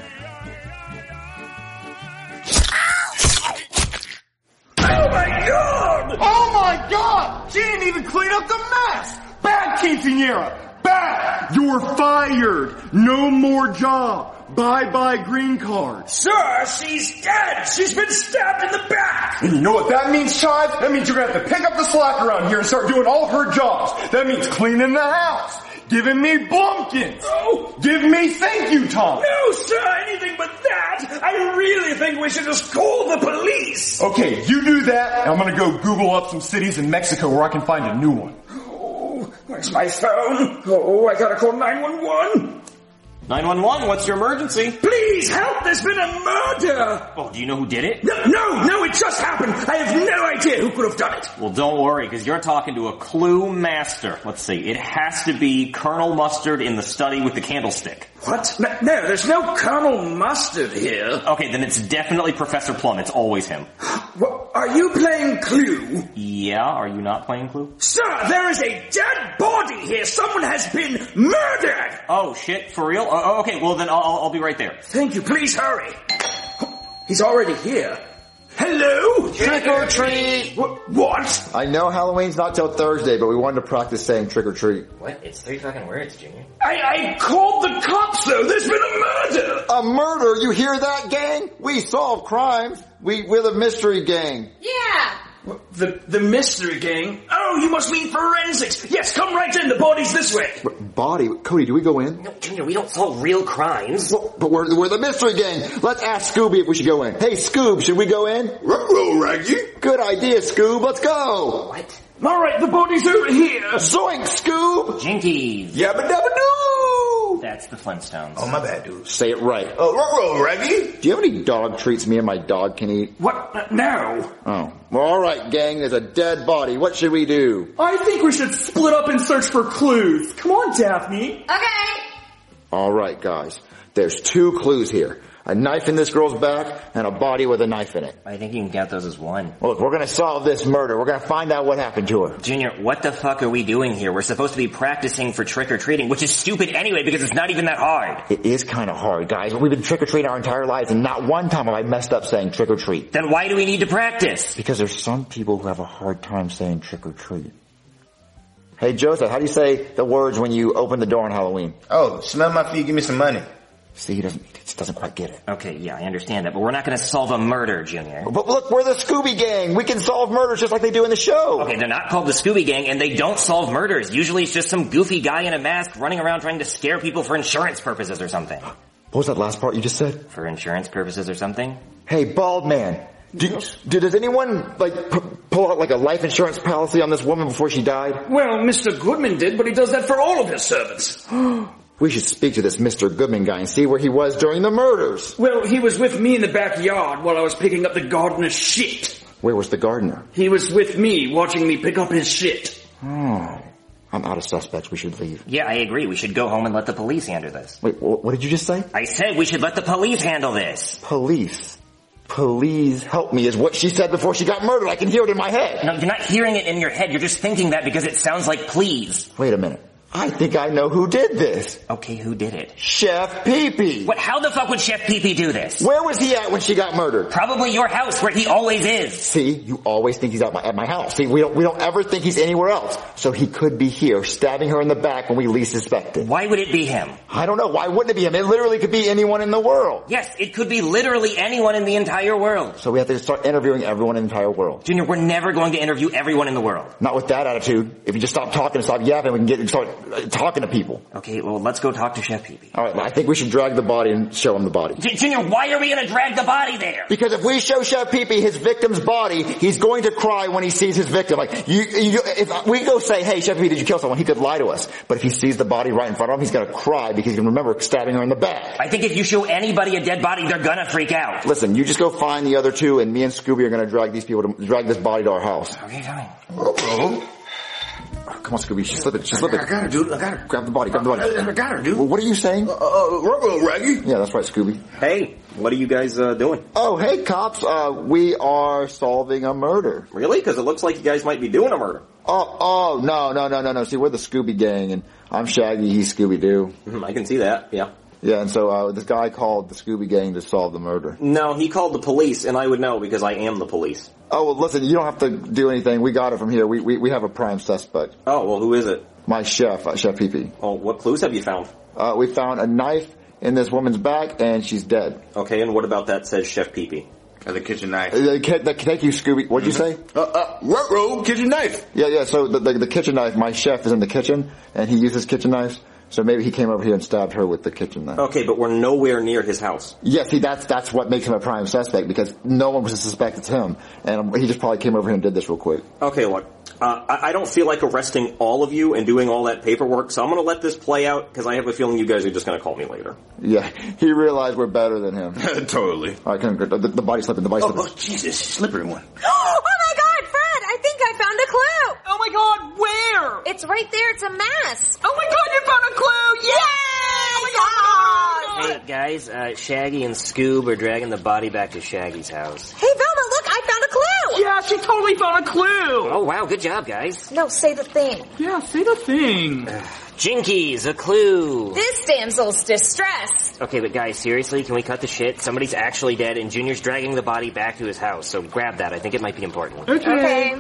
Oh my God! Oh my God! She didn't even clean up the mess! Bad quinceañera! Bad! You're fired! No more job! Bye-bye green card. Sir, she's dead. She's been stabbed in the back. And you know what that means, Chive? That means you're gonna have to pick up the slack around here and start doing all her jobs. That means cleaning the house, giving me blumpkins. Oh. Give me thank you, Tom. No, sir, anything but that. I really think we should just call the police. Okay, you do that, and I'm gonna go Google up some cities in Mexico where I can find a new one. Oh, where's my phone? Oh, I gotta call 911. 911, what's your emergency? Please help, there's been a murder! Oh, do you know who did it? No, it just happened. I have no idea who could have done it. Well, don't worry, because you're talking to a clue master. Let's see, it has to be Colonel Mustard in the study with the candlestick. What? No, there's no Colonel Mustard here. Okay, then it's definitely Professor Plum. It's always him. Well, are you playing Clue? Yeah, are you not playing Clue? Sir, there is a dead body here. Someone has been murdered. Oh, shit, for real? Okay, well then I'll be right there. Thank you, please hurry. He's already here. Hello? Trick or treat! What? I know Halloween's not till Thursday, but we wanted to practice saying trick or treat. What? It's 3 fucking words, Junior. I called the cops though. There's been a murder. A murder? You hear that, gang? We solve crimes. We're the mystery gang. Yeah. The mystery gang? Oh, you must mean forensics. Yes, come right in. The body's this way. Body? Cody, do we go in? No, Junior, we don't solve real crimes. Well, but we're the mystery gang. Let's ask Scooby if we should go in. Hey, Scoob, should we go in? Ruh-roh, Raggy. Good idea, Scoob. Let's go. What? All right, the body's over here. Zoink, Scoob. Jinkies. Yabba dabba doo. That's the Flintstones. Oh, my bad, dude. Say it right. Ruh-roh, Raggy. Do you have any dog treats me and my dog can eat? What? No. Oh. Well, alright, gang. There's a dead body. What should we do? I think we should split up and search for clues. Come on, Daphne. Okay. Alright, guys. There's 2 clues here. A knife in this girl's back and a body with a knife in it. I think you can count those as one. Look, we're gonna solve this murder. We're gonna find out what happened to her. Junior, what the fuck are we doing here? We're supposed to be practicing for trick-or-treating, which is stupid anyway because it's not even that hard. It is kinda hard, guys. We've been trick-or-treating our entire lives and not one time have I messed up saying trick-or-treat. Then why do we need to practice? Because there's some people who have a hard time saying trick-or-treat. Hey, Joseph, how do you say the words when you open the door on Halloween? Oh, smell my feet, give me some money. See, he just doesn't quite get it. Okay, yeah, I understand that, but we're not gonna solve a murder, Junior. But look, we're the Scooby Gang. We can solve murders just like they do in the show. Okay, they're not called the Scooby Gang, and they don't solve murders. Usually it's just some goofy guy in a mask running around trying to scare people for insurance purposes or something. What was that last part you just said? For insurance purposes or something? Hey, bald man. Does anyone, pull out, a life insurance policy on this woman before she died? Well, Mr. Goodman did, but he does that for all of his servants. We should speak to this Mr. Goodman guy and see where he was during the murders. Well, he was with me in the backyard while I was picking up the gardener's shit. Where was the gardener? He was with me, watching me pick up his shit. Oh. I'm out of suspects. We should leave. Yeah, I agree. We should go home and let the police handle this. Wait, what did you just say? I said we should let the police handle this. Police? Please help me is what she said before she got murdered. I can hear it in my head. No, you're not hearing it in your head. You're just thinking that because it sounds like please. Wait a minute. I think I know who did this. Okay, who did it? Chef Pee-Pee. What? How the fuck would Chef Pee-Pee do this? Where was he at when she got murdered? Probably your house, where he always is. See, you always think he's at my house. See, we don't ever think he's anywhere else. So he could be here, stabbing her in the back when we least suspect it. Why would it be him? I don't know. Why wouldn't it be him? It literally could be anyone in the world. Yes, it could be literally anyone in the entire world. So we have to start interviewing everyone in the entire world. Junior, we're never going to interview everyone in the world. Not with that attitude. If you just stop talking and stop yapping, we can start talking to people. Okay, well, let's go talk to Chef Pee-Pee. Alright, I think we should drag the body and show him the body. Junior, why are we gonna drag the body there? Because if we show Chef Pee-Pee his victim's body, he's going to cry when he sees his victim. If we go say, hey, Chef Pee-Pee, did you kill someone? He could lie to us. But if he sees the body right in front of him, he's gonna cry because he can remember stabbing her in the back. I think if you show anybody a dead body, they're gonna freak out. Listen, you just go find the other 2 and me and Scooby are gonna drag this body to our house. Okay, fine. Oh, come on, Scooby. She's slipping. I got her, dude. I got her. Grab the body. I got her, dude. Well, what are you saying? Raggy. Yeah, that's right, Scooby. Hey, what are you guys doing? Oh, hey, cops. We are solving a murder. Really? Because it looks like you guys might be doing a murder. Oh, no. See, we're the Scooby Gang, and I'm Shaggy. He's Scooby-Doo. I can see that, yeah. Yeah, and so this guy called the Scooby Gang to solve the murder. No, he called the police, and I would know because I am the police. Oh, well, listen, you don't have to do anything. We got it from here. We have a prime suspect. Oh, well, who is it? My chef, Chef Pee-Pee. Oh, what clues have you found? We found a knife in this woman's back, and she's dead. Okay, and what about that says Chef Pee-Pee? The kitchen knife. Thank you, Scooby. What'd you say? Kitchen knife. Yeah, so the kitchen knife, my chef is in the kitchen, and he uses kitchen knives, so maybe he came over here and stabbed her with the kitchen knife. Okay, but we're nowhere near his house. Yeah, see, that's what makes him a prime suspect, because no one was to suspect it's him, and he just probably came over here and did this real quick. Okay, look, I don't feel like arresting all of you and doing all that paperwork, so I'm gonna let this play out, because I have a feeling you guys are just gonna call me later. Yeah, he realized we're better than him. Totally. Alright, the body slipping, the body slipping. Oh, Jesus, slippery one. Oh my god, Fred! I think I found a clue! Oh my god, where? It's right there, it's a mess. Oh my god, you found a clue! Yay! Oh my god! Hey guys, Shaggy and Scoob are dragging the body back to Shaggy's house. Hey Velma, look, I found a clue! Yeah, she totally found a clue! Oh wow, good job guys. No, say the thing. Yeah, say the thing. Jinkies, a clue. This damsel's distressed. Okay, but guys, seriously, can we cut the shit? Somebody's actually dead and Junior's dragging the body back to his house, so grab that. I think it might be important. Okay.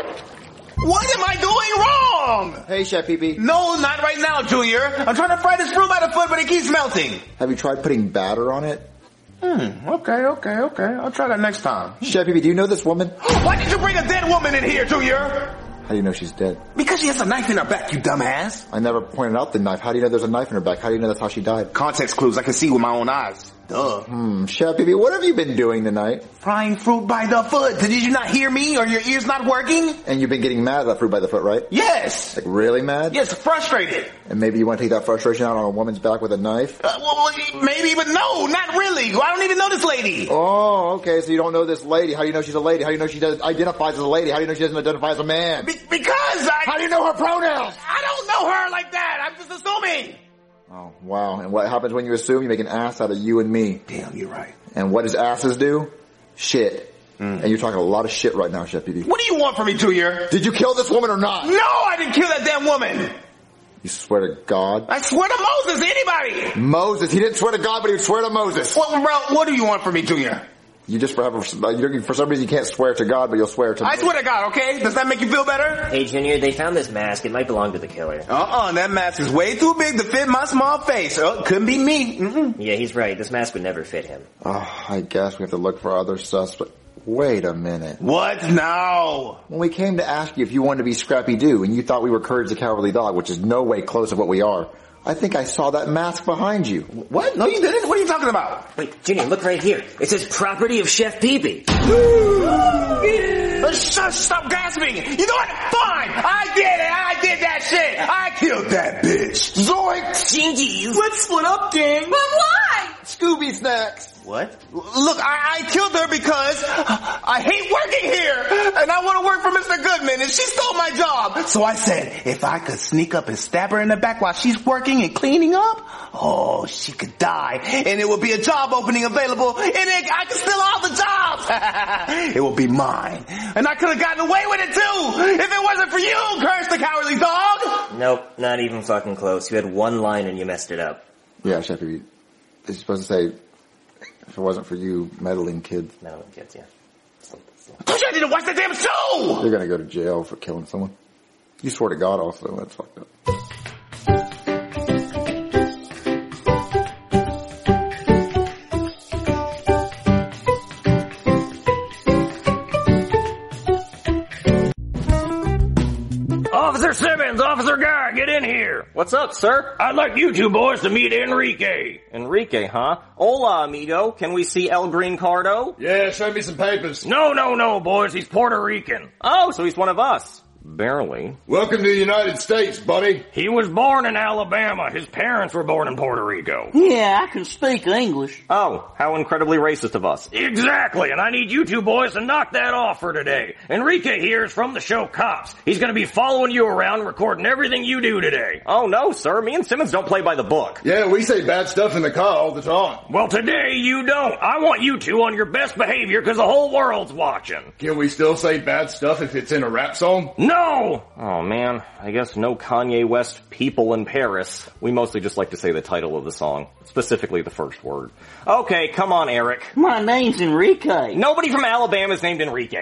What am I doing wrong? Hey, Chef Pee-Pee. No, not right now, Junior. I'm trying to fry this fruit by the foot, but it keeps melting. Have you tried putting batter on it? Okay. I'll try that next time. Chef Pee-Pee, do you know this woman? Why did you bring a dead woman in here, Junior? How do you know she's dead? Because she has a knife in her back, you dumbass. I never pointed out the knife. How do you know there's a knife in her back? How do you know that's how she died? Context clues I can see with my own eyes. Duh. Chef Pee-Pee, what have you been doing tonight? Frying fruit by the foot. Did you not hear me, or your ears not working? And you've been getting mad at that fruit by the foot, right? Yes. Like really mad? Yes, frustrated. And maybe you want to take that frustration out on a woman's back with a knife? Well, maybe, but no, not really. I don't even know this lady. Oh, okay, so you don't know this lady. How do you know she's a lady? How do you know she identifies as a lady? How do you know she doesn't identify as a man? Because How do you know her pronouns? I don't know her like that. I'm just assuming. Oh, wow. And what happens when you assume? You make an ass out of you and me. Damn, you're right. And what does asses do? Shit. And you're talking a lot of shit right now, Chef Pee-Pee. What do you want from me, Junior? Did you kill this woman or not? No, I didn't kill that damn woman. You swear to God? I swear to Moses, anybody. Moses. He didn't swear to God, but he would swear to Moses. Well, bro, what do you want from me, Junior? You just for some reason you can't swear to God, but you'll swear to... I swear to God, okay? Does that make you feel better? Hey Junior, they found this mask. It might belong to the killer. That mask is way too big to fit my small face. Couldn't be me. Yeah, he's right. This mask would never fit him. Oh, I guess we have to look for other suspects. Wait a minute. What now? When we came to ask you if you wanted to be Scrappy-Doo, and you thought we were Courage the Cowardly Dog, which is no way close to what we are, I think I saw that mask behind you. What? No, you didn't. What are you talking about? Wait, Junior, look right here. It says property of Chef Pee-Pee. Stop gasping. You know what? Fine. I did it. I did that shit. I killed that bitch. Zoink. Jinkies. Let's split up, gang. But why? Scooby Snacks. What? Look, I killed her because I hate working here, and I want to work for Mr. Goodman, and she stole my job. So I said, if I could sneak up and stab her in the back while she's working and cleaning up, she could die, and it would be a job opening available, and I could steal all the jobs. It will be mine, and I could have gotten away with it too, if it wasn't for you, Curse the Cowardly Dog. Nope, not even fucking close. You had one line and you messed it up. Yeah, Chef, you're supposed to say, if it wasn't for you meddling kids. Meddling kids, yeah. I didn't watch the damn show! You're gonna go to jail for killing someone. You swore to God also, that's fucked up. Officer Simmons, Officer Guy, get in here. What's up, sir? I'd like you two boys to meet Enrique. Enrique, huh? Hola, amigo. Can we see El Green Cardo? Yeah, show me some papers. No, boys. He's Puerto Rican. Oh, so he's one of us. Barely. Welcome to the United States, buddy. He was born in Alabama. His parents were born in Puerto Rico. Yeah, I can speak English. Oh, how incredibly racist of us. Exactly, and I need you two boys to knock that off for today. Enrique here is from the show Cops. He's gonna be following you around, recording everything you do today. Oh no, sir. Me and Simmons don't play by the book. Yeah, we say bad stuff in the car all the time. Well, today you don't. I want you two on your best behavior because the whole world's watching. Can we still say bad stuff if it's in a rap song? No! Oh man, I guess no Kanye West People in Paris. We mostly just like to say the title of the song, specifically the first word. Okay, come on, Eric. My name's Enrique. Nobody from Alabama is named Enrique.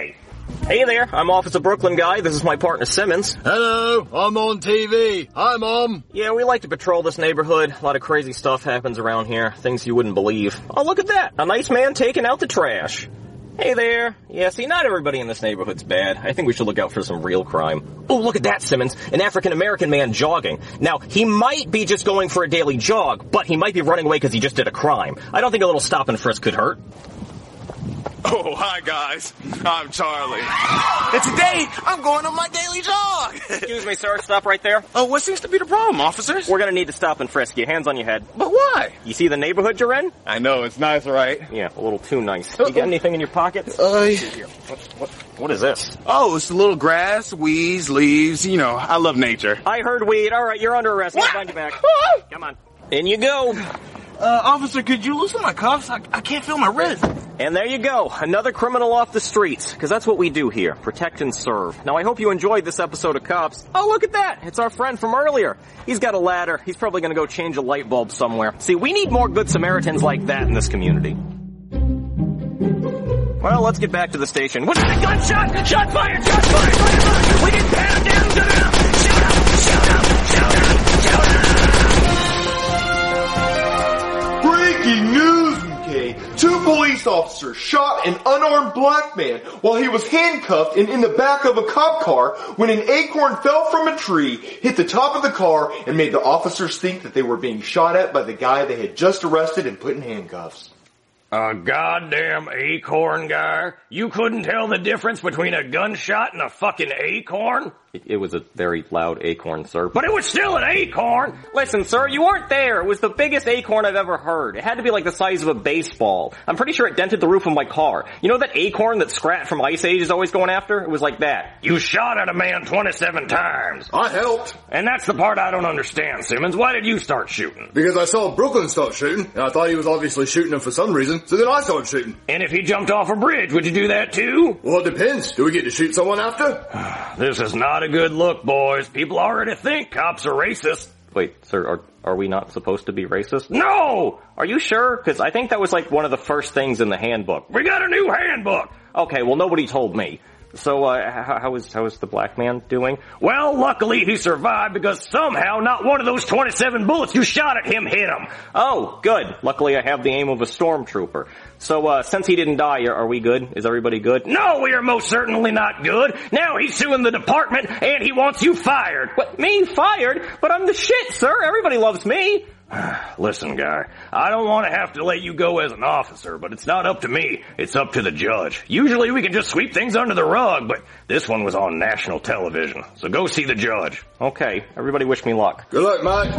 Hey there, I'm Officer Brooklyn Guy. This is my partner Simmons. Hello, I'm on TV. Hi, Mom. Yeah, we like to patrol this neighborhood. A lot of crazy stuff happens around here. Things you wouldn't believe. Oh, look at that. A nice man taking out the trash. Hey there. Yeah, see, not everybody in this neighborhood's bad. I think we should look out for some real crime. Oh, look at that, Simmons. An African-American man jogging. Now, he might be just going for a daily jog, but he might be running away because he just did a crime. I don't think a little stop and frisk could hurt. Oh, hi guys. I'm Charlie. And today, I'm going on my daily jog. Excuse me, sir. Stop right there. Oh, what seems to be the problem, officers? We're gonna need to stop and frisk you. Hands on your head. But why? You see the neighborhood you're in? I know, it's nice, right? Yeah, a little too nice. You got anything in your pockets? What is this? Oh, it's a little grass, weeds, leaves. You know, I love nature. I heard weed. All right, you're under arrest. I'll find you back. Come on. In you go. Officer, could you loosen my cuffs? I can't feel my wrist. And there you go. Another criminal off the streets. Because that's what we do here. Protect and serve. Now, I hope you enjoyed this episode of Cops. Oh, look at that. It's our friend from earlier. He's got a ladder. He's probably going to go change a light bulb somewhere. See, we need more good Samaritans like that in this community. Well, let's get back to the station. Was that a gunshot? Shot fired! Shot fired! Fire! We didn't pat him down! Shoot him! Shoot him! Shoot him! Shoot him! Shoot him! Breaking news, McKay. 2 police officers shot an unarmed black man while he was handcuffed and in the back of a cop car when an acorn fell from a tree, hit the top of the car, and made the officers think that they were being shot at by the guy they had just arrested and put in handcuffs. A goddamn acorn guy? You couldn't tell the difference between a gunshot and a fucking acorn? It was a very loud acorn, sir. But it was still an acorn! Listen, sir, you weren't there. It was the biggest acorn I've ever heard. It had to be like the size of a baseball. I'm pretty sure it dented the roof of my car. You know that acorn that Scrat from Ice Age is always going after? It was like that. You shot at a man 27 times. I helped. And that's the part I don't understand, Simmons. Why did you start shooting? Because I saw Brooklyn start shooting, and I thought he was obviously shooting him for some reason, so then I started shooting. And if he jumped off a bridge, would you do that too? Well, it depends. Do we get to shoot someone after? This is not a good look, boys. People already think cops are racist. Wait, sir, are we not supposed to be racist? No! Are you sure? Because I think that was like one of the first things in the handbook. We got a new handbook! Okay, well nobody told me. So, how is the black man doing? Well, luckily he survived because somehow not one of those 27 bullets you shot at him hit him. Oh, good. Luckily I have the aim of a stormtrooper. So, since he didn't die, are we good? Is everybody good? No, we are most certainly not good. Now he's suing the department and he wants you fired. What, me fired? But I'm the shit, sir. Everybody loves me. Listen, guy, I don't want to have to let you go as an officer, but it's not up to me. It's up to the judge. Usually we can just sweep things under the rug, but this one was on national television. So go see the judge. Okay, everybody wish me luck. Good luck, Mike.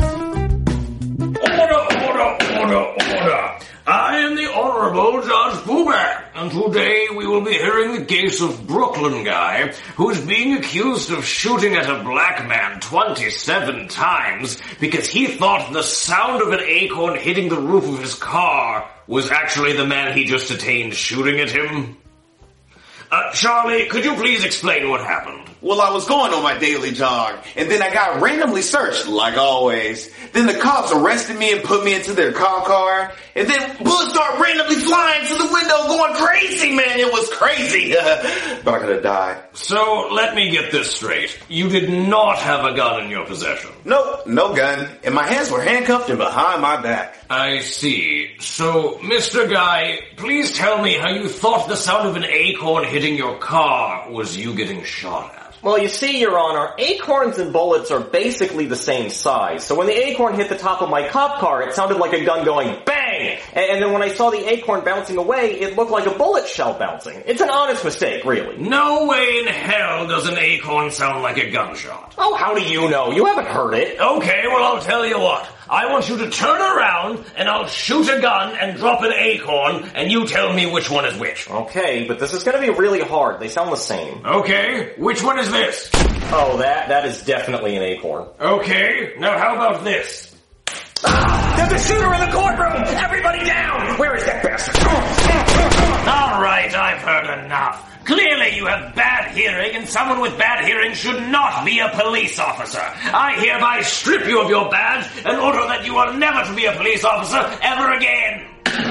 Order. I am the Honorable Judge Puback, and today we will be hearing the case of Brooklyn Guy, who is being accused of shooting at a black man 27 times because he thought the sound of an acorn hitting the roof of his car was actually the man he just detained shooting at him. Charlie, could you please explain what happened? Well, I was going on my daily jog, and then I got randomly searched, like always. Then the cops arrested me and put me into their cop car, and then bullets started randomly flying to the window going crazy, man. It was crazy. But I could have died. So, let me get this straight. You did not have a gun in your possession? Nope, no gun. And my hands were handcuffed and behind my back. I see. So, Mr. Guy, please tell me how you thought the sound of an acorn hitting your car was you getting shot at. Well, you see, Your Honor, acorns and bullets are basically the same size. So when the acorn hit the top of my cop car, it sounded like a gun going bang! And then when I saw the acorn bouncing away, it looked like a bullet shell bouncing. It's an honest mistake, really. No way in hell does an acorn sound like a gunshot. Oh, how do you know? You haven't heard it. Okay, well, I'll tell you what. I want you to turn around, and I'll shoot a gun and drop an acorn, and you tell me which one is which. Okay, but this is gonna be really hard. They sound the same. Okay, which one is this? Oh, that is definitely an acorn. Okay, now how about this? There's a shooter in the courtroom! Everybody down! Where is that bastard? All right, I've heard enough. Clearly you have bad hearing, and someone with bad hearing should not be a police officer. I hereby strip you of your badge and order that you are never to be a police officer ever again.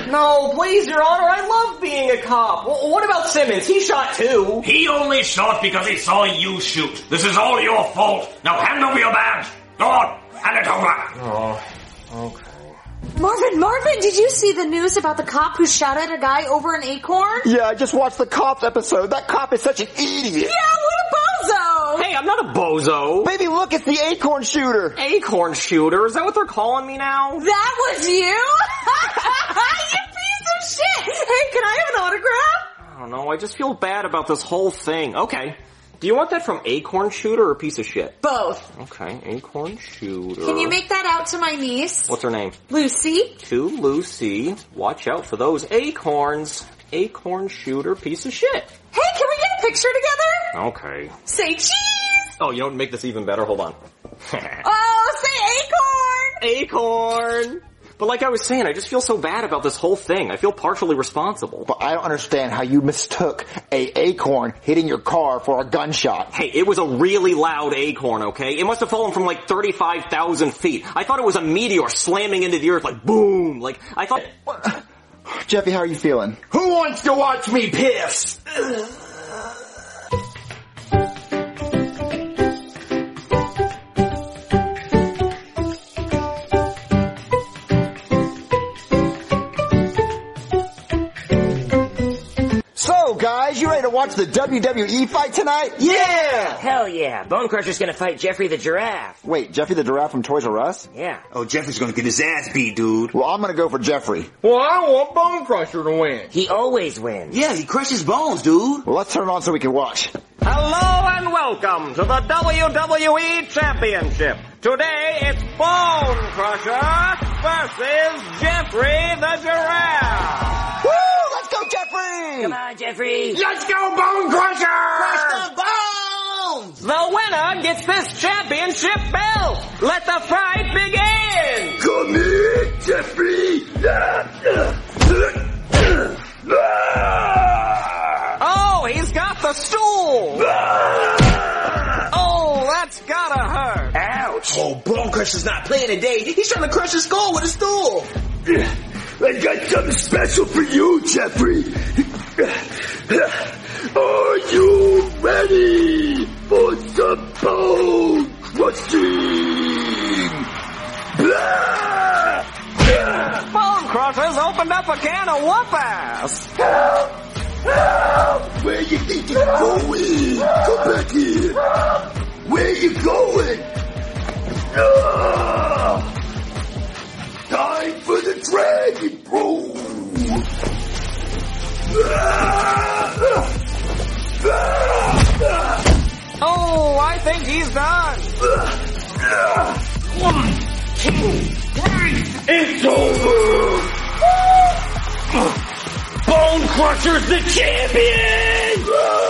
No, please, Your Honor, I love being a cop. Well, what about Simmons? He shot too. He only shot because he saw you shoot. This is all your fault. Now hand over your badge. Go on, hand it over. Oh, okay. Marvin, did you see the news about the cop who shot at a guy over an acorn? Yeah, I just watched the Cops episode. That cop is such an idiot. Yeah, what a bozo! Hey, I'm not a bozo. Baby, look, it's the acorn shooter. Acorn shooter? Is that what they're calling me now? That was you? You piece of shit! Hey, can I have an autograph? I don't know, I just feel bad about this whole thing. Okay. Do you want that from Acorn Shooter or Piece of Shit? Both. Okay, Acorn Shooter. Can you make that out to my niece? What's her name? Lucy. To Lucy. Watch out for those acorns. Acorn Shooter, Piece of Shit. Hey, can we get a picture together? Okay. Say cheese! Oh, you know what make this even better? Hold on. Oh, say acorn! Acorn! But like I was saying, I just feel so bad about this whole thing. I feel partially responsible. But I don't understand how you mistook a acorn hitting your car for a gunshot. Hey, it was a really loud acorn, okay? It must have fallen from like 35,000 feet. I thought it was a meteor slamming into the earth like boom. Like, I thought... Jeffy, how are you feeling? Who wants to watch me piss? So, guys, you ready to watch the WWE fight tonight? Yeah! Hell yeah. Bone Crusher's gonna fight Jeffrey the Giraffe. Wait, Jeffy the Giraffe from Toys R Us? Yeah. Oh, Jeffrey's gonna get his ass beat, dude. Well, I'm gonna go for Jeffrey. Well, I want Bone Crusher to win. He always wins. Yeah, he crushes bones, dude. Well, let's turn it on so we can watch. Hello and welcome to the WWE Championship. Today it's Bone Crusher versus Jeffrey the Giraffe. Woo! Let's go, Jeffrey! Come on, Jeffrey. Let's go, Bone Crusher! Crush the bones! The winner gets this championship belt. Let the fight begin. Come here, Jeffrey! Oh, he's got the stool. Oh, that's gotta hurt. Ouch. Oh, Bone Crusher's not playing today. He's trying to crush his skull with a stool. I got something special for you, Jeffrey. Are you ready for some bone crushing? Bone Crusher's opened up a can of whoop-ass. Help! Where you think you're going? Come back here. Where you going? Time for the dragon, bro. Oh, I think he's done. 1, 2, 3, it's over. Bone Crusher's the champion!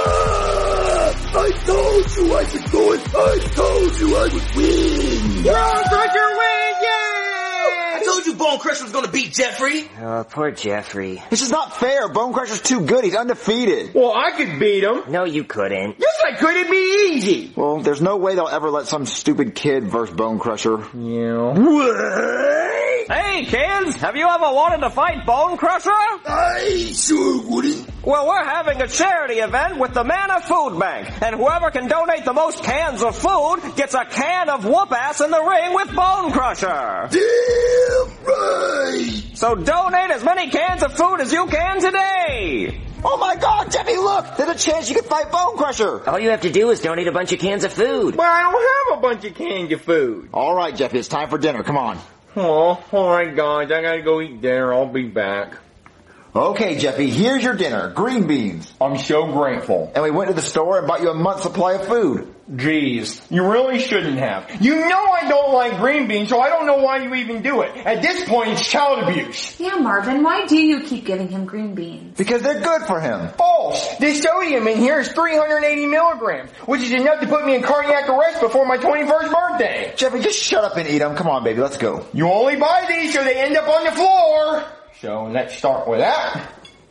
I told you I could do it. I told you I would win. Bone Crusher wins! Yay! I told you Bone Crusher was going to beat Jeffrey. Oh, poor Jeffrey. This is not fair. Bone Crusher's too good. He's undefeated. Well, I could beat him. No, you couldn't. Yes, I could. It'd be easy. Well, there's no way they'll ever let some stupid kid versus Bone Crusher. Yeah. Hey, kids, have you ever wanted to fight Bone Crusher? I sure wouldn't. Well, we're having a charity event with the Mana Food Bank, and whoever can donate the most cans of food gets a can of whoop-ass in the ring with Bone Crusher. Damn right. So donate as many cans of food as you can today. Oh my God, Jeffy, look! There's a chance you could fight Bone Crusher! All you have to do is donate a bunch of cans of food. But I don't have a bunch of cans of food. Alright, Jeffy, it's time for dinner. Come on. Oh, alright guys, I gotta go eat dinner. I'll be back. Okay, Jeffy, here's your dinner. Green beans. I'm so grateful. And we went to the store and bought you a month's supply of food. Jeez, you really shouldn't have. You know I don't like green beans, so I don't know why you even do it. At this point, it's child abuse. Yeah, Marvin, why do you keep giving him green beans? Because they're good for him. False! The sodium in here is 380 milligrams, which is enough to put me in cardiac arrest before my 21st birthday. Jeffy, just shut up and eat them. Come on, baby, let's go. You only buy these so they end up on the floor. So let's start with that.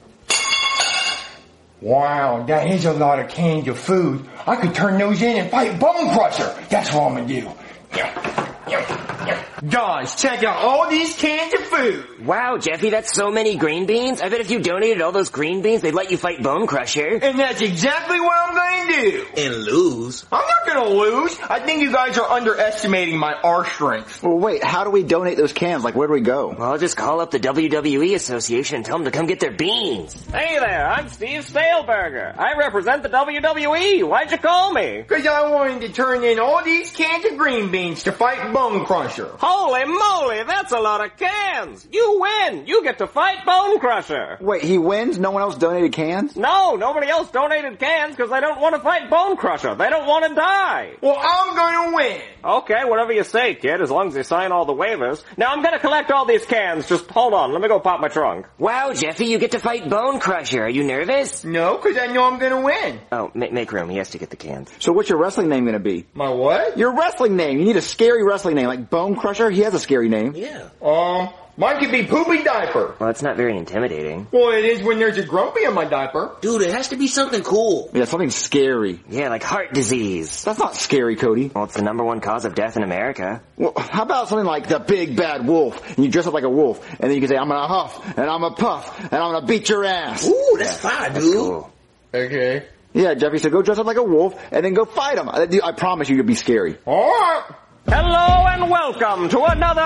Wow, that is a lot of cans of food. I could turn those in and fight Bone Crusher. That's what I'm gonna do. Guys, check out all these cans of food. Wow, Jeffy, that's so many green beans. I bet if you donated all those green beans, they'd let you fight Bone Crusher. And that's exactly what I'm going to do. And lose. I'm not going to lose. I think you guys are underestimating my arm strength. Well, wait, how do we donate those cans? Like, where do we go? Well, I'll just call up the WWE Association and tell them to come get their beans. Hey there, I'm Steve Staleberger. I represent the WWE. Why'd you call me? Because I wanted to turn in all these cans of green beans to fight Bone Crusher. Holy moly, that's a lot of cans. You win. You get to fight Bone Crusher. Wait, he wins? No one else donated cans? No, nobody else donated cans because they don't want to fight Bone Crusher. They don't want to die. Well, I'm going to win. Okay, whatever you say, kid, as long as you sign all the waivers. Now, I'm going to collect all these cans. Just hold on. Let me go pop my trunk. Wow, Jeffy, you get to fight Bone Crusher. Are you nervous? No, because I know I'm going to win. Oh, make room. He has to get the cans. So what's your wrestling name going to be? My what? Your wrestling name. You need a scary wrestling name. Like Bone Crusher, he has a scary name. Yeah. Mine could be Poopy Diaper. Well, it's not very intimidating. Well, it is when there's a grumpy in my diaper. Dude, it has to be something cool. Yeah, something scary. Yeah, like heart disease. That's not scary, Cody. Well, it's the #1 cause of death in America. Well, how about something like the Big Bad Wolf? And you dress up like a wolf, and then you can say, I'm gonna huff, and I'm gonna puff, and I'm gonna beat your ass. Ooh, that's fine, dude. Cool. Okay. Yeah, Jeffy, so go dress up like a wolf, and then go fight him. I promise you, you'll be scary. Alright. Hello and welcome to another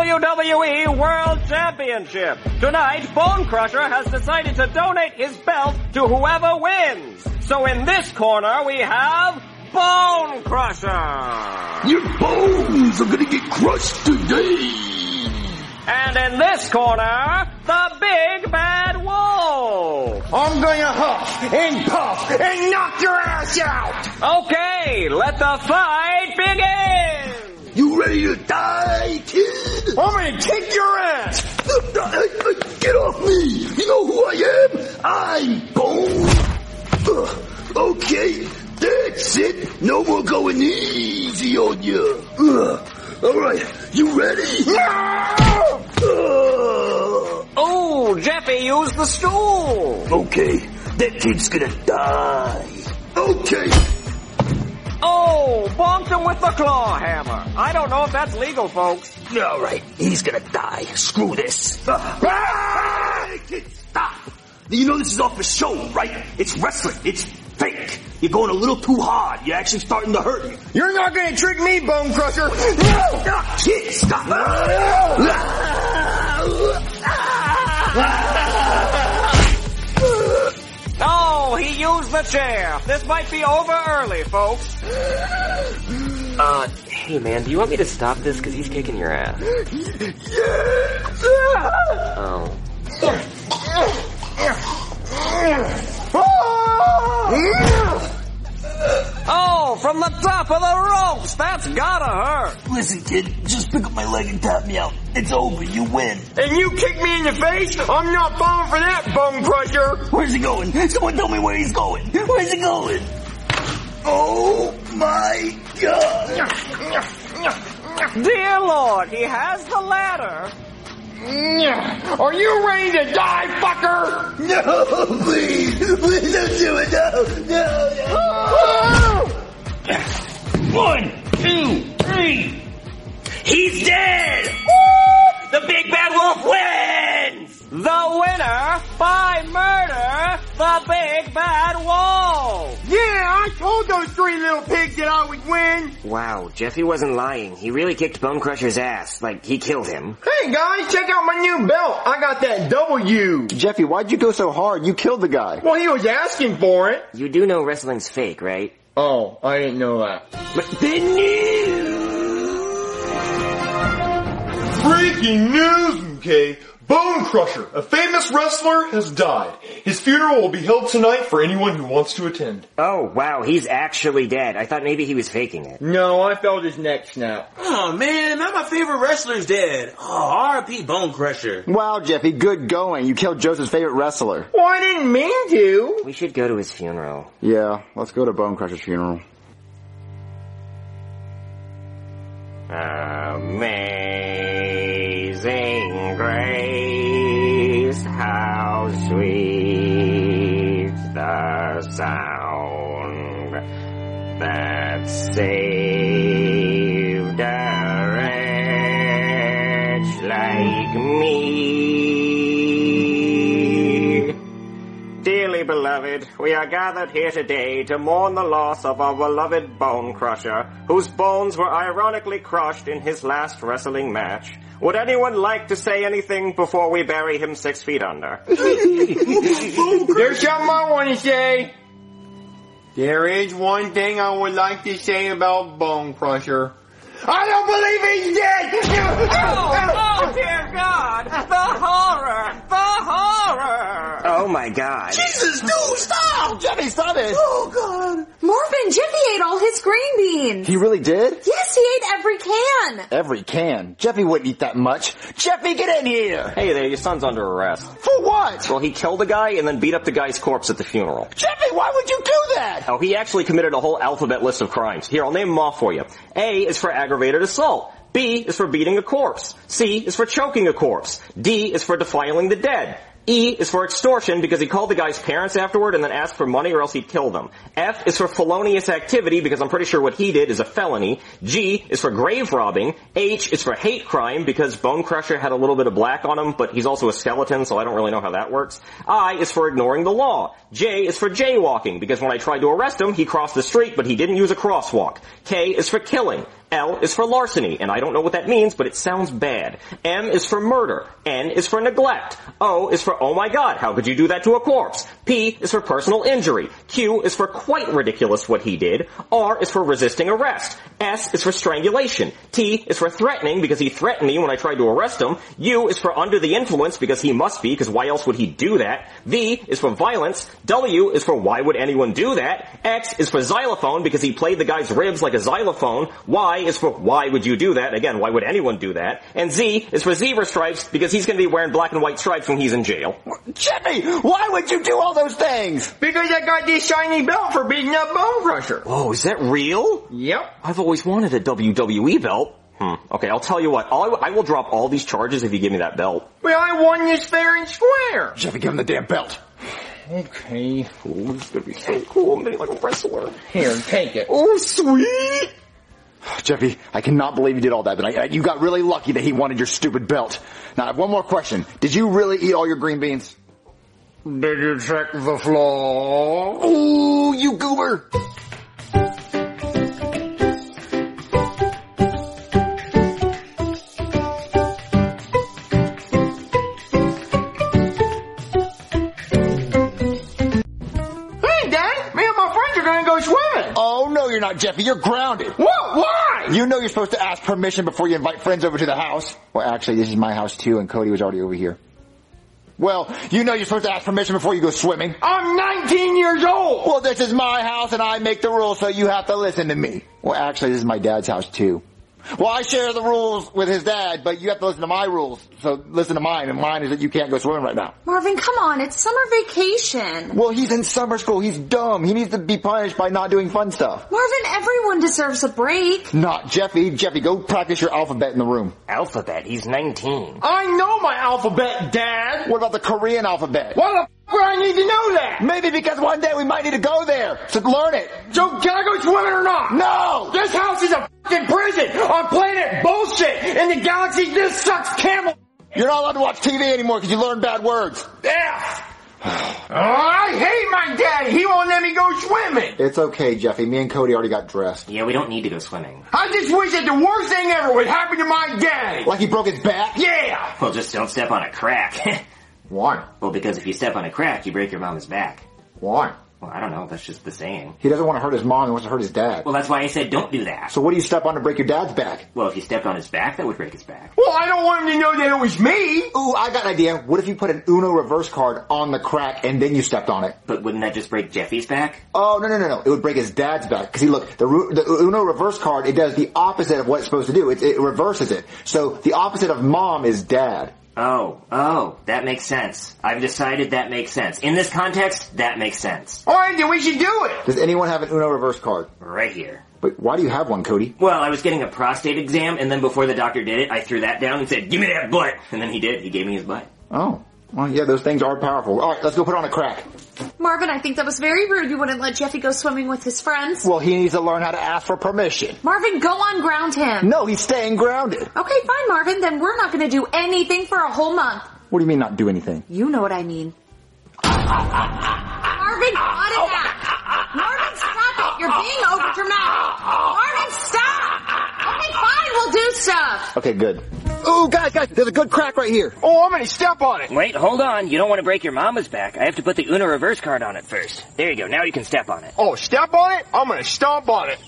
WWE World Championship. Tonight, Bone Crusher has decided to donate his belt to whoever wins. So in this corner, we have Bone Crusher. Your bones are gonna get crushed today. And in this corner, the Big Bad Wolf. I'm gonna huff and puff and knock your ass out. Okay, let the fight begin. You ready to die, kid? I'm gonna kick your ass. Get off me. You know who I am? I'm Bone. Okay, that's it. No more going easy on you. Alright, you ready? Oh, Jeffy used the stool. Okay, that kid's gonna die. Okay. Oh, bonked him with the claw hammer. I don't know if that's legal, folks. Alright, he's gonna die. Screw this. Hey, kid, stop. You know this is off the show, right? It's wrestling. It's fake. You're going a little too hard. You're actually starting to hurt me. You're not gonna trick me, Bone Crusher. Kid, stop. Oh, he used the chair. This might be over early, folks. Hey man, do you want me to stop this? Cause he's kicking your ass. Oh. Oh, from the top of the ropes. That's gotta hurt. Listen, kid, just pick up my leg and tap me out. It's over. You win. And you kick me in the face? I'm not falling for that, Bone Crusher. Where's he going? Someone tell me where he's going. Where's he going? Oh my God. Dear Lord, he has the ladder. Are you ready to die, fucker? No, please. Please don't do it. No. 1, 2, 3. He's dead! The Big Bad Wolf wins! The winner, by murder, the Big Bad Wolf! Yeah, I told those 3 little pigs that I would win! Wow, Jeffy wasn't lying. He really kicked Bone Crusher's ass. Like, he killed him. Hey guys, check out my new belt. I got that W. Jeffy, why'd you go so hard? You killed the guy. Well, he was asking for it. You do know wrestling's fake, right? Oh, I didn't know that. But the news! Breaking news, okay? Bone Crusher, a famous wrestler, has died. His funeral will be held tonight for anyone who wants to attend. Oh, wow, he's actually dead. I thought maybe he was faking it. No, I felt his neck snap. Oh man, now my favorite wrestler's dead. Oh, R.I.P. Bone Crusher. Wow, Jeffy, good going. You killed Joseph's favorite wrestler. Well, I didn't mean to. We should go to his funeral. Yeah, let's go to Bone Crusher's funeral. Amazing grace, how sweet the sound that saved a wretch like me. Dearly beloved, we are gathered here today to mourn the loss of our beloved Bone Crusher, whose bones were ironically crushed in his last wrestling match. Would anyone like to say anything before we bury him 6 feet under? There's something I want to say. There is one thing I would like to say about Bone Crusher. I don't believe he's dead! Oh, dear God! The horror! The horror! Oh, my God. Jesus, dude, stop! Jeffy, stop it! Oh, God. Marvin, Jeffy ate all his green beans. He really did? Yes, he ate every can. Every can? Jeffy wouldn't eat that much. Jeffy, get in here! Hey there, your son's under arrest. For what? Well, he killed a guy and then beat up the guy's corpse at the funeral. Jeffy, why would you do that? Oh, he actually committed a whole alphabet list of crimes. Here, I'll name them off for you. A is for aggravated assault. B is for beating a corpse. C is for choking a corpse. D is for defiling the dead. E is for extortion because he called the guy's parents afterward and then asked for money or else he'd kill them. F is for felonious activity because I'm pretty sure what he did is a felony. G is for grave robbing. H is for hate crime because Bone Crusher had a little bit of black on him, but he's also a skeleton, so I don't really know how that works. I is for ignoring the law. J is for jaywalking because when I tried to arrest him, he crossed the street, but he didn't use a crosswalk. K is for killing. L is for larceny, and I don't know what that means, but it sounds bad. M is for murder. N is for neglect. O is for, oh my God, how could you do that to a corpse? P is for personal injury. Q is for quite ridiculous what he did. R is for resisting arrest. S is for strangulation. T is for threatening because he threatened me when I tried to arrest him. U is for under the influence because he must be, because why else would he do that? V is for violence. W is for why would anyone do that? X is for xylophone because he played the guy's ribs like a xylophone. Y is for why would you do that? Again, why would anyone do that? And Z is for zebra stripes because he's going to be wearing black and white stripes when he's in jail. Jeffy, why would you do all those things? Because I got this shiny belt for beating up Bone Crusher. Oh, is that real? Yep. I've always wanted a WWE belt. Okay, I'll tell you what. I will drop all these charges if you give me that belt. Well, I won this fair and square. Jeffy, give him the damn belt. Okay. Ooh, this is going to be so cool. I'm going to be like a wrestler. Here, take it. Oh, sweet. Jeffy, I cannot believe you did all that, but you got really lucky that he wanted your stupid belt. Now, I have one more question. Did you really eat all your green beans? Did you check the floor? Ooh, you goober! Hey, Dad, me and my friends are gonna go swimming. Oh, no, you're not, Jeffy. You're grounded. What? Why? You know you're supposed to ask permission before you invite friends over to the house. Well, actually, this is my house too, and Cody was already over here. Well, you know you're supposed to ask permission before you go swimming. I'm 19 years old. Well, this is my house and I make the rules, so you have to listen to me. Well, actually, this is my dad's house too. Well, I share the rules with his dad, but you have to listen to my rules. So listen to mine, and mine is that you can't go swimming right now. Marvin, come on, it's summer vacation. Well, he's in summer school. He's dumb. He needs to be punished by not doing fun stuff. Marvin, everyone deserves a break. Not Jeffy. Jeffy, go practice your alphabet in the room. Alphabet? He's 19. I know my alphabet, Dad. What about the Korean alphabet? Why the f*** would I need to know that? Maybe because one day we might need to go there. So learn it. So can I go swimming or not? No! This house is a f***ing prison on planet bullshit, and the galaxy just sucks camel. You're not allowed to watch TV anymore because you learn bad words. Yeah. I hate my daddy. He won't let me go swimming. It's okay, Jeffy. Me and Cody already got dressed. Yeah, we don't need to go swimming. I just wish that the worst thing ever would happen to my daddy. Like he broke his back? Yeah. Well, just don't step on a crack. Why? Well, because if you step on a crack, you break your mama's back. Why? Well, I don't know. That's just the saying. He doesn't want to hurt his mom. He wants to hurt his dad. Well, that's why I said don't do that. So what do you step on to break your dad's back? Well, if you stepped on his back, that would break his back. Well, I don't want him to know that it was me. Ooh, I got an idea. What if you put an Uno reverse card on the crack and then you stepped on it? But wouldn't that just break Jeffy's back? Oh, no. It would break his dad's back. Because look, the Uno reverse card, it does the opposite of what it's supposed to do. It reverses it. So the opposite of mom is dad. Oh, that makes sense. I've decided that makes sense. In this context, that makes sense. Alright, then we should do it. Does anyone have an Uno reverse card? Right here. But why do you have one, Cody? Well, I was getting a prostate exam, and then before the doctor did it, I threw that down and said, give me that butt! And then he did. He gave me his butt. Oh. Well, yeah, those things are powerful. All right, let's go put on a crack. Marvin, I think that was very rude. You wouldn't let Jeffy go swimming with his friends. Well, he needs to learn how to ask for permission. Marvin, go on ground him. No, he's staying grounded. Okay, fine, Marvin. Then we're not going to do anything for a whole month. What do you mean not do anything? You know what I mean. Marvin, cut it out. Marvin, stop it. You're being overdramatic. Marvin, stop. Okay, fine. We'll do stuff. Okay, good. Ooh, guys, there's a good crack right here. Oh, I'm gonna step on it. Wait, hold on. You don't want to break your mama's back. I have to put the Uno reverse card on it first. There you go. Now you can step on it. Oh, step on it? I'm gonna stomp on it.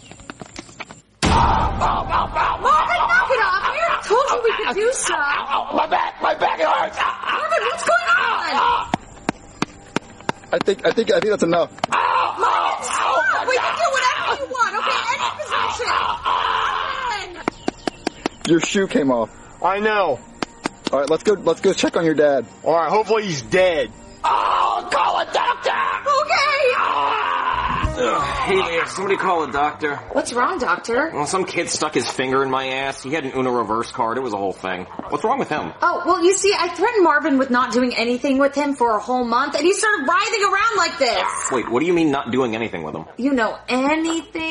Marvin, knock it off. I already told you we could do stuff. My back it hurts. Marvin, what's going on? I think that's enough. Marvin, stop. We can do whatever you want, okay? Any position. Marvin. Your shoe came off. I know. All right, let's go check on your dad. All right, hopefully he's dead. Oh, call a doctor. Hey there, somebody call a doctor. What's wrong, doctor? Well, some kid stuck his finger in my ass. He had an Uno reverse card. It was a whole thing. What's wrong with him? Oh, well, you see, I threatened Marvin with not doing anything with him for a whole month, and he started writhing around like this. Wait, what do you mean not doing anything with him? You know, anything.